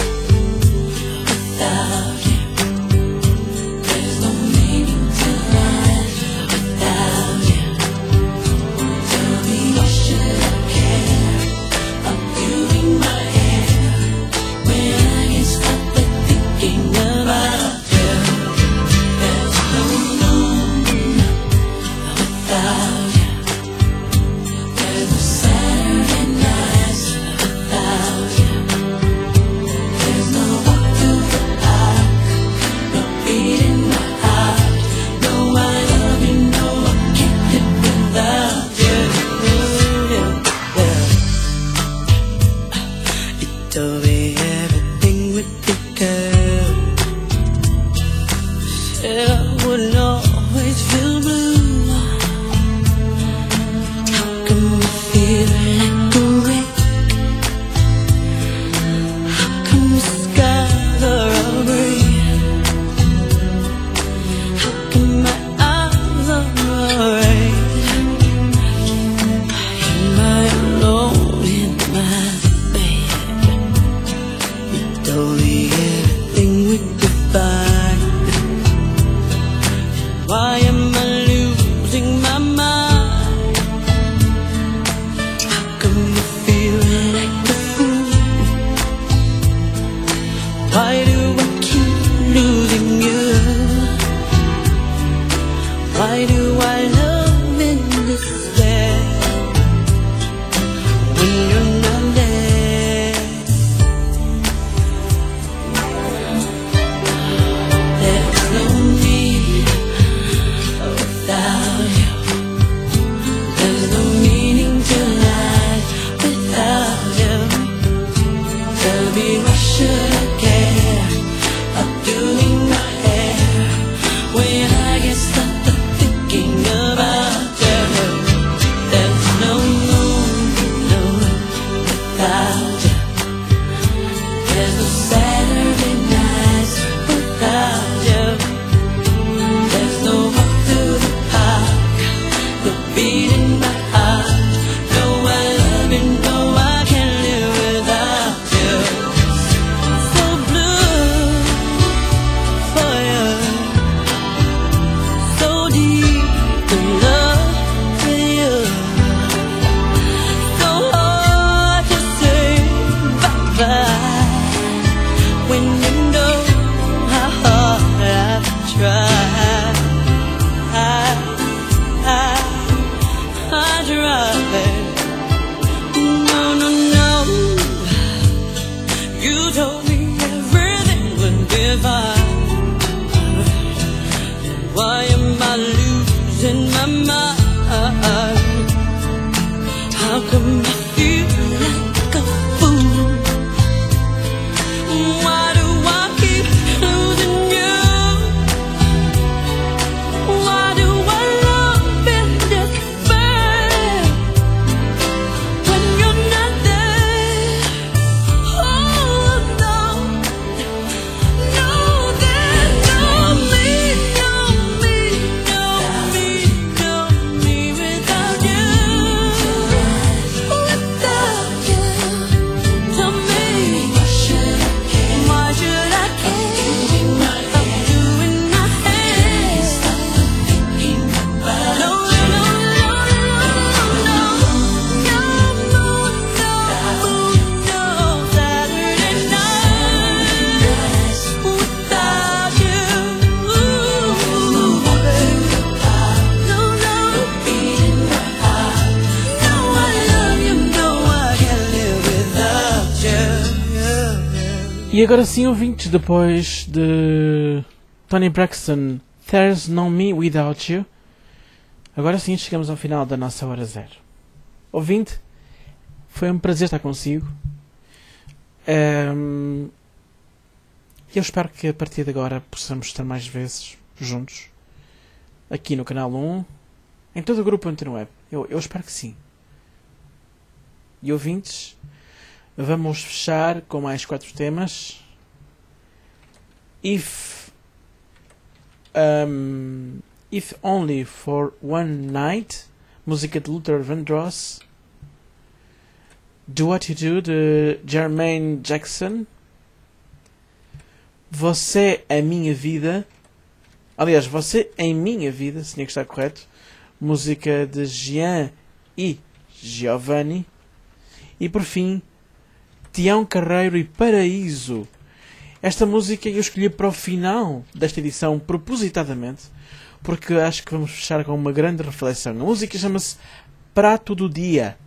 without you. There's no meaning to life without you. Tell me why should I care? I'm doing my hair when I can't stop thinking about you. There's no moon without you. E agora sim, ouvintes, depois de Toni Braxton, There's No Me Without You, agora sim chegamos ao final da nossa hora zero. Ouvinte, foi um prazer estar consigo. Eu espero que a partir de agora possamos estar mais vezes juntos, aqui no Canal 1, em todo o grupo Antena Web. Eu espero que sim. E ouvintes, vamos fechar com mais 4 temas. If Only for One Night, música de Luther Vandross. Do What You Do, de Jermaine Jackson. Você é Minha Vida. Aliás, Você em Minha Vida, se tinha que estar correto. Música de Jean e Giovanni. E por fim, Tião Carreiro e Paraíso. Esta música eu escolhi para o final desta edição propositadamente, porque acho que vamos fechar com uma grande reflexão. A música chama-se Prato do Dia.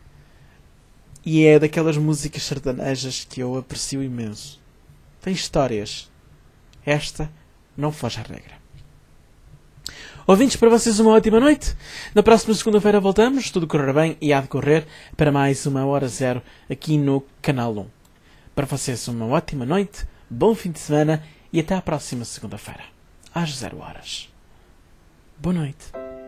E é daquelas músicas sertanejas que eu aprecio imenso. Tem histórias. Esta não foge à regra. Ouvintes, para vocês uma ótima noite. Na próxima segunda-feira voltamos, se tudo correr bem, e há de correr, para mais uma hora zero aqui no Canal 1. Para vocês uma ótima noite, bom fim de semana e até à próxima segunda-feira, às 0 horas. Boa noite.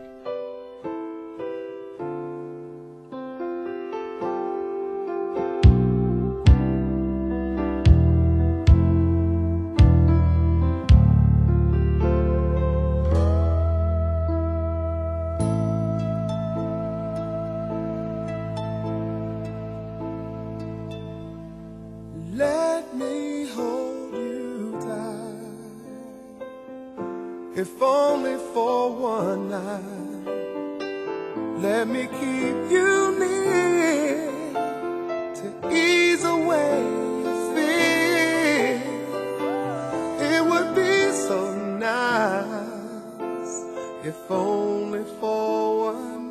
Let me hold you tight, if only for one night. Let me keep you near to ease away your fear. It would be so nice, if only for one night.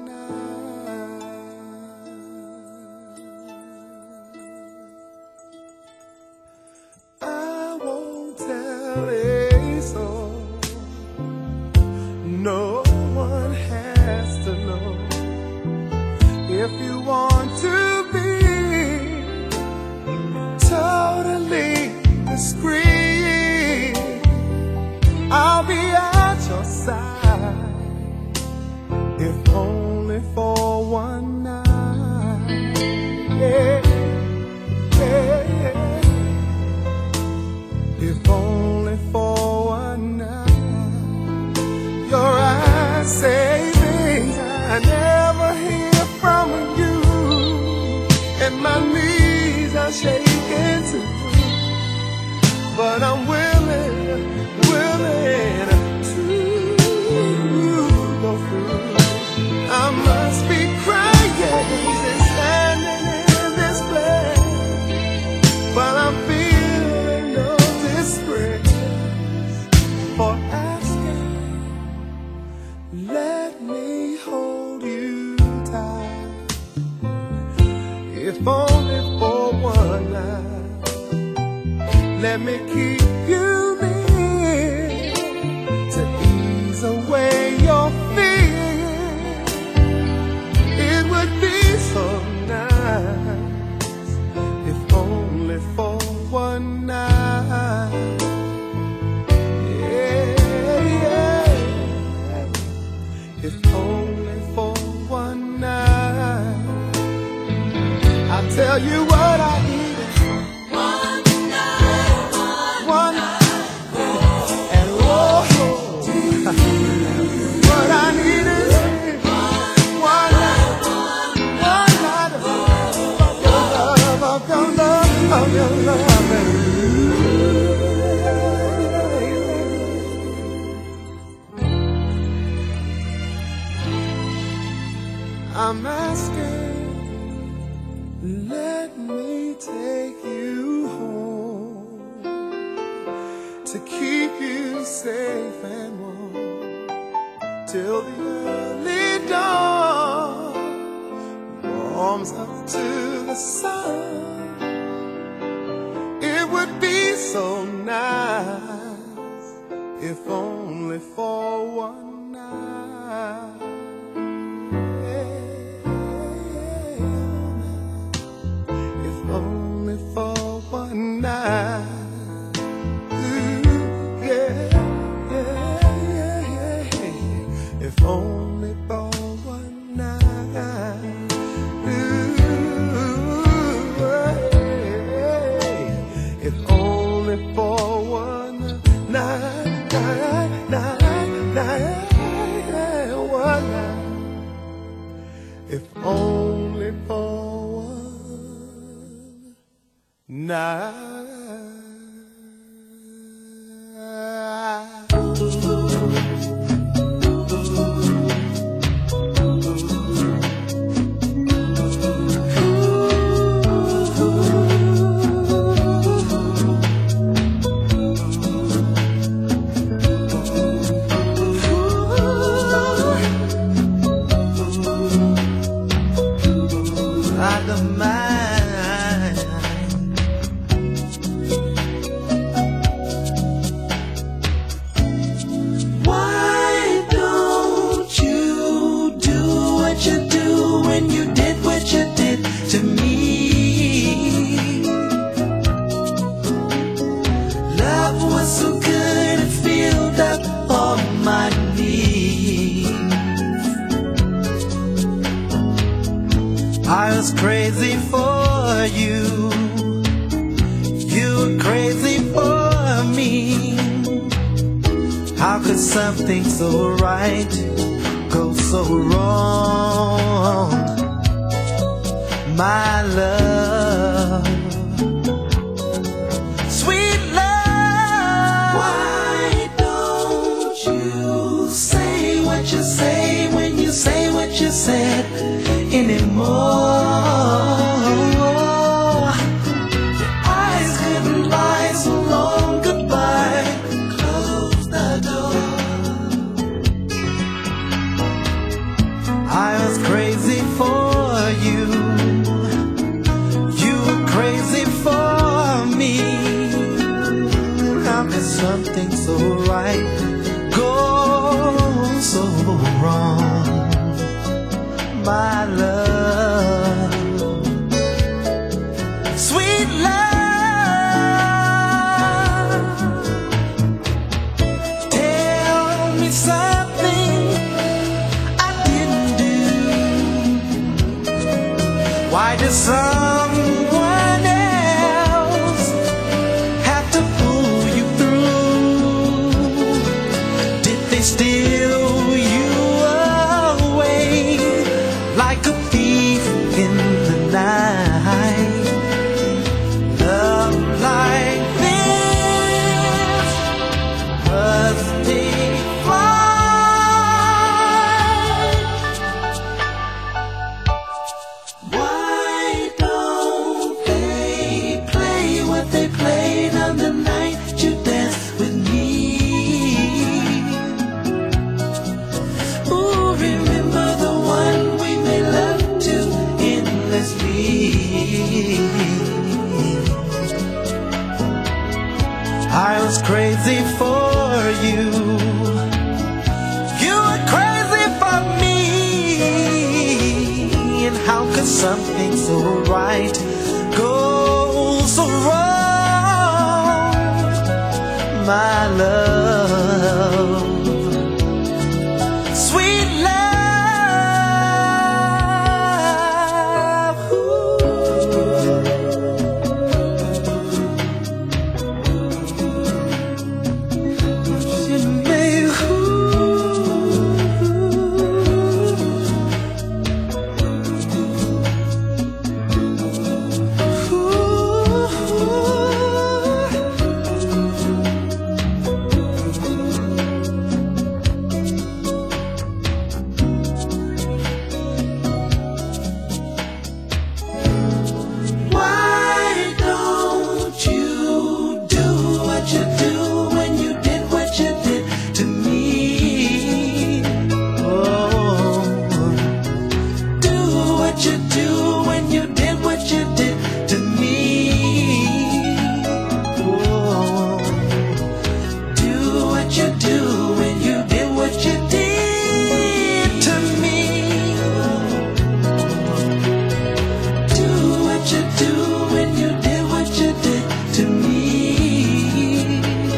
I won't tell a soul, no one has to know. If you want to be totally discreet, I'll be at your side, if only for one night. Yeah, yeah, yeah. If only for one night. Your eyes say things I never hear from you, and my knees are shaking too. But I'm willing to go through. I must be crying, standing in this place, but I'm feeling no disgrace for asking. Let me hold you tight, if only for one night. Let me keep you near to ease away your fear. It would be so nice, if only for one night. Yeah, yeah. If only for one night. I'll tell you what I need. One night. And oh, what I need is one night. One night of your love, of your love, of your love. I'm asking, let me take you home, to keep you safe and warm, till the early dawn warms up to the sun. It would be so nice, if only for one night. If only for one night. Ooh, yeah, yeah, yeah, yeah. If only for one night. If only for one night, one night. If only for one night. Why don't you do what you do when you did what you did to me? Love was so good it filled up all my needs. I was crazy for you. You were crazy for me. How could something so right go so wrong? My love, sweet love. Why don't you say what you say when you say what you said anymore? Your eyes couldn't lie so long. Goodbye. Close the door. I was crazy for you. You were crazy for me. How could something so right go so wrong? My love, sweet love. Tell me something I didn't do. Why does someone else have to pull you through? Did they steal you away like a thief in the night? Love like this must take flight. Why don't they play what they played on the night you danced with me? what you do when you did what you did to me. Do what you do when you did what you did to me.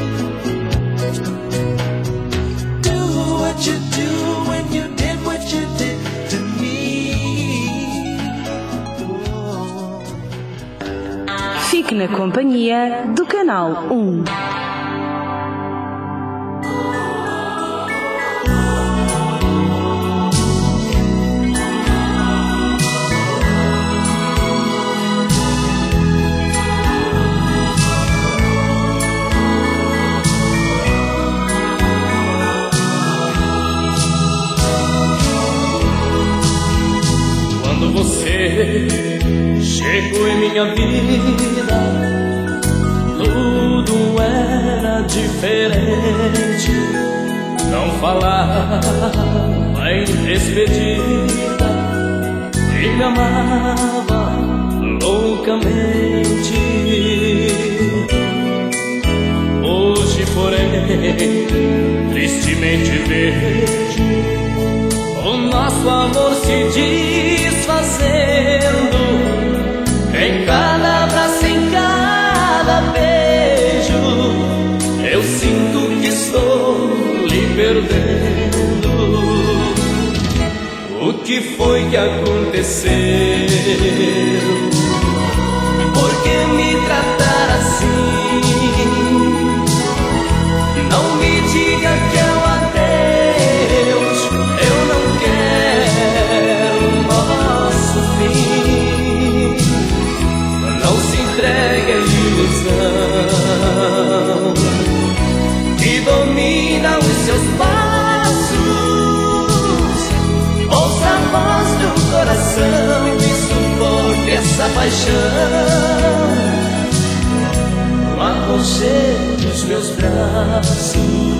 Do what you do when you did what you did to me. Fique na companhia do Canal 1. Quando você chegou em minha vida, tudo era diferente. Não falava em despedida e me amava loucamente. Hoje, porém, tristemente vejo o nosso amor se desfazendo. Em cada abraço, em cada beijo, eu sinto que estou lhe perdendo. O que foi que aconteceu? Por que me tratar assim? Não me diga que é um adeus, eu não quero o nosso fim. Não se entregue à ilusão que domina os seus passos. Ouça a voz do coração e suporte essa paixão. No aconchego dos meus braços.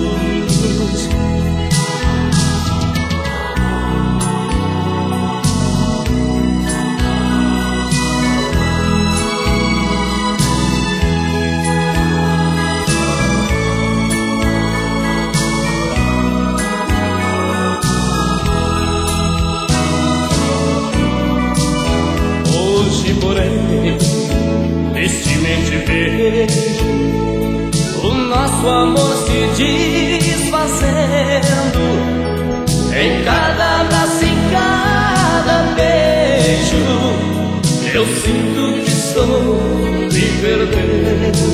Hoje, porém, tristemente vejo o nosso amor se desfazendo. Em cada abraço, em cada beijo, eu sinto que estou me perdendo.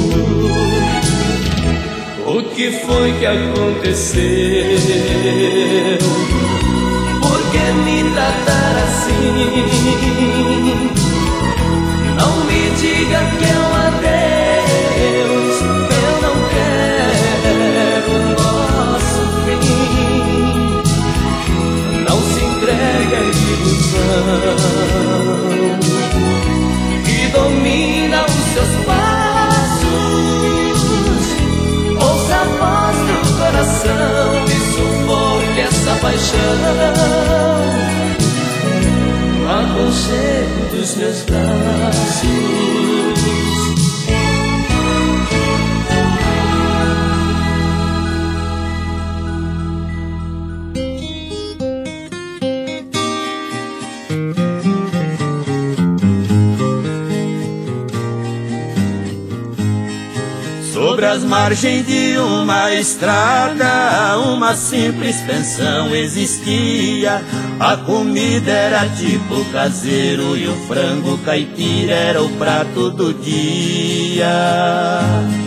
O que foi que aconteceu? Por que me tratar assim? Não me diga que é um adeus, eu não quero o nosso fim. Não se entregue à ilusão que domina os seus passos. Ouça a voz do coração e sufoque essa paixão. No aconchego dos meus braços. Sobre as margens de uma estrada, uma simples pensão existia. A comida era tipo caseiro e o frango caipira era o prato do dia.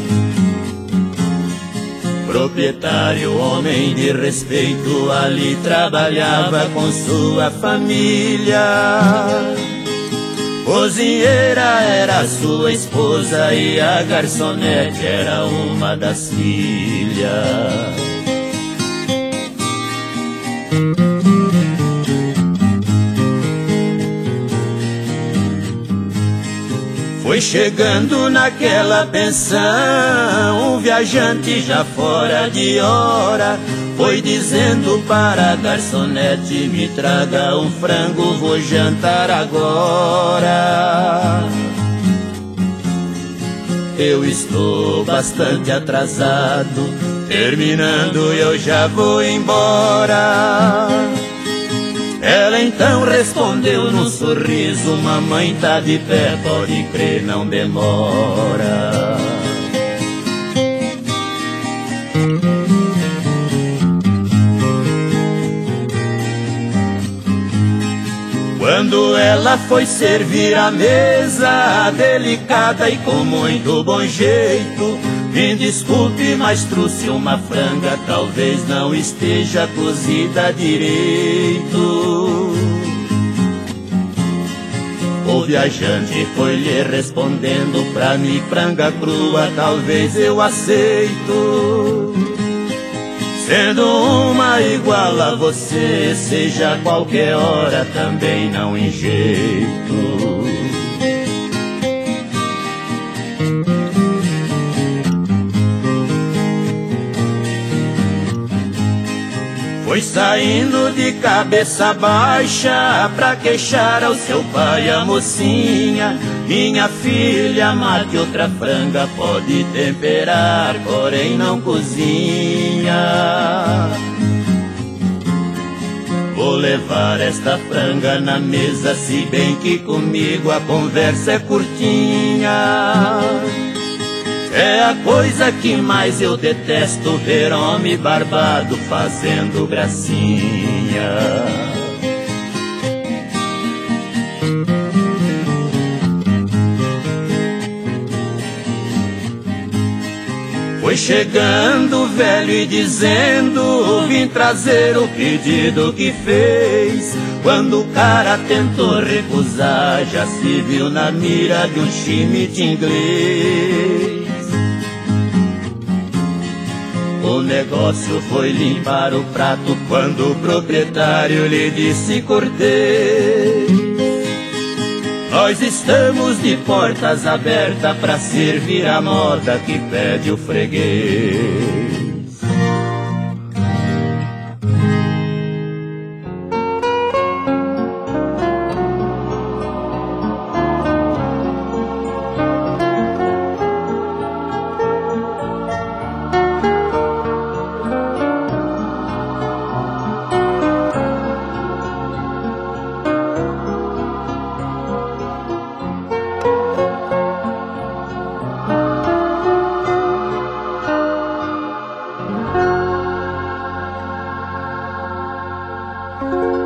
Proprietário, homem de respeito, ali trabalhava com sua família. Cozinheira era sua esposa e a garçonete era uma das filhas. Foi chegando naquela pensão um viajante já fora de hora. Foi dizendo para a garçonete: me traga um frango, vou jantar agora. Eu estou bastante atrasado, terminando eu já vou embora. Ela então respondeu num sorriso, mamãe tá de pé, pode crer, não demora. Quando ela foi servir a mesa, delicada e com muito bom jeito, me desculpe, mas trouxe uma franga, talvez não esteja cozida direito. O viajante foi lhe respondendo, pra mim franga crua talvez eu aceito. Sendo uma igual a você, seja qualquer hora, também não em jeito. Foi saindo de cabeça baixa pra queixar ao seu pai a mocinha: minha filha, mate outra franga, pode temperar, porém não cozinha. Vou levar esta franga na mesa, se bem que comigo a conversa é curtinha. É a coisa que mais eu detesto, ver homem barbado fazendo gracinha. Foi chegando o velho e dizendo: vim trazer o pedido que fez. Quando o cara tentou recusar, já se viu na mira de um chimite inglês. O negócio foi limpar o prato quando o proprietário lhe disse: cortei. Nós estamos de portas abertas pra servir a moda que pede o freguês. Thank you.